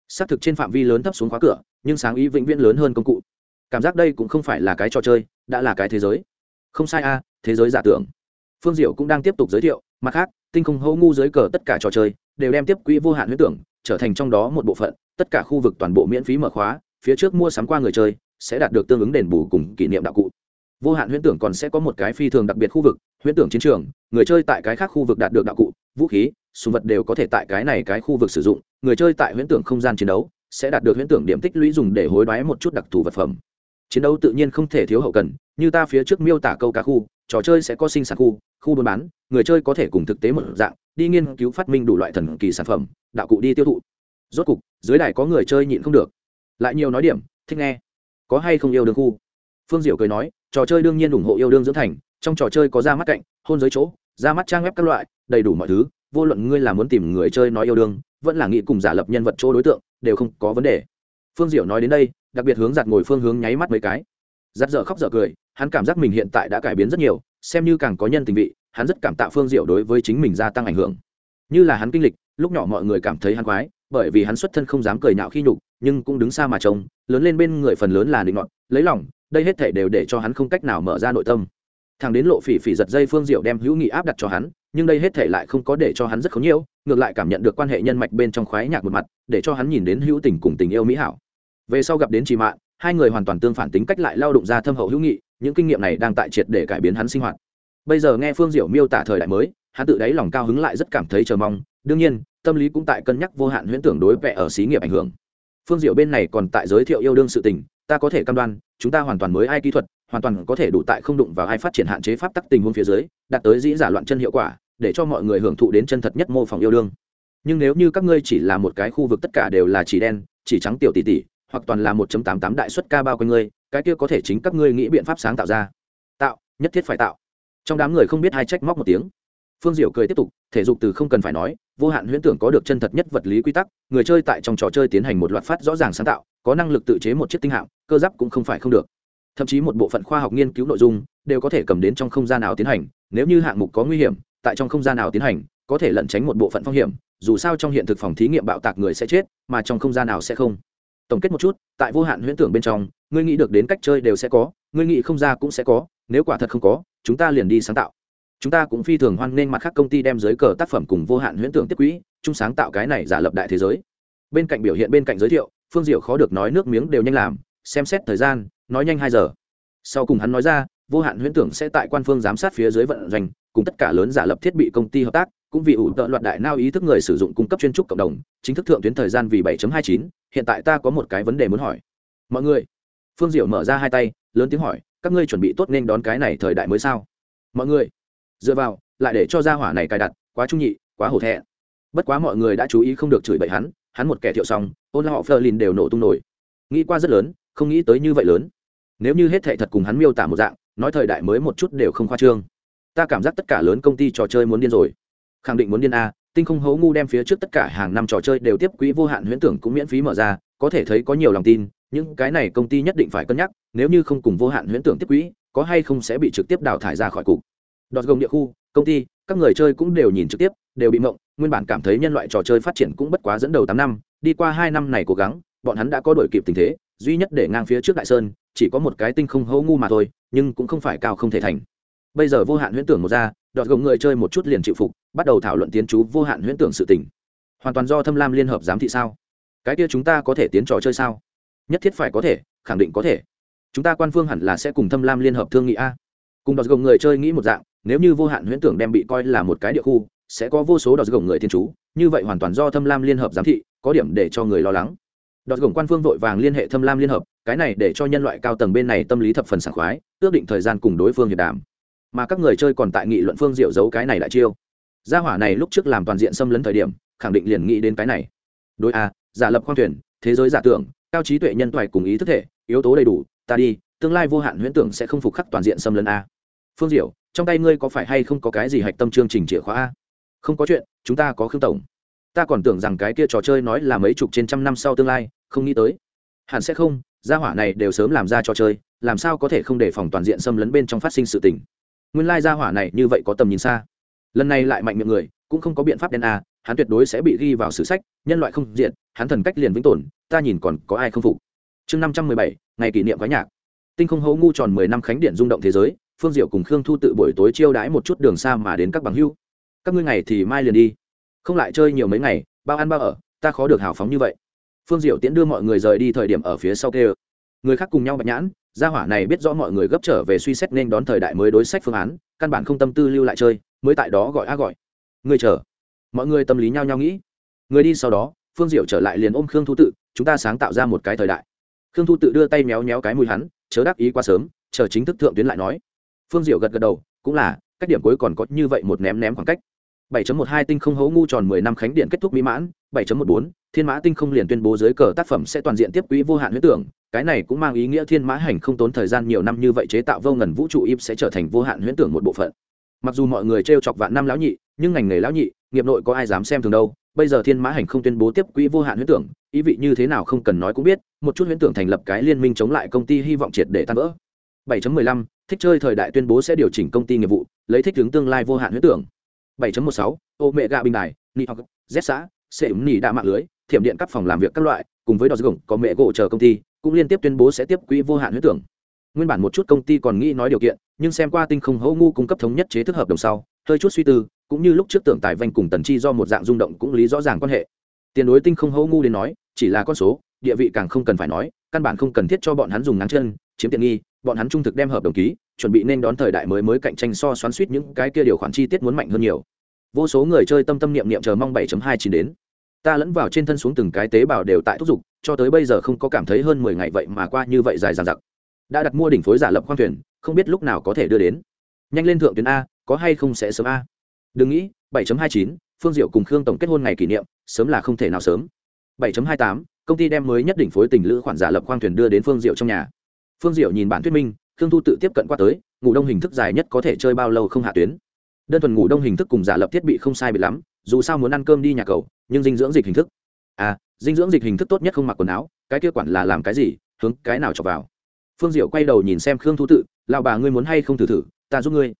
xác thực trên phạm vi lớn thấp xuống khóa cửa, nhưng sáng ý vĩnh viễn lớn hơn công cụ. Cảm giác đây cũng không phải là cái trò chơi, đã là cái thế giới. Không sai a, thế giới giả tưởng. Phương Diệu cũng đang tiếp tục giới thiệu, mặt khác, tinh không hô ngu dưới cờ tất cả trò chơi đều đem tiếp quỹ vô hạn huyễn tưởng trở thành trong đó một bộ phận, tất cả khu vực toàn bộ miễn phí mở khóa, phía trước mua sắm qua người chơi sẽ đạt được tương ứng đền bù cùng kỷ niệm đạo cụ. Vô hạn huyễn tưởng còn sẽ có một cái phi thường đặc biệt khu vực, huyễn tưởng chiến trường, người chơi tại cái khác khu vực đạt được đạo cụ, vũ khí, súng vật đều có thể tại cái này cái khu vực sử dụng, người chơi tại huyễn tưởng không gian chiến đấu sẽ đạt được huyễn tưởng điểm tích lũy dùng để hối đoái một chút đặc thù vật phẩm. Chiến đấu tự nhiên không thể thiếu hậu cần, như ta phía trước miêu tả câu cá khu, trò chơi sẽ có sinh sản khu, khu buôn bán, người chơi có thể cùng thực tế một dạng đi nghiên cứu phát minh đủ loại thần kỳ sản phẩm, đạo cụ đi tiêu thụ. Rốt cục dưới đài có người chơi nhịn không được, lại nhiều nói điểm, thích nghe. Có hay không yêu đương khu? Phương Diệu cười nói, trò chơi đương nhiên ủng hộ yêu đương dưỡng thành, trong trò chơi có ra mắt cạnh, hôn giới chỗ, ra mắt trang web các loại, đầy đủ mọi thứ, vô luận ngươi là muốn tìm người chơi nói yêu đương, vẫn là nghĩ cùng giả lập nhân vật chỗ đối tượng, đều không có vấn đề. Phương Diệu nói đến đây, đặc biệt hướng giặt ngồi phương hướng nháy mắt mấy cái. Giặt dở khóc dở cười, hắn cảm giác mình hiện tại đã cải biến rất nhiều, xem như càng có nhân tình vị, hắn rất cảm tạ Phương Diệu đối với chính mình gia tăng ảnh hưởng. Như là hắn kinh lịch, lúc nhỏ mọi người cảm thấy hắn quái, bởi vì hắn xuất thân không dám cười nhạo khi nhục, nhưng cũng đứng xa mà trông, lớn lên bên người phần lớn là định ngọn, lấy lòng, đây hết thảy đều để cho hắn không cách nào mở ra nội tâm. Thằng đến Lộ Phỉ Phỉ giật dây Phương Diệu đem hữu nghị áp đặt cho hắn, nhưng đây hết thảy lại không có để cho hắn rất khó nhiều, ngược lại cảm nhận được quan hệ nhân mạch bên trong khoái nhạc một mặt, để cho hắn nhìn đến hữu tình cùng tình yêu mỹ hảo. Về sau gặp đến Trì Mạn, hai người hoàn toàn tương phản tính cách lại lao động ra thâm hậu hữu nghị, những kinh nghiệm này đang tại triệt để cải biến hắn sinh hoạt. Bây giờ nghe Phương Diệu miêu tả thời đại mới, hắn tự đáy lòng cao hứng lại rất cảm thấy chờ mong, đương nhiên, tâm lý cũng tại cân nhắc vô hạn huyễn tưởng đối vẽ ở xí nghiệp ảnh hưởng. Phương Diệu bên này còn tại giới thiệu yêu đương sự tình, ta có thể cam đoan, chúng ta hoàn toàn mới ai kỹ thuật, hoàn toàn có thể đủ tại không đụng vào ai phát triển hạn chế pháp tắc tình huống phía dưới, đạt tới dĩ giả loạn chân hiệu quả, để cho mọi người hưởng thụ đến chân thật nhất mô phỏng yêu đương. Nhưng nếu như các ngươi chỉ là một cái khu vực tất cả đều là chỉ đen, chỉ trắng tiểu tỷ tỷ, hoặc toàn là 1.88 đại suất ca bao quanh ngươi, cái kia có thể chính các ngươi nghĩ biện pháp sáng tạo ra. Tạo, nhất thiết phải tạo. Trong đám người không biết ai trách móc một tiếng. Phương Diệu cười tiếp tục, thể dục từ không cần phải nói, vô hạn huyễn tưởng có được chân thật nhất vật lý quy tắc, người chơi tại trong trò chơi tiến hành một loạt phát rõ ràng sáng tạo, có năng lực tự chế một chiếc tinh hạm, cơ giáp cũng không phải không được. Thậm chí một bộ phận khoa học nghiên cứu nội dung đều có thể cầm đến trong không gian nào tiến hành, nếu như hạng mục có nguy hiểm, tại trong không gian nào tiến hành, có thể lẩn tránh một bộ phận phong hiểm, dù sao trong hiện thực phòng thí nghiệm bạo tạc người sẽ chết, mà trong không gian nào sẽ không. Tổng kết một chút, tại vô hạn huyễn tưởng bên trong, ngươi nghĩ được đến cách chơi đều sẽ có, ngươi nghĩ không ra cũng sẽ có, nếu quả thật không có, chúng ta liền đi sáng tạo. Chúng ta cũng phi thường hoan nghênh mặt khác công ty đem giới cờ tác phẩm cùng vô hạn huyễn tưởng tiếp quỹ, chung sáng tạo cái này giả lập đại thế giới. Bên cạnh biểu hiện bên cạnh giới thiệu, Phương Diệu khó được nói nước miếng đều nhanh làm, xem xét thời gian, nói nhanh 2 giờ. Sau cùng hắn nói ra, vô hạn huyễn tưởng sẽ tại quan phương giám sát phía dưới vận doanh, cùng tất cả lớn giả lập thiết bị công ty hợp tác, cũng vì ủ tợ loạt đại nao ý thức người sử dụng cung cấp chuyên trúc cộng đồng, chính thức thượng tuyến thời gian vì 7.29, hiện tại ta có một cái vấn đề muốn hỏi. Mọi người. Phương Diệu mở ra hai tay, lớn tiếng hỏi, các ngươi chuẩn bị tốt nên đón cái này thời đại mới sao? Mọi người. Dựa vào, lại để cho gia hỏa này cài đặt, quá trung nhị, quá hổ thẹn. Bất quá mọi người đã chú ý không được chửi bậy hắn một kẻ thiệu xong, ôn họ Flerlin đều nổ tung nổi. Nghĩ qua rất lớn, không nghĩ tới như vậy lớn. Nếu như hết thảy thật cùng hắn miêu tả một dạng, nói thời đại mới một chút đều không khoa trương. Ta cảm giác tất cả lớn công ty trò chơi muốn điên rồi. Khẳng định muốn điên a, tinh không hấu ngu đem phía trước tất cả hàng năm trò chơi đều tiếp quỹ vô hạn huyễn tưởng cũng miễn phí mở ra, có thể thấy có nhiều lòng tin, những cái này công ty nhất định phải cân nhắc, nếu như không cùng vô hạn huyễn tưởng tiếp quỹ, có hay không sẽ bị trực tiếp đào thải ra khỏi cục. Đọt gồng địa khu, công ty, các người chơi cũng đều nhìn trực tiếp, đều bị mộng, nguyên bản cảm thấy nhân loại trò chơi phát triển cũng bất quá dẫn đầu 8 năm, đi qua 2 năm này cố gắng, bọn hắn đã có đổi kịp tình thế, duy nhất để ngang phía trước Đại Sơn, chỉ có một cái tinh không hấu ngu mà thôi, nhưng cũng không phải cao không thể thành. Bây giờ vô hạn huyễn tưởng một ra, đọt gồng người chơi một chút liền chịu phục, bắt đầu thảo luận tiến chú vô hạn huyễn tưởng sự tình. Hoàn toàn do Thâm Lam liên hợp giám thị sao? Cái kia chúng ta có thể tiến trò chơi sao? Nhất thiết phải có thể, khẳng định có thể. Chúng ta quan phương hẳn là sẽ cùng Thâm Lam liên hợp thương nghị a. Cùng đọt gồng người chơi nghĩ một dạng, nếu như vô hạn huyễn tưởng đem bị coi là một cái địa khu, sẽ có vô số đọt gồng người thiên chú, như vậy hoàn toàn do Thâm Lam liên hợp giám thị, có điểm để cho người lo lắng. Đọt gồng quan phương vội vàng liên hệ Thâm Lam liên hợp, cái này để cho nhân loại cao tầng bên này tâm lý thập phần sảng khoái, ước định thời gian cùng đối phương hiệp đàm. Mà các người chơi còn tại nghị luận Phương Diệu giấu cái này đại chiêu. Gia hỏa này lúc trước làm toàn diện xâm lấn thời điểm, khẳng định liền nghĩ đến cái này. Đối a, giả lập khoang thuyền, thế giới giả tưởng, cao trí tuệ nhân toại cùng ý thức thể, yếu tố đầy đủ, ta đi, tương lai vô hạn huyễn tưởng sẽ không phục khắc toàn diện xâm lấn a. Phương Diệu, trong tay ngươi có phải hay không có cái gì hạch tâm chương trình chìa khóa a? Không có chuyện, chúng ta có Khương tổng. Ta còn tưởng rằng cái kia trò chơi nói là mấy chục trên trăm năm sau tương lai, không nghĩ tới. Hẳn sẽ không, gia hỏa này đều sớm làm ra trò chơi, làm sao có thể không đề phòng toàn diện xâm lấn bên trong phát sinh sự tình. Nguyên lai gia hỏa này như vậy có tầm nhìn xa. Lần này lại mạnh miệng người, cũng không có biện pháp đen a, hắn tuyệt đối sẽ bị ghi vào sử sách, nhân loại không diện, hắn thần cách liền vĩnh tồn, ta nhìn còn có ai không phục. Chương 517, ngày kỷ niệm quái nhạc. Tinh không hấu ngu tròn 10 năm khánh điện rung động thế giới, Phương Diệu cùng Khương Thu Tự buổi tối chiêu đãi một chút đường xa mà đến các bằng hữu. Các ngươi ngày thì mai liền đi, không lại chơi nhiều mấy ngày, bao ăn bao ở, ta khó được hào phóng như vậy. Phương Diệu tiễn đưa mọi người rời đi thời điểm ở phía sau kêu. Người khác cùng nhau bạch nhãn, gia hỏa này biết rõ mọi người gấp trở về suy xét nên đón thời đại mới đối sách phương án, căn bản không tâm tư lưu lại chơi, mới tại đó gọi gọi. Người chờ. Mọi người tâm lý nhau nhau nghĩ. Người đi sau đó, Phương Diệu trở lại liền ôm Khương Thu Tự, chúng ta sáng tạo ra một cái thời đại. Khương Thu Tự đưa tay méo méo cái mũi hắn, chớ đáp ý quá sớm, chờ chính thức thượng tuyến lại nói. Phương Diệu gật gật đầu, cũng là, cách điểm cuối còn có như vậy một ném khoảng cách. 7.12 tinh không hấu ngu tròn 10 năm khánh điện kết thúc mỹ mãn, 7.14 Thiên Mã Tinh không liền tuyên bố dưới cờ tác phẩm sẽ toàn diện tiếp quỹ vô hạn huyễn tưởng, cái này cũng mang ý nghĩa Thiên Mã Hành không tốn thời gian nhiều năm như vậy chế tạo vô ngần vũ trụ im sẽ trở thành vô hạn huyễn tưởng một bộ phận. Mặc dù mọi người trêu chọc vạn năm lão nhị, nhưng ngành nghề lão nhị, nghiệp nội có ai dám xem thường đâu. Bây giờ Thiên Mã Hành không tuyên bố tiếp quỹ vô hạn huyễn tưởng, ý vị như thế nào không cần nói cũng biết, một chút huyễn tưởng thành lập cái liên minh chống lại công ty hy vọng triệt để tan vỡ. 7.15 Thích chơi thời đại tuyên bố sẽ điều chỉnh công ty nghiệp vụ, lấy thích ứng tương lai vô hạn huyễn tưởng. 7.16 ô mẹ gạ bình đài nị hoặc z xã sẽ ứng nỉ đa mạng lưới thiểm điện các phòng làm việc các loại cùng với đò gồng có mẹ gỗ chờ công ty cũng liên tiếp tuyên bố sẽ tiếp quỹ vô hạn huyễn tưởng. Nguyên bản một chút công ty còn nghĩ nói điều kiện, nhưng xem qua tinh không hấu ngu cung cấp thống nhất chế thức hợp đồng sau, hơi chút suy tư, cũng như lúc trước tưởng tài vanh cùng tần chi do một dạng rung động cũng lý rõ ràng quan hệ. Tiền đối tinh không hấu ngu đến nói chỉ là con số, địa vị càng không cần phải nói, căn bản không cần thiết cho bọn hắn dùng ngáng chân chiếm tiện nghi, bọn hắn trung thực đem hợp đồng ký, chuẩn bị nên đón thời đại mới cạnh tranh so xoắn suýt những cái kia điều khoản chi tiết muốn mạnh hơn nhiều. Vô số người chơi tâm tâm niệm niệm chờ mong 7.29 đến. Ta lẫn vào trên thân xuống từng cái tế bào đều tại thúc giục, cho tới bây giờ không có cảm thấy hơn 10 ngày vậy mà qua như vậy dài dằng dặc. Đã đặt mua đỉnh phối giả lập khoang thuyền, không biết lúc nào có thể đưa đến. Nhanh lên thượng tuyến a, có hay không sẽ sớm a. Đừng nghĩ, 7.29, Phương Diệu cùng Khương tổng kết hôn ngày kỷ niệm, sớm là không thể nào sớm. 7.28, công ty đem mới nhất đỉnh phối tình lữ khoản giả lập khoang thuyền đưa đến Phương Diệu trong nhà. Phương Diệu nhìn bản thuyết minh, Khương Thu Tự tiếp cận qua tới, ngủ đông hình thức dài nhất có thể chơi bao lâu không hạ tuyến. Đơn thuần ngủ đông hình thức cùng giả lập thiết bị không sai biệt lắm, dù sao muốn ăn cơm đi nhà cầu, nhưng dinh dưỡng dịch hình thức dinh dưỡng dịch hình thức tốt nhất không mặc quần áo, cái kia quản là làm cái gì hướng cái nào chọc vào. Phương Diệu quay đầu nhìn xem Khương Thu Tự, lão bà ngươi muốn hay không thử ta giúp ngươi.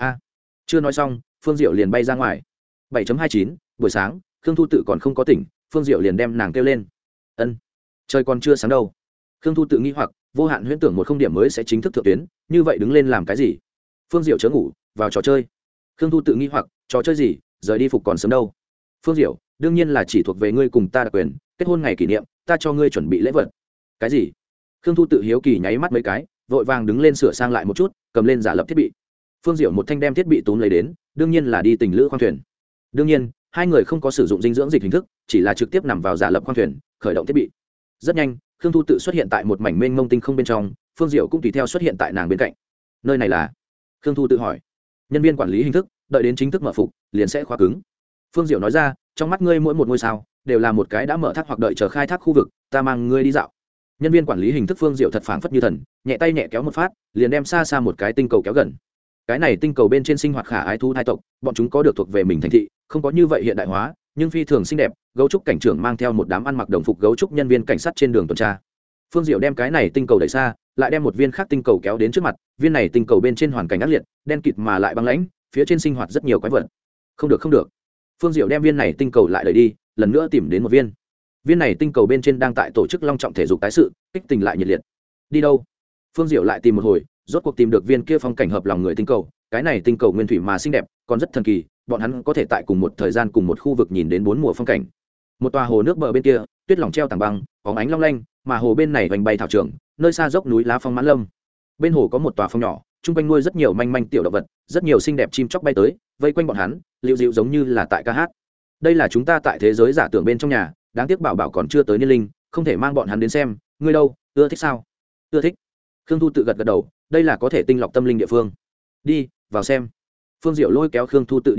Chưa nói xong, Phương Diệu liền bay ra ngoài. 7.29 buổi sáng, Khương Thu Tự còn không có tỉnh, Phương Diệu liền đem nàng kêu lên. Ân, trời còn chưa sáng đâu. Khương Thu Tự nghi hoặc, vô hạn huyễn tưởng một không điểm mới sẽ chính thức thượng tuyến, như vậy đứng lên làm cái gì? Phương Diệu chớ ngủ, vào trò chơi. Khương Thu Tự nghi hoặc, trò chơi gì, rời đi phục còn sớm đâu. Phương Diệu, đương nhiên là chỉ thuộc về ngươi cùng ta đặc quyền, kết hôn ngày kỷ niệm, ta cho ngươi chuẩn bị lễ vật. Cái gì? Khương Thu Tự hiếu kỳ nháy mắt mấy cái, vội vàng đứng lên sửa sang lại một chút, cầm lên giả lập thiết bị. Phương Diệu một thanh đem thiết bị túm lấy đến, đương nhiên là đi tình lữ khoang thuyền. Đương nhiên, hai người không có sử dụng dinh dưỡng dịch hình thức, chỉ là trực tiếp nằm vào giả lập khoang thuyền, khởi động thiết bị. Rất nhanh, Khương Thu Tự xuất hiện tại một mảnh mênh mông tinh không bên trong, Phương Diệu cũng tùy theo xuất hiện tại nàng bên cạnh. Nơi này là? Khương Thu Tự hỏi. Nhân viên quản lý hình thức, đợi đến chính thức mở phục liền sẽ khóa cứng. Phương Diệu nói ra, trong mắt ngươi mỗi một ngôi sao đều là một cái đã mở thác hoặc đợi chờ khai thác khu vực, ta mang ngươi đi dạo. Nhân viên quản lý hình thức Phương Diệu thật phảng phất như thần, nhẹ tay nhẹ kéo một phát, liền đem xa xa một cái tinh cầu kéo gần. Cái này tinh cầu bên trên sinh hoạt khả ái thú thai tộc, bọn chúng có được thuộc về mình thành thị, không có như vậy hiện đại hóa, nhưng phi thường xinh đẹp. Gấu trúc cảnh trưởng mang theo một đám ăn mặc đồng phục gấu trúc nhân viên cảnh sát trên đường tuần tra. Phương Diệu đem cái này tinh cầu đẩy xa, lại đem một viên khác tinh cầu kéo đến trước mặt. Viên này tinh cầu bên trên hoàn cảnh ác liệt, đen kịt mà lại băng lãnh, phía trên sinh hoạt rất nhiều quái vật. Không được. Phương Diệu đem viên này tinh cầu lại đẩy đi, lần nữa tìm đến một viên. Viên này tinh cầu bên trên đang tại tổ chức long trọng thể dục tái sự, kích tình lại nhiệt liệt. Đi đâu? Phương Diệu lại tìm một hồi, rốt cuộc tìm được viên kia phong cảnh hợp lòng người tinh cầu. Cái này tinh cầu nguyên thủy mà xinh đẹp, còn rất thần kỳ, bọn hắn có thể tại cùng một thời gian cùng một khu vực nhìn đến 4 mùa phong cảnh. Một tòa hồ nước bờ bên kia, tuyết lỏng treo tảng băng, bóng ánh long lanh, mà hồ bên này vành bay thảo trường, nơi xa dốc núi lá phong mãn lâm. Bên hồ có một tòa phong nhỏ, trung quanh nuôi rất nhiều manh manh tiểu động vật, rất nhiều xinh đẹp chim chóc bay tới, vây quanh bọn hắn, liễu dịu giống như là tại ca hát. Đây là chúng ta tại thế giới giả tưởng bên trong nhà, đáng tiếc bảo bảo còn chưa tới niên linh, không thể mang bọn hắn đến xem. Ngươi đâu, ưa thích sao? Ưa thích. Khương Thu Tự gật đầu, đây là có thể tinh lọc tâm linh địa phương. Đi vào xem. Phương Diệu lôi kéo Khương Thu Tự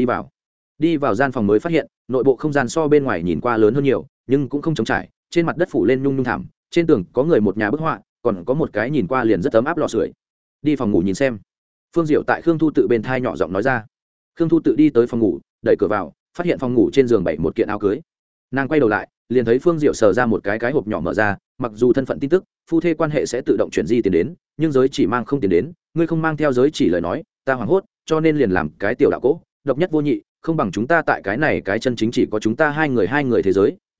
đi vào gian phòng mới phát hiện nội bộ không gian so bên ngoài nhìn qua lớn hơn nhiều, nhưng cũng không trống trải, trên mặt đất phủ lên nhung nhung thảm, trên tường có người một nhà bức họa, còn có một cái nhìn qua liền rất ấm áp lò sưởi. Đi phòng ngủ nhìn xem. Phương Diệu tại Khương Thu Tự bên thai nhỏ giọng nói ra. Khương Thu Tự đi tới phòng ngủ, đẩy cửa vào, phát hiện phòng ngủ trên giường bày một kiện áo cưới. Nàng quay đầu lại, liền thấy Phương Diệu sờ ra một cái hộp nhỏ mở ra, mặc dù thân phận tin tức phu thê quan hệ sẽ tự động chuyển di tiền đến, nhưng giới chỉ mang không tiền đến, ngươi không mang theo giới chỉ lời nói, ta hoảng hốt, cho nên liền làm cái tiểu đạo cỗ, độc nhất vô nhị, không bằng chúng ta tại cái này cái chân chính chỉ có chúng ta hai người thế giới,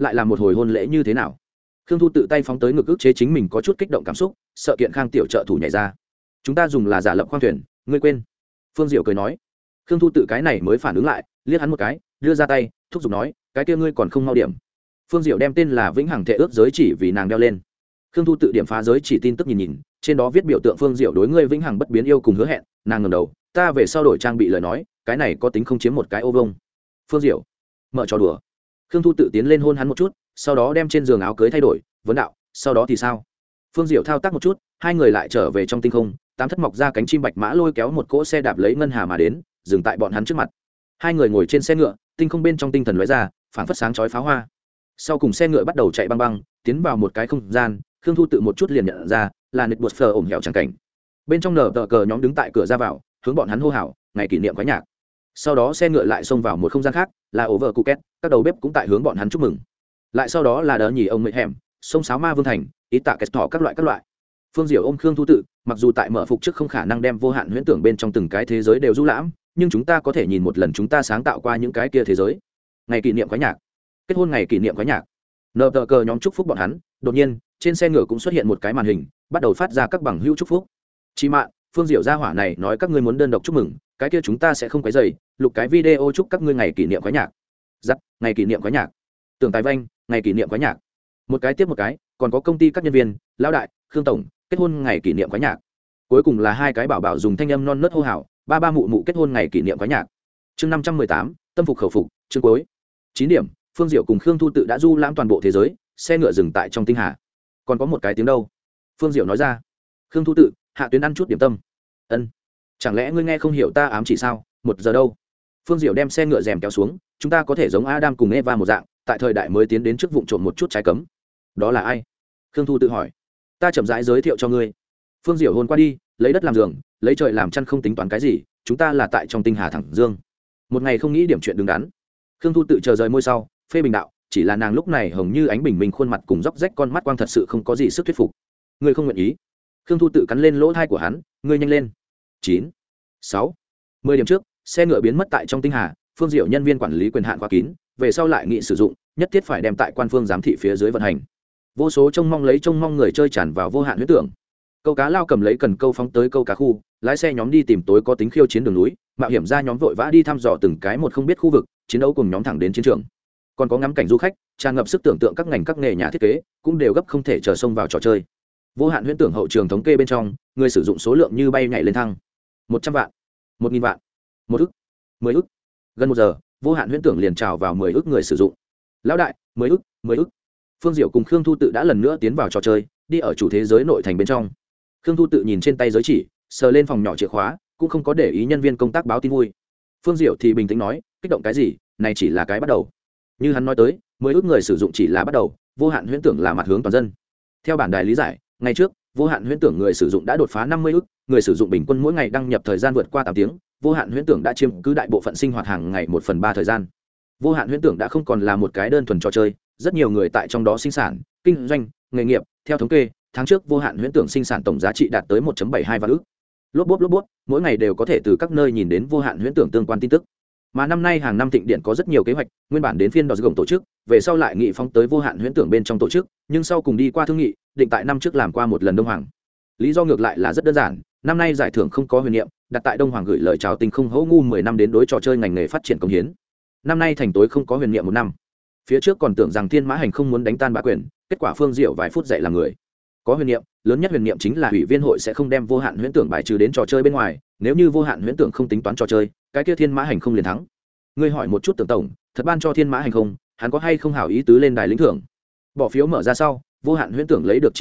lại là một hồi hôn lễ như thế nào. Khương Thu tự tay phóng tới ngực ức chế chính mình có chút kích động cảm xúc, sợ kiện Khang tiểu trợ thủ nhảy ra. Chúng ta dùng là giả lập khoang thuyền, ngươi quên. Phương Diệu cười nói. Khương Thu tự cái này mới phản ứng lại, liếc hắn một cái, đưa ra tay, thúc giục nói, cái kia ngươi còn không mau điểm. Phương Diệu đem tên là Vĩnh Hằng Thể ước giới chỉ vì nàng đeo lên. Khương Thu tự điểm phá giới chỉ tin tức nhìn, trên đó viết biểu tượng Phương Diệu đối ngươi vĩnh hằng bất biến yêu cùng hứa hẹn, nàng ngẩng đầu, ta về sau đổi trang bị lời nói, cái này có tính không chiếm một cái ô vông. Phương Diệu, mở trò đùa. Khương Thu tự tiến lên hôn hắn một chút, sau đó đem trên giường áo cưới thay đổi, vấn đạo, sau đó thì sao? Phương Diệu thao tác một chút, hai người lại trở về trong tinh không, tám thất mọc ra cánh chim bạch mã lôi kéo một cỗ xe đạp lấy ngân hà mà đến, dừng tại bọn hắn trước mặt. Hai người ngồi trên xe ngựa, tinh không bên trong tinh thần lóe ra, phảng phất sáng chói pháo hoa. Sau cùng xe ngựa bắt đầu chạy băng băng, tiến vào một cái không gian, Khương Thu tự một chút liền nhận ra, là nịt bột phờ ổn hẻo chẳng cảnh. Bên trong nở tờ cờ nhóm đứng tại cửa ra vào, hướng bọn hắn hô hào, ngày kỷ niệm quái nhạc. Sau đó xe ngựa lại xông vào một không gian khác, là ổ vợ cụ két, các đầu bếp cũng tại hướng bọn hắn chúc mừng. Lại sau đó là đỡ nhì ông mệt hẻm, sông sáo ma vương thành, ý tạ kẹt thỏ các loại. Phương Diệu ôm Khương Thu tự, mặc dù tại mở phục trước không khả năng đem vô hạn huyễn tưởng bên trong từng cái thế giới đều du lãm, nhưng chúng ta có thể nhìn một lần chúng ta sáng tạo qua những cái kia thế giới. Ngày kỷ niệm quái nhạc, kết hôn ngày kỷ niệm quái nhạc. Nở tờ cờ nhóm chúc phúc bọn hắn, đột nhiên trên xe ngựa cũng xuất hiện một cái màn hình, bắt đầu phát ra các bằng hữu chúc phúc. Chị mạn, Phương Diệu gia hỏa này nói các ngươi muốn đơn độc chúc mừng, cái kia chúng ta sẽ không quấy rầy, lục cái video chúc các ngươi ngày kỷ niệm quái nhạc. Giắt, ngày kỷ niệm quái nhạc. Tưởng Tài Vanh, ngày kỷ niệm quái nhạc. Một cái tiếp một cái, còn có công ty các nhân viên, lão đại, Khương tổng, kết hôn ngày kỷ niệm quái nhạc. Cuối cùng là hai cái bảo bảo dùng thanh âm non nớt hô hào, ba ba mụ mụ kết hôn ngày kỷ niệm quái nhạc. Chương 518, tâm phục khẩu phục, chương cuối. 9 điểm, Phương Diệu cùng Khương Thu tự đã du lãm toàn bộ thế giới, xe ngựa dừng tại trong tinh hà. Còn có một cái tiếng đâu? Phương Diệu nói ra. Khương Thu tự, hạ tuyến ăn chút điểm tâm. Ân. Chẳng lẽ ngươi nghe không hiểu ta ám chỉ sao? 1 giờ đâu? Phương Diệu đem xe ngựa rèm kéo xuống, chúng ta có thể giống Adam cùng Eva một dạng, tại thời đại mới tiến đến trước vụng trộm một chút trái cấm. Đó là ai? Khương Thu tự hỏi. Ta chậm rãi giới thiệu cho ngươi. Phương Diệu hôn qua đi, lấy đất làm giường, lấy trời làm chăn, không tính toán cái gì, chúng ta là tại trong tinh hà thẳng dương. Một ngày không nghĩ điểm chuyện đứng đắn. Khương Thu tự chờ rời môi sau, phê bình đạo, chỉ là nàng lúc này hồng như ánh bình minh khuôn mặt cùng róc rách con mắt quang thật sự không có gì sức thuyết phục. Ngươi không nguyện ý? Khương Thu tự cắn lên lỗ tai của hắn, ngươi nhanh lên. 9, 6, 10 điểm trước, xe ngựa biến mất tại trong tinh hà, Phương Diệu nhân viên quản lý quyền hạn khóa kín, về sau lại nghị sử dụng, nhất thiết phải đem tại quan phương giám thị phía dưới vận hành. Vô số trông mong người chơi tràn vào vô hạn huyễn tưởng. Câu cá lao cầm lấy cần câu phóng tới câu cá khu, lái xe nhóm đi tìm tối có tính khiêu chiến đường núi, mạo hiểm ra nhóm vội vã đi thăm dò từng cái một không biết khu vực, chiến đấu cùng nhóm thẳng đến chiến trường. Còn có ngắm cảnh du khách, tràn ngập sức tưởng tượng các ngành các nghề nhà thiết kế, cũng đều gấp không thể chờ xông vào trò chơi. Vô hạn huyễn tưởng hậu trường thống kê bên trong, người sử dụng số lượng như bay nhảy lên thăng. 100 vạn, 1000 vạn, 1 ức, 10 ức. Gần 1 giờ, vô hạn huyễn tưởng liền trào vào 10 ức người sử dụng. Lão đại, 10 ức, 10 ức. Phương Diệu cùng Khương Thu tự đã lần nữa tiến vào trò chơi, đi ở chủ thế giới nội thành bên trong. Khương Thu tự nhìn trên tay giới chỉ, sờ lên phòng nhỏ chìa khóa, cũng không có để ý nhân viên công tác báo tin vui. Phương Diệu thì bình tĩnh nói, kích động cái gì, này chỉ là cái bắt đầu. Như hắn nói tới, 10 ức người sử dụng chỉ là bắt đầu, vô hạn huyễn tưởng là mặt hướng toàn dân. Theo bản đài lý giải, ngày trước, vô hạn huyễn tưởng người sử dụng đã đột phá 50 ức, người sử dụng bình quân mỗi ngày đăng nhập thời gian vượt qua 8 tiếng, vô hạn huyễn tưởng đã chiếm cứ đại bộ phận sinh hoạt hàng ngày 1/3 thời gian. Vô hạn huyễn tưởng đã không còn là một cái đơn thuần trò chơi, rất nhiều người tại trong đó sinh sản, kinh doanh, nghề nghiệp, theo thống kê, tháng trước vô hạn huyễn tưởng sinh sản tổng giá trị đạt tới 1.72 vạn ức. Lốp bốp, mỗi ngày đều có thể từ các nơi nhìn đến vô hạn huyễn tưởng tương quan tin tức. Mà năm nay hàng năm Thịnh Điện có rất nhiều kế hoạch, nguyên bản đến phiên đỏ gồng tổ chức, về sau lại nghị phóng tới vô hạn huyễn tưởng bên trong tổ chức, nhưng sau cùng đi qua thương nghị, định tại năm trước làm qua một lần Đông Hoàng. Lý do ngược lại là rất đơn giản, năm nay giải thưởng không có huyền niệm, đặt tại Đông Hoàng gửi lời chào tình không hấu ngu 10 năm đến đối trò chơi ngành nghề phát triển công hiến. Năm nay thành tối không có huyền niệm 1 năm. Phía trước còn tưởng rằng Thiên Mã Hành không muốn đánh tan bá quyền, kết quả Phương Diệu vài phút dạy làm người. Có huyền niệm, lớn nhất huyền niệm chính là ủy viên hội sẽ không đem vô hạn huyễn tưởng bài trừ đến trò chơi bên ngoài, nếu như vô hạn huyễn tưởng không tính toán trò chơi, cái kia Thiên Mã Hành không liền thắng. Ngươi hỏi một chút Tưởng tổng, thật ban cho Thiên Mã Hành không, hắn có hay không hảo ý tứ lên đài lĩnh thưởng. Bỏ phiếu mở ra sau, vô hạn huyễn tưởng lấy được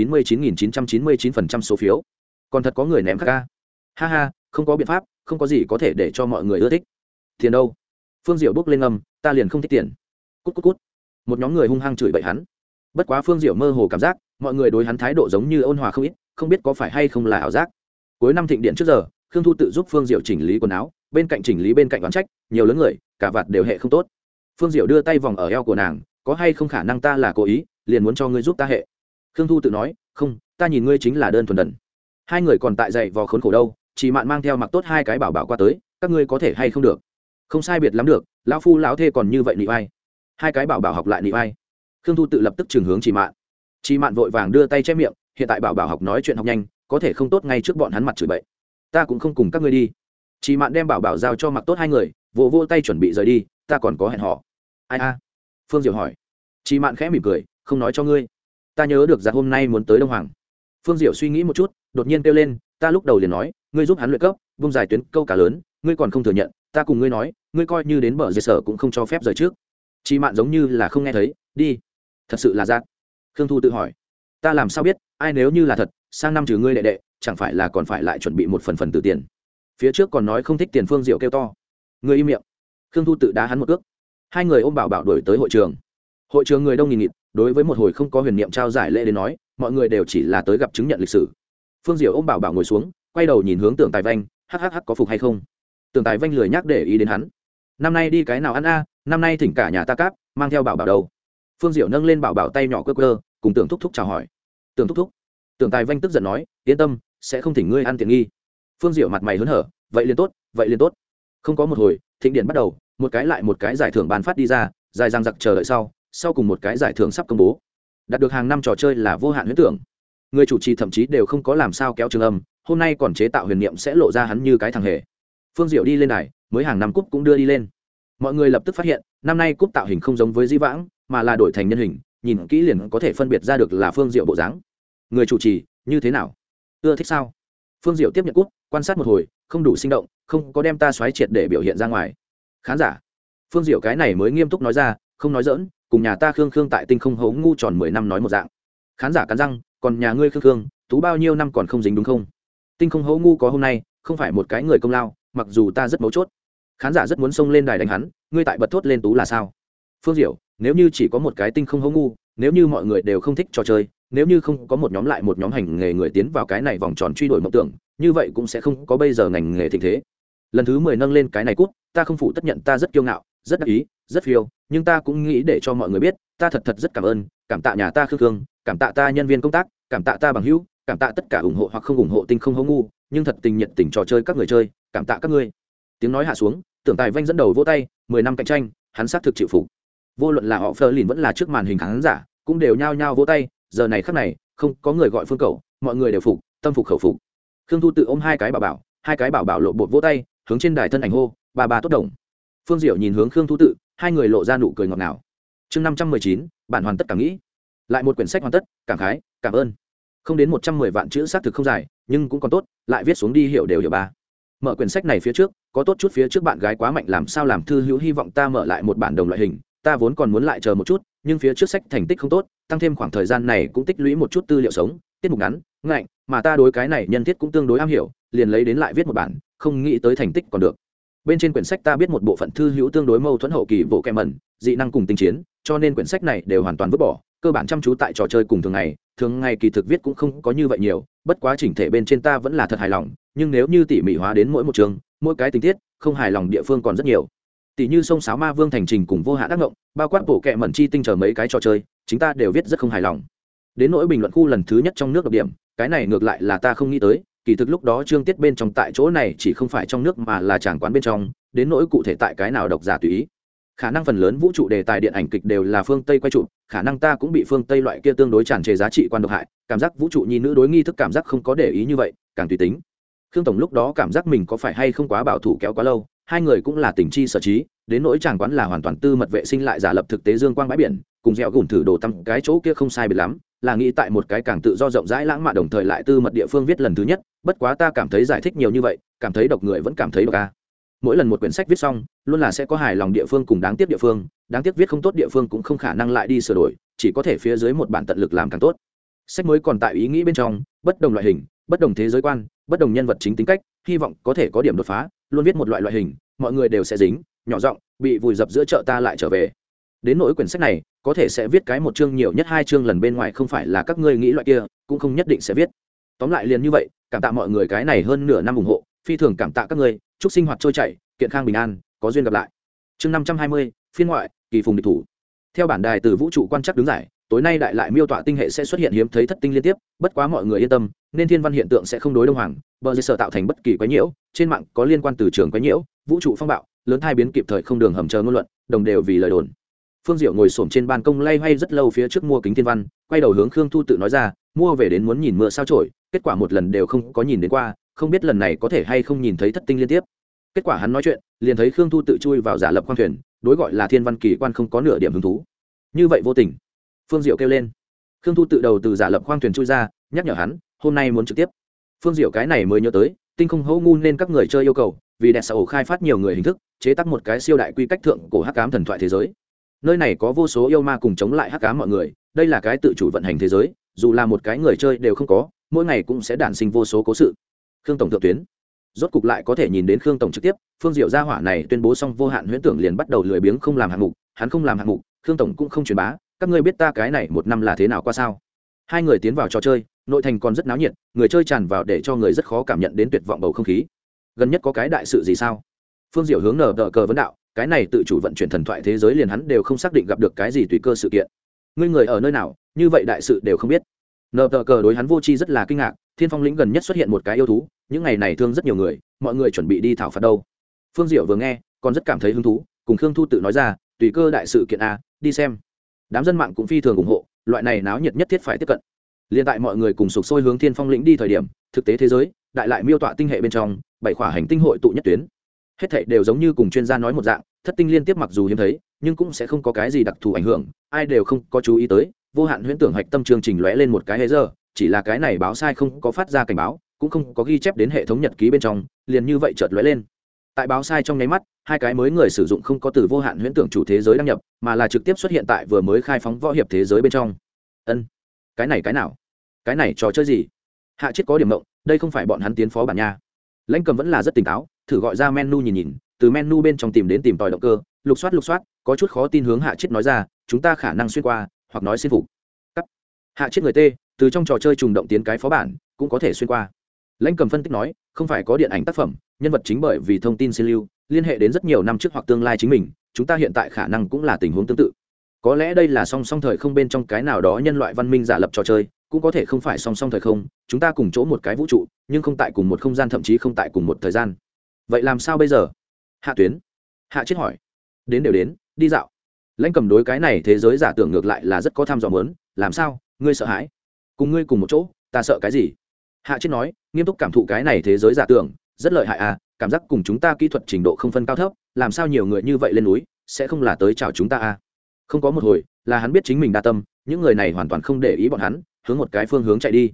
99.999% số phiếu. Còn thật có người ném khác ca. Ha ha, không có biện pháp, không có gì có thể để cho mọi người ưa thích. Tiền đâu? Phương Diệu bước lên ngầm, ta liền không thích tiền. Cút cút cút. Một nhóm người hung hăng chửi bậy hắn. Bất quá Phương Diệu mơ hồ cảm giác, mọi người đối hắn thái độ giống như ôn hòa không ít, không biết có phải hay không là ảo giác. Cuối năm Thịnh Điện trước giờ, Khương Thu tự giúp Phương Diệu chỉnh lý quần áo, bên cạnh chỉnh lý bên cạnh oán trách, nhiều lớn người, cả vạt đều hệ không tốt. Phương Diệu đưa tay vòng ở eo của nàng, có hay không khả năng ta là cố ý, liền muốn cho ngươi giúp ta hệ. Khương Thu tự nói, không, ta nhìn ngươi chính là đơn thuần đần. Hai người còn tại dậy vò khốn khổ đâu, chỉ mạn mang theo mặc tốt hai cái bảo bảo qua tới, các ngươi có thể hay không được. Không sai biệt lắm được, lão phu lão thê còn như vậy nị vai. Hai cái bảo bảo học lại nị vai. Khương Thu tự lập tức trường hướng Chỉ Mạn. Chỉ Mạn vội vàng đưa tay che miệng, hiện tại bảo bảo học nói chuyện học nhanh, có thể không tốt ngay trước bọn hắn mặt chửi bậy. Ta cũng không cùng các ngươi đi. Chỉ Mạn đem bảo bảo giao cho Mặc Tốt hai người, vỗ tay chuẩn bị rời đi, ta còn có hẹn họ. Ai a? Phương Diệu hỏi. Chỉ Mạn khẽ mỉm cười, không nói cho ngươi. Ta nhớ được rằng hôm nay muốn tới Đông Hoàng. Phương Diệu suy nghĩ một chút, đột nhiên kêu lên, ta lúc đầu liền nói, ngươi giúp hắn luyện cấp, vung dài tuyến câu cá lớn, ngươi còn không thừa nhận, ta cùng ngươi nói, ngươi coi như đến bờ dây sở cũng không cho phép rời trước. Chỉ Mạn giống như là không nghe thấy, đi. Thật sự là giác. Khương Thu tự hỏi, ta làm sao biết, ai nếu như là thật, sang năm trừ ngươi đệ đệ, chẳng phải là còn phải lại chuẩn bị một phần từ tiền. Phía trước còn nói không thích tiền. Phương Diệu kêu to, ngươi im miệng. Khương Thu tự đá hắn một cước. Hai người ôm bảo bảo đuổi tới hội trường. Hội trường người đông nghìn nghịt, đối với một hồi không có huyền niệm trao giải lễ đến nói, mọi người đều chỉ là tới gặp chứng nhận lịch sử. Phương Diệu ôm bảo bảo ngồi xuống, quay đầu nhìn hướng Tưởng Tài Vanh, hắc có phục hay không? Tưởng Tài Vanh lười nhắc để ý đến hắn. Năm nay đi cái nào ăn a? Năm nay thỉnh cả nhà ta cáp, mang theo bảo bảo đâu? Phương Diệu nâng lên bảo bảo tay nhỏ cơ, cùng Tưởng Thúc Thúc chào hỏi. Tưởng Thúc Thúc. Tưởng Tài Vanh tức giận nói, yên tâm, sẽ không thỉnh ngươi ăn tiện nghi. Phương Diệu mặt mày hớn hở, vậy liền tốt, vậy liền tốt. Không có một hồi, thịnh điện bắt đầu, một cái lại một cái giải thưởng ban phát đi ra, dài dằng dặc chờ đợi sau cùng một cái giải thưởng sắp công bố. Đạt được hàng năm trò chơi là vô hạn huyễn tưởng. Người chủ trì thậm chí đều không có làm sao kéo trường âm, hôm nay còn chế tạo huyền niệm sẽ lộ ra hắn như cái thằng hề. Phương Diệu đi lên đài, mới hàng năm cúp cũng đưa đi lên. Mọi người lập tức phát hiện, năm nay cúp tạo hình không giống với di vãng, mà là đổi thành nhân hình, nhìn kỹ liền có thể phân biệt ra được là Phương Diệu bộ dáng. Người chủ trì, như thế nào? Ưa thích sao? Phương Diệu tiếp nhận cúp, quan sát một hồi, không đủ sinh động, không có đem ta xoáy triệt để biểu hiện ra ngoài. Khán giả, Phương Diệu cái này mới nghiêm túc nói ra, không nói giỡn, cùng nhà ta Khương tại tinh không hố ngu tròn 10 năm nói một dạng. Khán giả cắn răng, còn nhà ngươi Khương tú bao nhiêu năm còn không dính đúng không? Tinh không hố ngu có hôm nay, không phải một cái người công lao, mặc dù ta rất mấu chốt. Khán giả rất muốn xông lên đài đánh hắn, ngươi tại bật thốt lên tú là sao? Phương Diệu, nếu như chỉ có một cái tinh không hố ngu, nếu như mọi người đều không thích trò chơi, nếu như không có một nhóm lại một nhóm hành nghề người tiến vào cái này vòng tròn truy đuổi mộng tưởng, như vậy cũng sẽ không có bây giờ ngành nghề thịnh thế. Lần thứ 10 nâng lên cái này cút, ta không phụ tất nhận ta rất kiêu ngạo, rất đắc ý, rất phiêu, nhưng ta cũng nghĩ để cho mọi người biết, ta thật rất cảm ơn, cảm tạ nhà ta Khương, cảm tạ ta nhân viên công tác, cảm tạ ta bằng hữu, cảm tạ tất cả ủng hộ hoặc không ủng hộ tinh không hố ngu, nhưng thật tình nhiệt tình trò chơi các người chơi, cảm tạ các ngươi. Tiếng nói hạ xuống, Tưởng Tài Vanh dẫn đầu vỗ tay, 10 năm cạnh tranh, hắn xác thực chịu phục. Vô luận là họ Fleur lìn vẫn là trước màn hình khán giả, cũng đều nhao nhao vỗ tay, giờ này khắc này, không có người gọi Phương Cẩu, mọi người đều phục, tâm phục khẩu phục. Khương Thu tự ôm hai cái bảo bảo lộ bột vỗ tay, hướng trên đài thân ảnh hô, bà tốt đồng. Phương Diệu nhìn hướng Khương Thu tự, hai người lộ ra nụ cười ngọt ngào. Chương 519, bản hoàn tất cảm nghĩ. Lại một quyển sách hoàn tất, cảm khái, cảm ơn. Không đến 110 vạn chữ xác thực không dài, nhưng cũng còn tốt, lại viết xuống đi hiểu đều hiểu ba. Mở quyển sách này phía trước, có tốt chút phía trước bạn gái quá mạnh làm sao làm thư hữu hy vọng ta mở lại một bản đồng loại hình, ta vốn còn muốn lại chờ một chút, nhưng phía trước sách thành tích không tốt, tăng thêm khoảng thời gian này cũng tích lũy một chút tư liệu sống, tiết mục ngắn, ngạnh, mà ta đối cái này nhân thiết cũng tương đối am hiểu, liền lấy đến lại viết một bản, không nghĩ tới thành tích còn được. Bên trên quyển sách ta biết một bộ phận thư hữu tương đối mâu thuẫn hậu kỳ bộ kèm mẩn, dị năng cùng tinh chiến, cho nên quyển sách này đều hoàn toàn vứt bỏ, cơ bản chăm chú tại trò chơi cùng thường ngày kỳ thực viết cũng không có như vậy nhiều, bất quá chỉnh thể bên trên ta vẫn là thật hài lòng, nhưng nếu như tỉ mỉ hóa đến mỗi một chương, mỗi cái tình tiết, không hài lòng địa phương còn rất nhiều. Tỷ như sông sáo ma vương thành trình cùng vô hạn ác ngộng, bao quát bộ kệ mẩn chi tinh chờ mấy cái trò chơi, chúng ta đều viết rất không hài lòng. Đến nỗi bình luận khu lần thứ nhất trong nước độc điểm, cái này ngược lại là ta không nghĩ tới, kỳ thực lúc đó chương tiết bên trong tại chỗ này chỉ không phải trong nước mà là tràng quán bên trong, đến nỗi cụ thể tại cái nào độc giả tùy ý. Khả năng phần lớn vũ trụ đề tài điện ảnh kịch đều là phương Tây quay chụp, khả năng ta cũng bị phương Tây loại kia tương đối tràn trề giá trị quan độc hại, cảm giác vũ trụ nhi nữ đối nghi thức cảm giác không có để ý như vậy, càng tùy tính. Khương tổng lúc đó cảm giác mình có phải hay không quá bảo thủ kéo quá lâu, hai người cũng là tình chi sở trí, đến nỗi tràng quán là hoàn toàn tư mật vệ sinh lại giả lập thực tế dương quang bãi biển, cùng dẻo gùn thử đồ tăng cái chỗ kia không sai biệt lắm, là nghĩ tại một cái càng tự do rộng rãi lãng mạn đồng thời lại tư mật địa phương viết lần thứ nhất, bất quá ta cảm thấy giải thích nhiều như vậy, cảm thấy độc người vẫn cảm thấy độc a. Mỗi lần một quyển sách viết xong, luôn là sẽ có hài lòng địa phương cùng đáng tiếc địa phương, đáng tiếc viết không tốt địa phương cũng không khả năng lại đi sửa đổi, chỉ có thể phía dưới một bản tận lực làm càng tốt. Sách mới còn tại ý nghĩ bên trong, bất đồng loại hình, bất đồng thế giới quan, bất đồng nhân vật chính tính cách, hy vọng có thể có điểm đột phá, luôn viết một loại hình, mọi người đều sẽ dính, nhỏ giọng, bị vùi dập giữa chợ ta lại trở về. Đến nỗi quyển sách này, có thể sẽ viết cái một chương nhiều nhất 2 chương lần bên ngoài không phải là các ngươi nghĩ loại kia, cũng không nhất định sẽ viết. Tóm lại liền như vậy, cảm tạ mọi người cái này hơn nửa năm ủng hộ, phi thường cảm tạ các ngươi, chúc sinh hoạt trôi chảy, kiện khang bình an, có duyên gặp lại. Chương 520, phiên ngoại, kỳ phùng địch thủ. Theo bản đài từ vũ trụ quan chắc đứng giải, tối nay đại lại miêu tọa tinh hệ sẽ xuất hiện hiếm thấy thất tinh liên tiếp, bất quá mọi người yên tâm, nên thiên văn hiện tượng sẽ không đối đông hoàng, bờ dây sở tạo thành bất kỳ quái nhiễu, trên mạng có liên quan từ trường quái nhiễu, vũ trụ phong bạo, lớn thai biến kịp thời không đường hầm chờ ngôn luận, đồng đều vì lời đồn. Phương Diệu ngồi xổm trên ban công lay hoay rất lâu phía trước mua kính thiên văn, quay đầu hướng Khương Thu Tự nói ra, mua về đến muốn nhìn mưa sao trổi, kết quả một lần đều không có nhìn đến qua, không biết lần này có thể hay không nhìn thấy thất tinh liên tiếp. Kết quả hắn nói chuyện, liền thấy Khương Thu Tự chui vào giả lập khoang thuyền, đối gọi là thiên văn kỳ quan không có nửa điểm hứng thú. Như vậy vô tình. Phương Diệu kêu lên. Khương Thu Tự đầu từ giả lập khoang thuyền chui ra, nhắc nhở hắn, hôm nay muốn trực tiếp. Phương Diệu cái này mới nhớ tới, tinh không hô ngu nên các người chơi yêu cầu, vì đẹp xã ổ khai phát nhiều người hình thức, chế tác một cái siêu đại quy cách thượng cổ hắc ám thần thoại thế giới. Nơi này có vô số yêu ma cùng chống lại hắc ám mọi người, đây là cái tự chủ vận hành thế giới, dù là một cái người chơi đều không có, mỗi ngày cũng sẽ đản sinh vô số cố sự. Khương tổng thượng tuyến, rốt cục lại có thể nhìn đến Khương tổng trực tiếp. Phương Diệu gia hỏa này tuyên bố xong vô hạn huyễn tưởng liền bắt đầu lười biếng không làm hạng mục, hắn không làm hạng mục, Khương tổng cũng không truyền bá, các ngươi biết ta cái này một năm là thế nào qua sao? Hai người tiến vào trò chơi, nội thành còn rất náo nhiệt, người chơi tràn vào để cho người rất khó cảm nhận đến tuyệt vọng bầu không khí. Gần nhất có cái đại sự gì sao? Phương Diệu hướng nở đỡ cờ vấn đạo, cái này tự chủ vận chuyển thần thoại thế giới liền hắn đều không xác định gặp được cái gì tùy cơ sự kiện. Ngươi người ở nơi nào, như vậy đại sự đều không biết. Nở đỡ cờ đối hắn vô tri rất là kinh ngạc, Thiên Phong lĩnh gần nhất xuất hiện một cái yêu thú, những ngày này thương rất nhiều người, mọi người chuẩn bị đi thảo phạt đâu. Phương Diệu vừa nghe, còn rất cảm thấy hứng thú, cùng Khương Thu Tự nói ra, tùy cơ đại sự kiện a, đi xem. Đám dân mạng cũng phi thường ủng hộ, loại này náo nhiệt nhất thiết phải tiếp cận. Liên tại mọi người cùng sục sôi hướng Thiên Phong lĩnh đi thời điểm, thực tế thế giới đại lại miêu tọa tinh hệ bên trong, bảy khỏa hành tinh hội tụ nhất tuyến. Hết thảy đều giống như cùng chuyên gia nói một dạng, thất tinh liên tiếp mặc dù hiếm thấy, nhưng cũng sẽ không có cái gì đặc thù ảnh hưởng, ai đều không có chú ý tới. Vô hạn huyễn tưởng hạch tâm chương trình lóe lên một cái giờ, chỉ là cái này báo sai không có phát ra cảnh báo, cũng không có ghi chép đến hệ thống nhật ký bên trong, liền như vậy chợt lóe lên. Tại báo sai trong nháy mắt, hai cái mới người sử dụng không có từ vô hạn huyễn tưởng chủ thế giới đăng nhập, mà là trực tiếp xuất hiện tại vừa mới khai phóng võ hiệp thế giới bên trong. Ân, cái nào? Cái này trò chơi gì? Hạ Chiết có điểm mộng, đây không phải bọn hắn tiến phó bản nha. Lãnh Cầm vẫn là rất tỉnh táo, thử gọi ra menu nhìn, từ menu bên trong tìm đến tìm tòi động cơ, lục soát, có chút khó tin hướng Hạ Chiết nói ra, chúng ta khả năng xuyên qua, hoặc nói xuyên phục. Cắt. Hạ Chiết người tê, từ trong trò chơi trùng động tiến cái phó bản, cũng có thể xuyên qua. Lãnh Cầm phân tích nói, không phải có điện ảnh tác phẩm, nhân vật chính bởi vì thông tin xin lưu, liên hệ đến rất nhiều năm trước hoặc tương lai chính mình, chúng ta hiện tại khả năng cũng là tình huống tương tự. Có lẽ đây là song song thời không bên trong cái nào đó nhân loại văn minh giả lập trò chơi, cũng có thể không phải song song thời không, chúng ta cùng chỗ một cái vũ trụ, nhưng không tại cùng một không gian, thậm chí không tại cùng một thời gian. Vậy làm sao bây giờ? Hạ Tuyến. Hạ Chiết hỏi. Đến đều đến, đi dạo. Lãnh Cầm đối cái này thế giới giả tưởng ngược lại là rất có tham dò muốn, làm sao? Ngươi sợ hãi? Cùng ngươi cùng một chỗ, ta sợ cái gì? Hạ Chiết nói, nghiêm túc cảm thụ cái này thế giới giả tưởng, rất lợi hại à, cảm giác cùng chúng ta kỹ thuật trình độ không phân cao thấp, làm sao nhiều người như vậy lên núi, sẽ không là tới chào chúng ta à? Không có một hồi, là hắn biết chính mình đa tâm, những người này hoàn toàn không để ý bọn hắn, hướng một cái phương hướng chạy đi.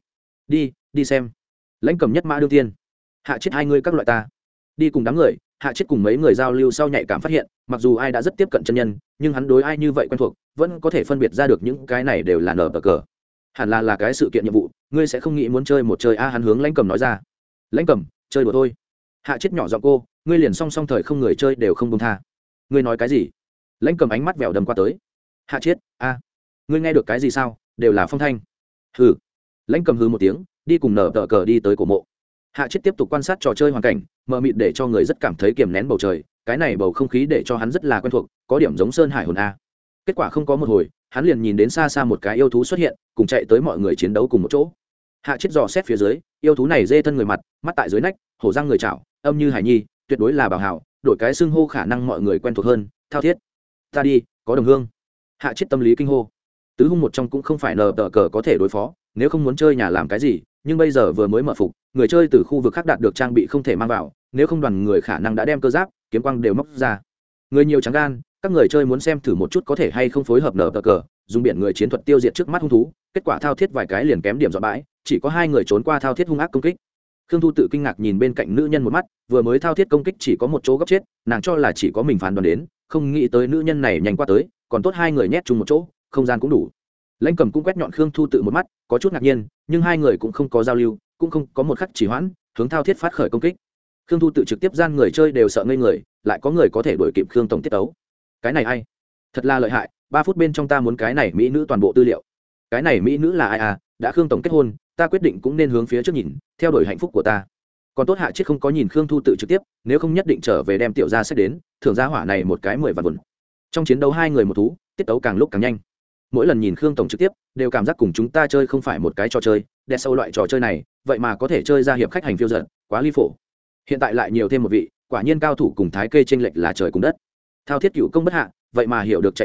Đi xem. Lãnh Cầm nhất mã đương tiên. Hạ Chiết hai người các loại ta. Đi cùng đám người, Hạ Chiết cùng mấy người giao lưu sau nhạy cảm phát hiện, mặc dù ai đã rất tiếp cận chân nhân, nhưng hắn đối ai như vậy quen thuộc, vẫn có thể phân biệt ra được những cái này đều là nở cờ. Hẳn là cái sự kiện nhiệm vụ, ngươi sẽ không nghĩ muốn chơi một chơi a, hắn hướng Lãnh Cầm nói ra. Lãnh Cầm, chơi đùa thôi. Hạ Chiết nhỏ giọng cô, ngươi liền song song thời không người chơi đều không buông tha. Ngươi nói cái gì? Lãnh Cầm ánh mắt vèo đầm qua tới. Hạ Chiết, a, ngươi nghe được cái gì sao? Đều là phong thanh. Hừ. Lãnh Cầm hừ một tiếng, đi cùng nở tờ cờ đi tới cổ mộ. Hạ Chiết tiếp tục quan sát trò chơi hoàn cảnh, mờ mịt để cho người rất cảm thấy kiềm nén bầu trời, cái này bầu không khí để cho hắn rất là quen thuộc, có điểm giống sơn hải hồn a. Kết quả không có một hồi, hắn liền nhìn đến xa xa một cái yêu thú xuất hiện, cùng chạy tới mọi người chiến đấu cùng một chỗ. Hạ Chiết dò xét phía dưới, yêu thú này dê thân người mặt, mắt tại dưới nách, hổ răng người chảo, âm như hải nhi, tuyệt đối là bảo hảo, đổi cái xưng hô khả năng mọi người quen thuộc hơn, Thao Thiết. Ta đi, có đồng hương. Hạ Chiết tâm lý kinh hô. Tứ hung một trong cũng không phải nờ tờ cờ có thể đối phó, nếu không muốn chơi nhà làm cái gì, nhưng bây giờ vừa mới mở phục, người chơi từ khu vực khác đạt được trang bị không thể mang vào, nếu không đoàn người khả năng đã đem cơ giáp, kiếm quang đều móc ra. Người nhiều trắng gan, các người chơi muốn xem thử một chút có thể hay không phối hợp nở tờ cờ, dùng biển người chiến thuật tiêu diệt trước mắt hung thú, kết quả Thao Thiết vài cái liền kém điểm dọn bãi, chỉ có hai người trốn qua Thao Thiết hung ác công kích. Khương Thu tự kinh ngạc nhìn bên cạnh nữ nhân một mắt, vừa mới Thao Thiết công kích chỉ có một chỗ góc chết, nàng cho là chỉ có mình phán đoán đến, không nghĩ tới nữ nhân này nhanh qua tới, còn tốt hai người nhét chung một chỗ, không gian cũng đủ. Lãnh Cầm cũng quét nhọn Khương Thu tự một mắt, có chút ngạc nhiên, nhưng hai người cũng không có giao lưu, cũng không có một khắc chỉ hoãn, hướng Thao Thiết phát khởi công kích. Khương Thu tự trực tiếp gian người chơi đều sợ ngây người, lại có người có thể đuổi kịp Khương tổng tiết tấu. Cái này ai? Thật là lợi hại, 3 phút bên trong ta muốn cái này mỹ nữ toàn bộ tư liệu. Cái này mỹ nữ là ai à? Đã Khương tổng kết hôn, ta quyết định cũng nên hướng phía trước nhìn, theo đuổi hạnh phúc của ta. Còn tốt Hạ Chiết không có nhìn Khương Thu tự trực tiếp, nếu không nhất định trở về đem tiểu gia sách đến, thưởng gia hỏa này một cái 10 vạn vốn. Trong chiến đấu hai người một thú, tiết tấu càng lúc càng nhanh. Mỗi lần nhìn Khương tổng trực tiếp, đều cảm giác cùng chúng ta chơi không phải một cái trò chơi, đẹp sâu loại trò chơi này, vậy mà có thể chơi ra hiệp khách hành phiêu dật, quá ly phổ. Hiện tại lại nhiều thêm một vị, quả nhiên cao thủ cùng thái kê chênh lệch là trời cùng đất. Thao Thiết cựu công bất hạ, vậy mà hiểu được chạy trốn,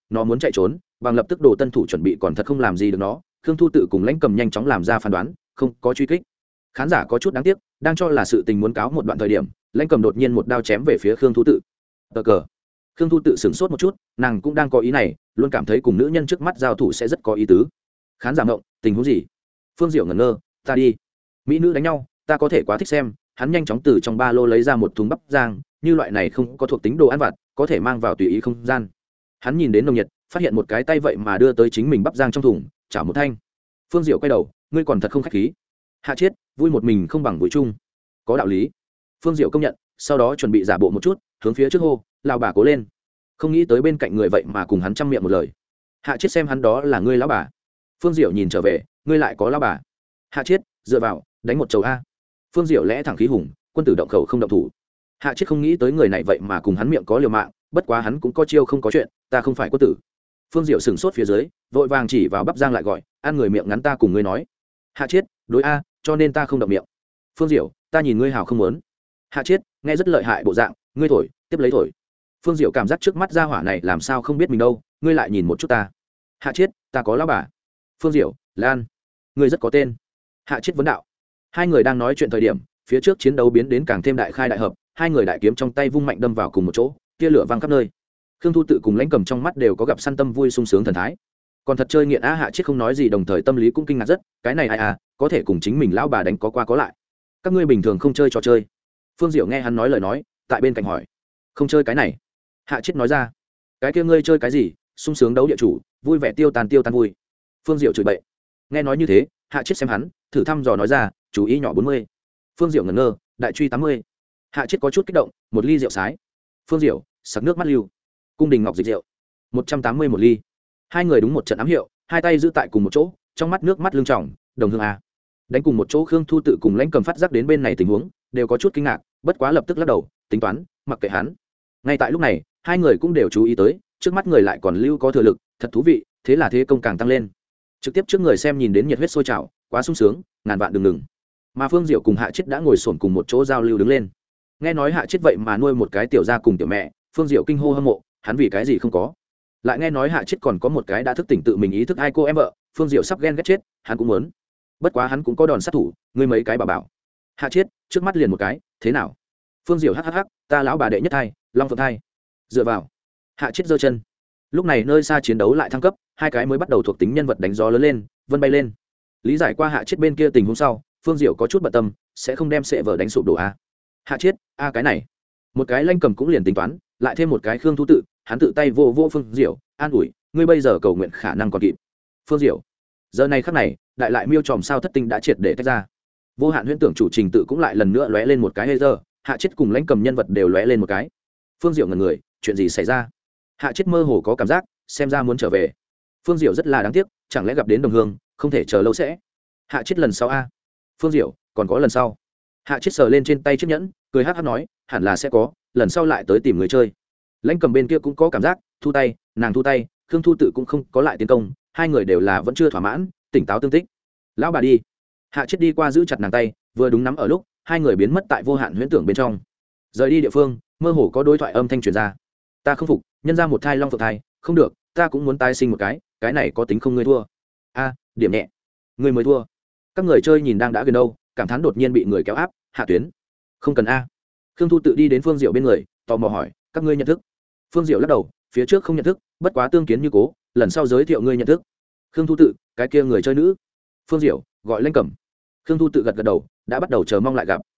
nó muốn chạy trốn bằng lập tức đồ tân thủ chuẩn bị còn thật không làm gì được nó. Khương Thu Tự cùng Lãnh Cầm nhanh chóng làm ra phán đoán, không có truy kích. Khán giả có chút đáng tiếc, đang cho là sự tình muốn cáo một đoạn thời điểm, Lãnh Cầm đột nhiên một đao chém về phía Khương Thu Tự. Tờ cờ. Khương Thu Tự sửng sốt một chút, nàng cũng đang có ý này, luôn cảm thấy cùng nữ nhân trước mắt giao thủ sẽ rất có ý tứ. Khán giả ngộng, tình huống gì? Phương Diệu ngẩn ngơ, ta đi. Mỹ nữ đánh nhau, ta có thể quá thích xem. Hắn nhanh chóng từ trong ba lô lấy ra một thùng bắp rang, như loại này không có thuộc tính đồ ăn vặt, có thể mang vào tùy ý không gian. Hắn nhìn đến nồng nhiệt, phát hiện một cái tay vậy mà đưa tới chính mình bắp rang trong thùng, chảo một thanh. Phương Diệu quay đầu, ngươi còn thật không khách khí. Hạ Chiết, vui một mình không bằng vui chung, có đạo lý. Phương Diệu công nhận, sau đó chuẩn bị giả bộ một chút, hướng phía trước hô, lão bà cố lên. Không nghĩ tới bên cạnh người vậy mà cùng hắn chăm miệng một lời. Hạ Chiết xem hắn đó là ngươi lão bà. Phương Diệu nhìn trở về, ngươi lại có lão bà. Hạ Chiết, dựa vào, đánh một chầu a. Phương Diệu lẽ thẳng khí hùng, quân tử động khẩu không động thủ. Hạ Chiết không nghĩ tới người này vậy mà cùng hắn miệng có liều mạng, bất quá hắn cũng có chiêu không có chuyện, ta không phải quân tử. Phương Diệu sững sốt phía dưới, vội vàng chỉ vào bắp rang lại gọi, ăn người miệng ngắn ta cùng ngươi nói. Hạ Chiết, đối a, cho nên ta không động miệng. Phương Diệu, ta nhìn ngươi hào không muốn. Hạ Chiết, nghe rất lợi hại bộ dạng, ngươi thổi, tiếp lấy thổi. Phương Diệu cảm giác trước mắt gia hỏa này làm sao không biết mình đâu, ngươi lại nhìn một chút ta. Hạ Chiết, ta có lão bà. Phương Diệu, Lan, ngươi rất có tên. Hạ Chiết vấn đạo. Hai người đang nói chuyện thời điểm, phía trước chiến đấu biến đến càng thêm đại khai đại hợp, hai người đại kiếm trong tay vung mạnh đâm vào cùng một chỗ, tia lửa vang khắp nơi. Khương Thu Tự cùng Lãnh Cầm trong mắt đều có gặp săn tâm vui sung sướng thần thái. Còn thật chơi nghiện á. Hạ Chiết không nói gì, đồng thời tâm lý cũng kinh ngạc rất, cái này ai à, có thể cùng chính mình lão bà đánh có qua có lại. Các ngươi bình thường không chơi trò chơi? Phương Diệu nghe hắn nói lời nói, tại bên cạnh hỏi. Không chơi cái này. Hạ Chiết nói ra. Cái kia ngươi chơi cái gì? Sung sướng đấu địa chủ, vui vẻ tiêu tan vui. Phương Diệu chửi bậy. Nghe nói như thế, Hạ Chiết xem hắn, thử thăm dò nói ra, chú ý nhỏ 40. Phương Diệu ngẩn ngơ, đại truy 80. Hạ Chiết có chút kích động, một ly rượu sái. Phương Diệu, sặc nước mắt lưu. Cung đình ngọc dịch rượu, 180 một ly. Hai người đúng một trận ám hiệu, hai tay giữ tại cùng một chỗ, trong mắt nước mắt lưng tròng, đồng hương à. Đánh cùng một chỗ. Khương Thu Tự cùng Lãnh Cầm phát giác đến bên này tình huống, đều có chút kinh ngạc, bất quá lập tức lắc đầu, tính toán, mặc kệ hắn. Ngay tại lúc này, hai người cũng đều chú ý tới, trước mắt người lại còn lưu có thừa lực, thật thú vị, thế là thế công càng tăng lên. Trực tiếp trước người xem nhìn đến nhiệt huyết sôi trào, quá sung sướng, ngàn vạn đừng ngừng. Mà Phương Diệu cùng Hạ Chiết đã ngồi xổm cùng một chỗ giao lưu đứng lên. Nghe nói Hạ Chiết vậy mà nuôi một cái tiểu gia cùng tiểu mẹ, Phương Diệu kinh hô hâm mộ, hắn vì cái gì không có. Lại nghe nói Hạ Chiết còn có một cái đã thức tỉnh tự mình ý thức ai cô em vợ, Phương Diệu sắp ghen ghét chết, hắn cũng muốn. Bất quá hắn cũng có đòn sát thủ, ngươi mấy cái bảo. Hạ Chiết trước mắt liền một cái, thế nào? Phương Diệu hắc, ta lão bà đệ nhất thai, long phượng thai. Dựa vào. Hạ Chiết giơ chân. Lúc này nơi xa chiến đấu lại thăng cấp, hai cái mới bắt đầu thuộc tính nhân vật đánh gió lớn lên, vân bay lên. Lý giải qua Hạ Chiết bên kia tình huống sau, Phương Diệu có chút bận tâm, sẽ không đem sệ vở đánh sụp đổ a. Hạ Chiết, a cái này. Một cái Lãnh Cầm cũng liền tính toán, lại thêm một cái Khương Thu Tự, hắn tự tay vô Phương Diệu, an ủi, ngươi bây giờ cầu nguyện khả năng còn kịp. Phương Diệu, giờ này khắc này, đại lại miêu tròm sao thất tinh đã triệt để tách ra. Vô hạn huyễn tưởng chủ trình tự cũng lại lần nữa lóe lên một cái laser, Hạ Chiết cùng Lãnh Cầm nhân vật đều lóe lên một cái. Phương Diệu ngẩn người, chuyện gì xảy ra? Hạ Chiết mơ hồ có cảm giác, xem ra muốn trở về. Phương Diệu rất là đáng tiếc, chẳng lẽ gặp đến đồng hương, không thể chờ lâu sẽ. Hạ Chiết lần sau a. Phương Diệu, còn có lần sau. Hạ Chiết sờ lên trên tay chiếc nhẫn, cười hắc hắc nói, hẳn là sẽ có, lần sau lại tới tìm người chơi. Lãnh Cầm bên kia cũng có cảm giác, thu tay, nàng thu tay, Khương Thu Tự cũng không có lại tiến công, hai người đều là vẫn chưa thỏa mãn, tỉnh táo tương tích. Lão bà đi. Hạ Chiết đi qua giữ chặt nàng tay, vừa đúng nắm ở lúc, hai người biến mất tại vô hạn huyễn tưởng bên trong. Rời đi địa phương, mơ hồ có đối thoại âm thanh truyền ra. Ta không phục, nhân ra một thai long phượng thai, không được, ta cũng muốn tái sinh một cái này có tính không ngươi thua. A, điểm nhẹ. Ngươi mới thua. Các người chơi nhìn đang đã gần đâu, cảm thán đột nhiên bị người kéo áp, hạ tuyến. Không cần a. Khương Thu Tự đi đến Phương Diệu bên người, tò mò hỏi, các ngươi nhận thức? Phương Diệu lắc đầu, phía trước không nhận thức, bất quá tương kiến như cố, lần sau giới thiệu ngươi nhận thức. Khương Thu Tự, cái kia người chơi nữ. Phương Diệu, gọi Lãnh Cầm. Khương Thu Tự gật gật đầu, đã bắt đầu chờ mong lại gặp.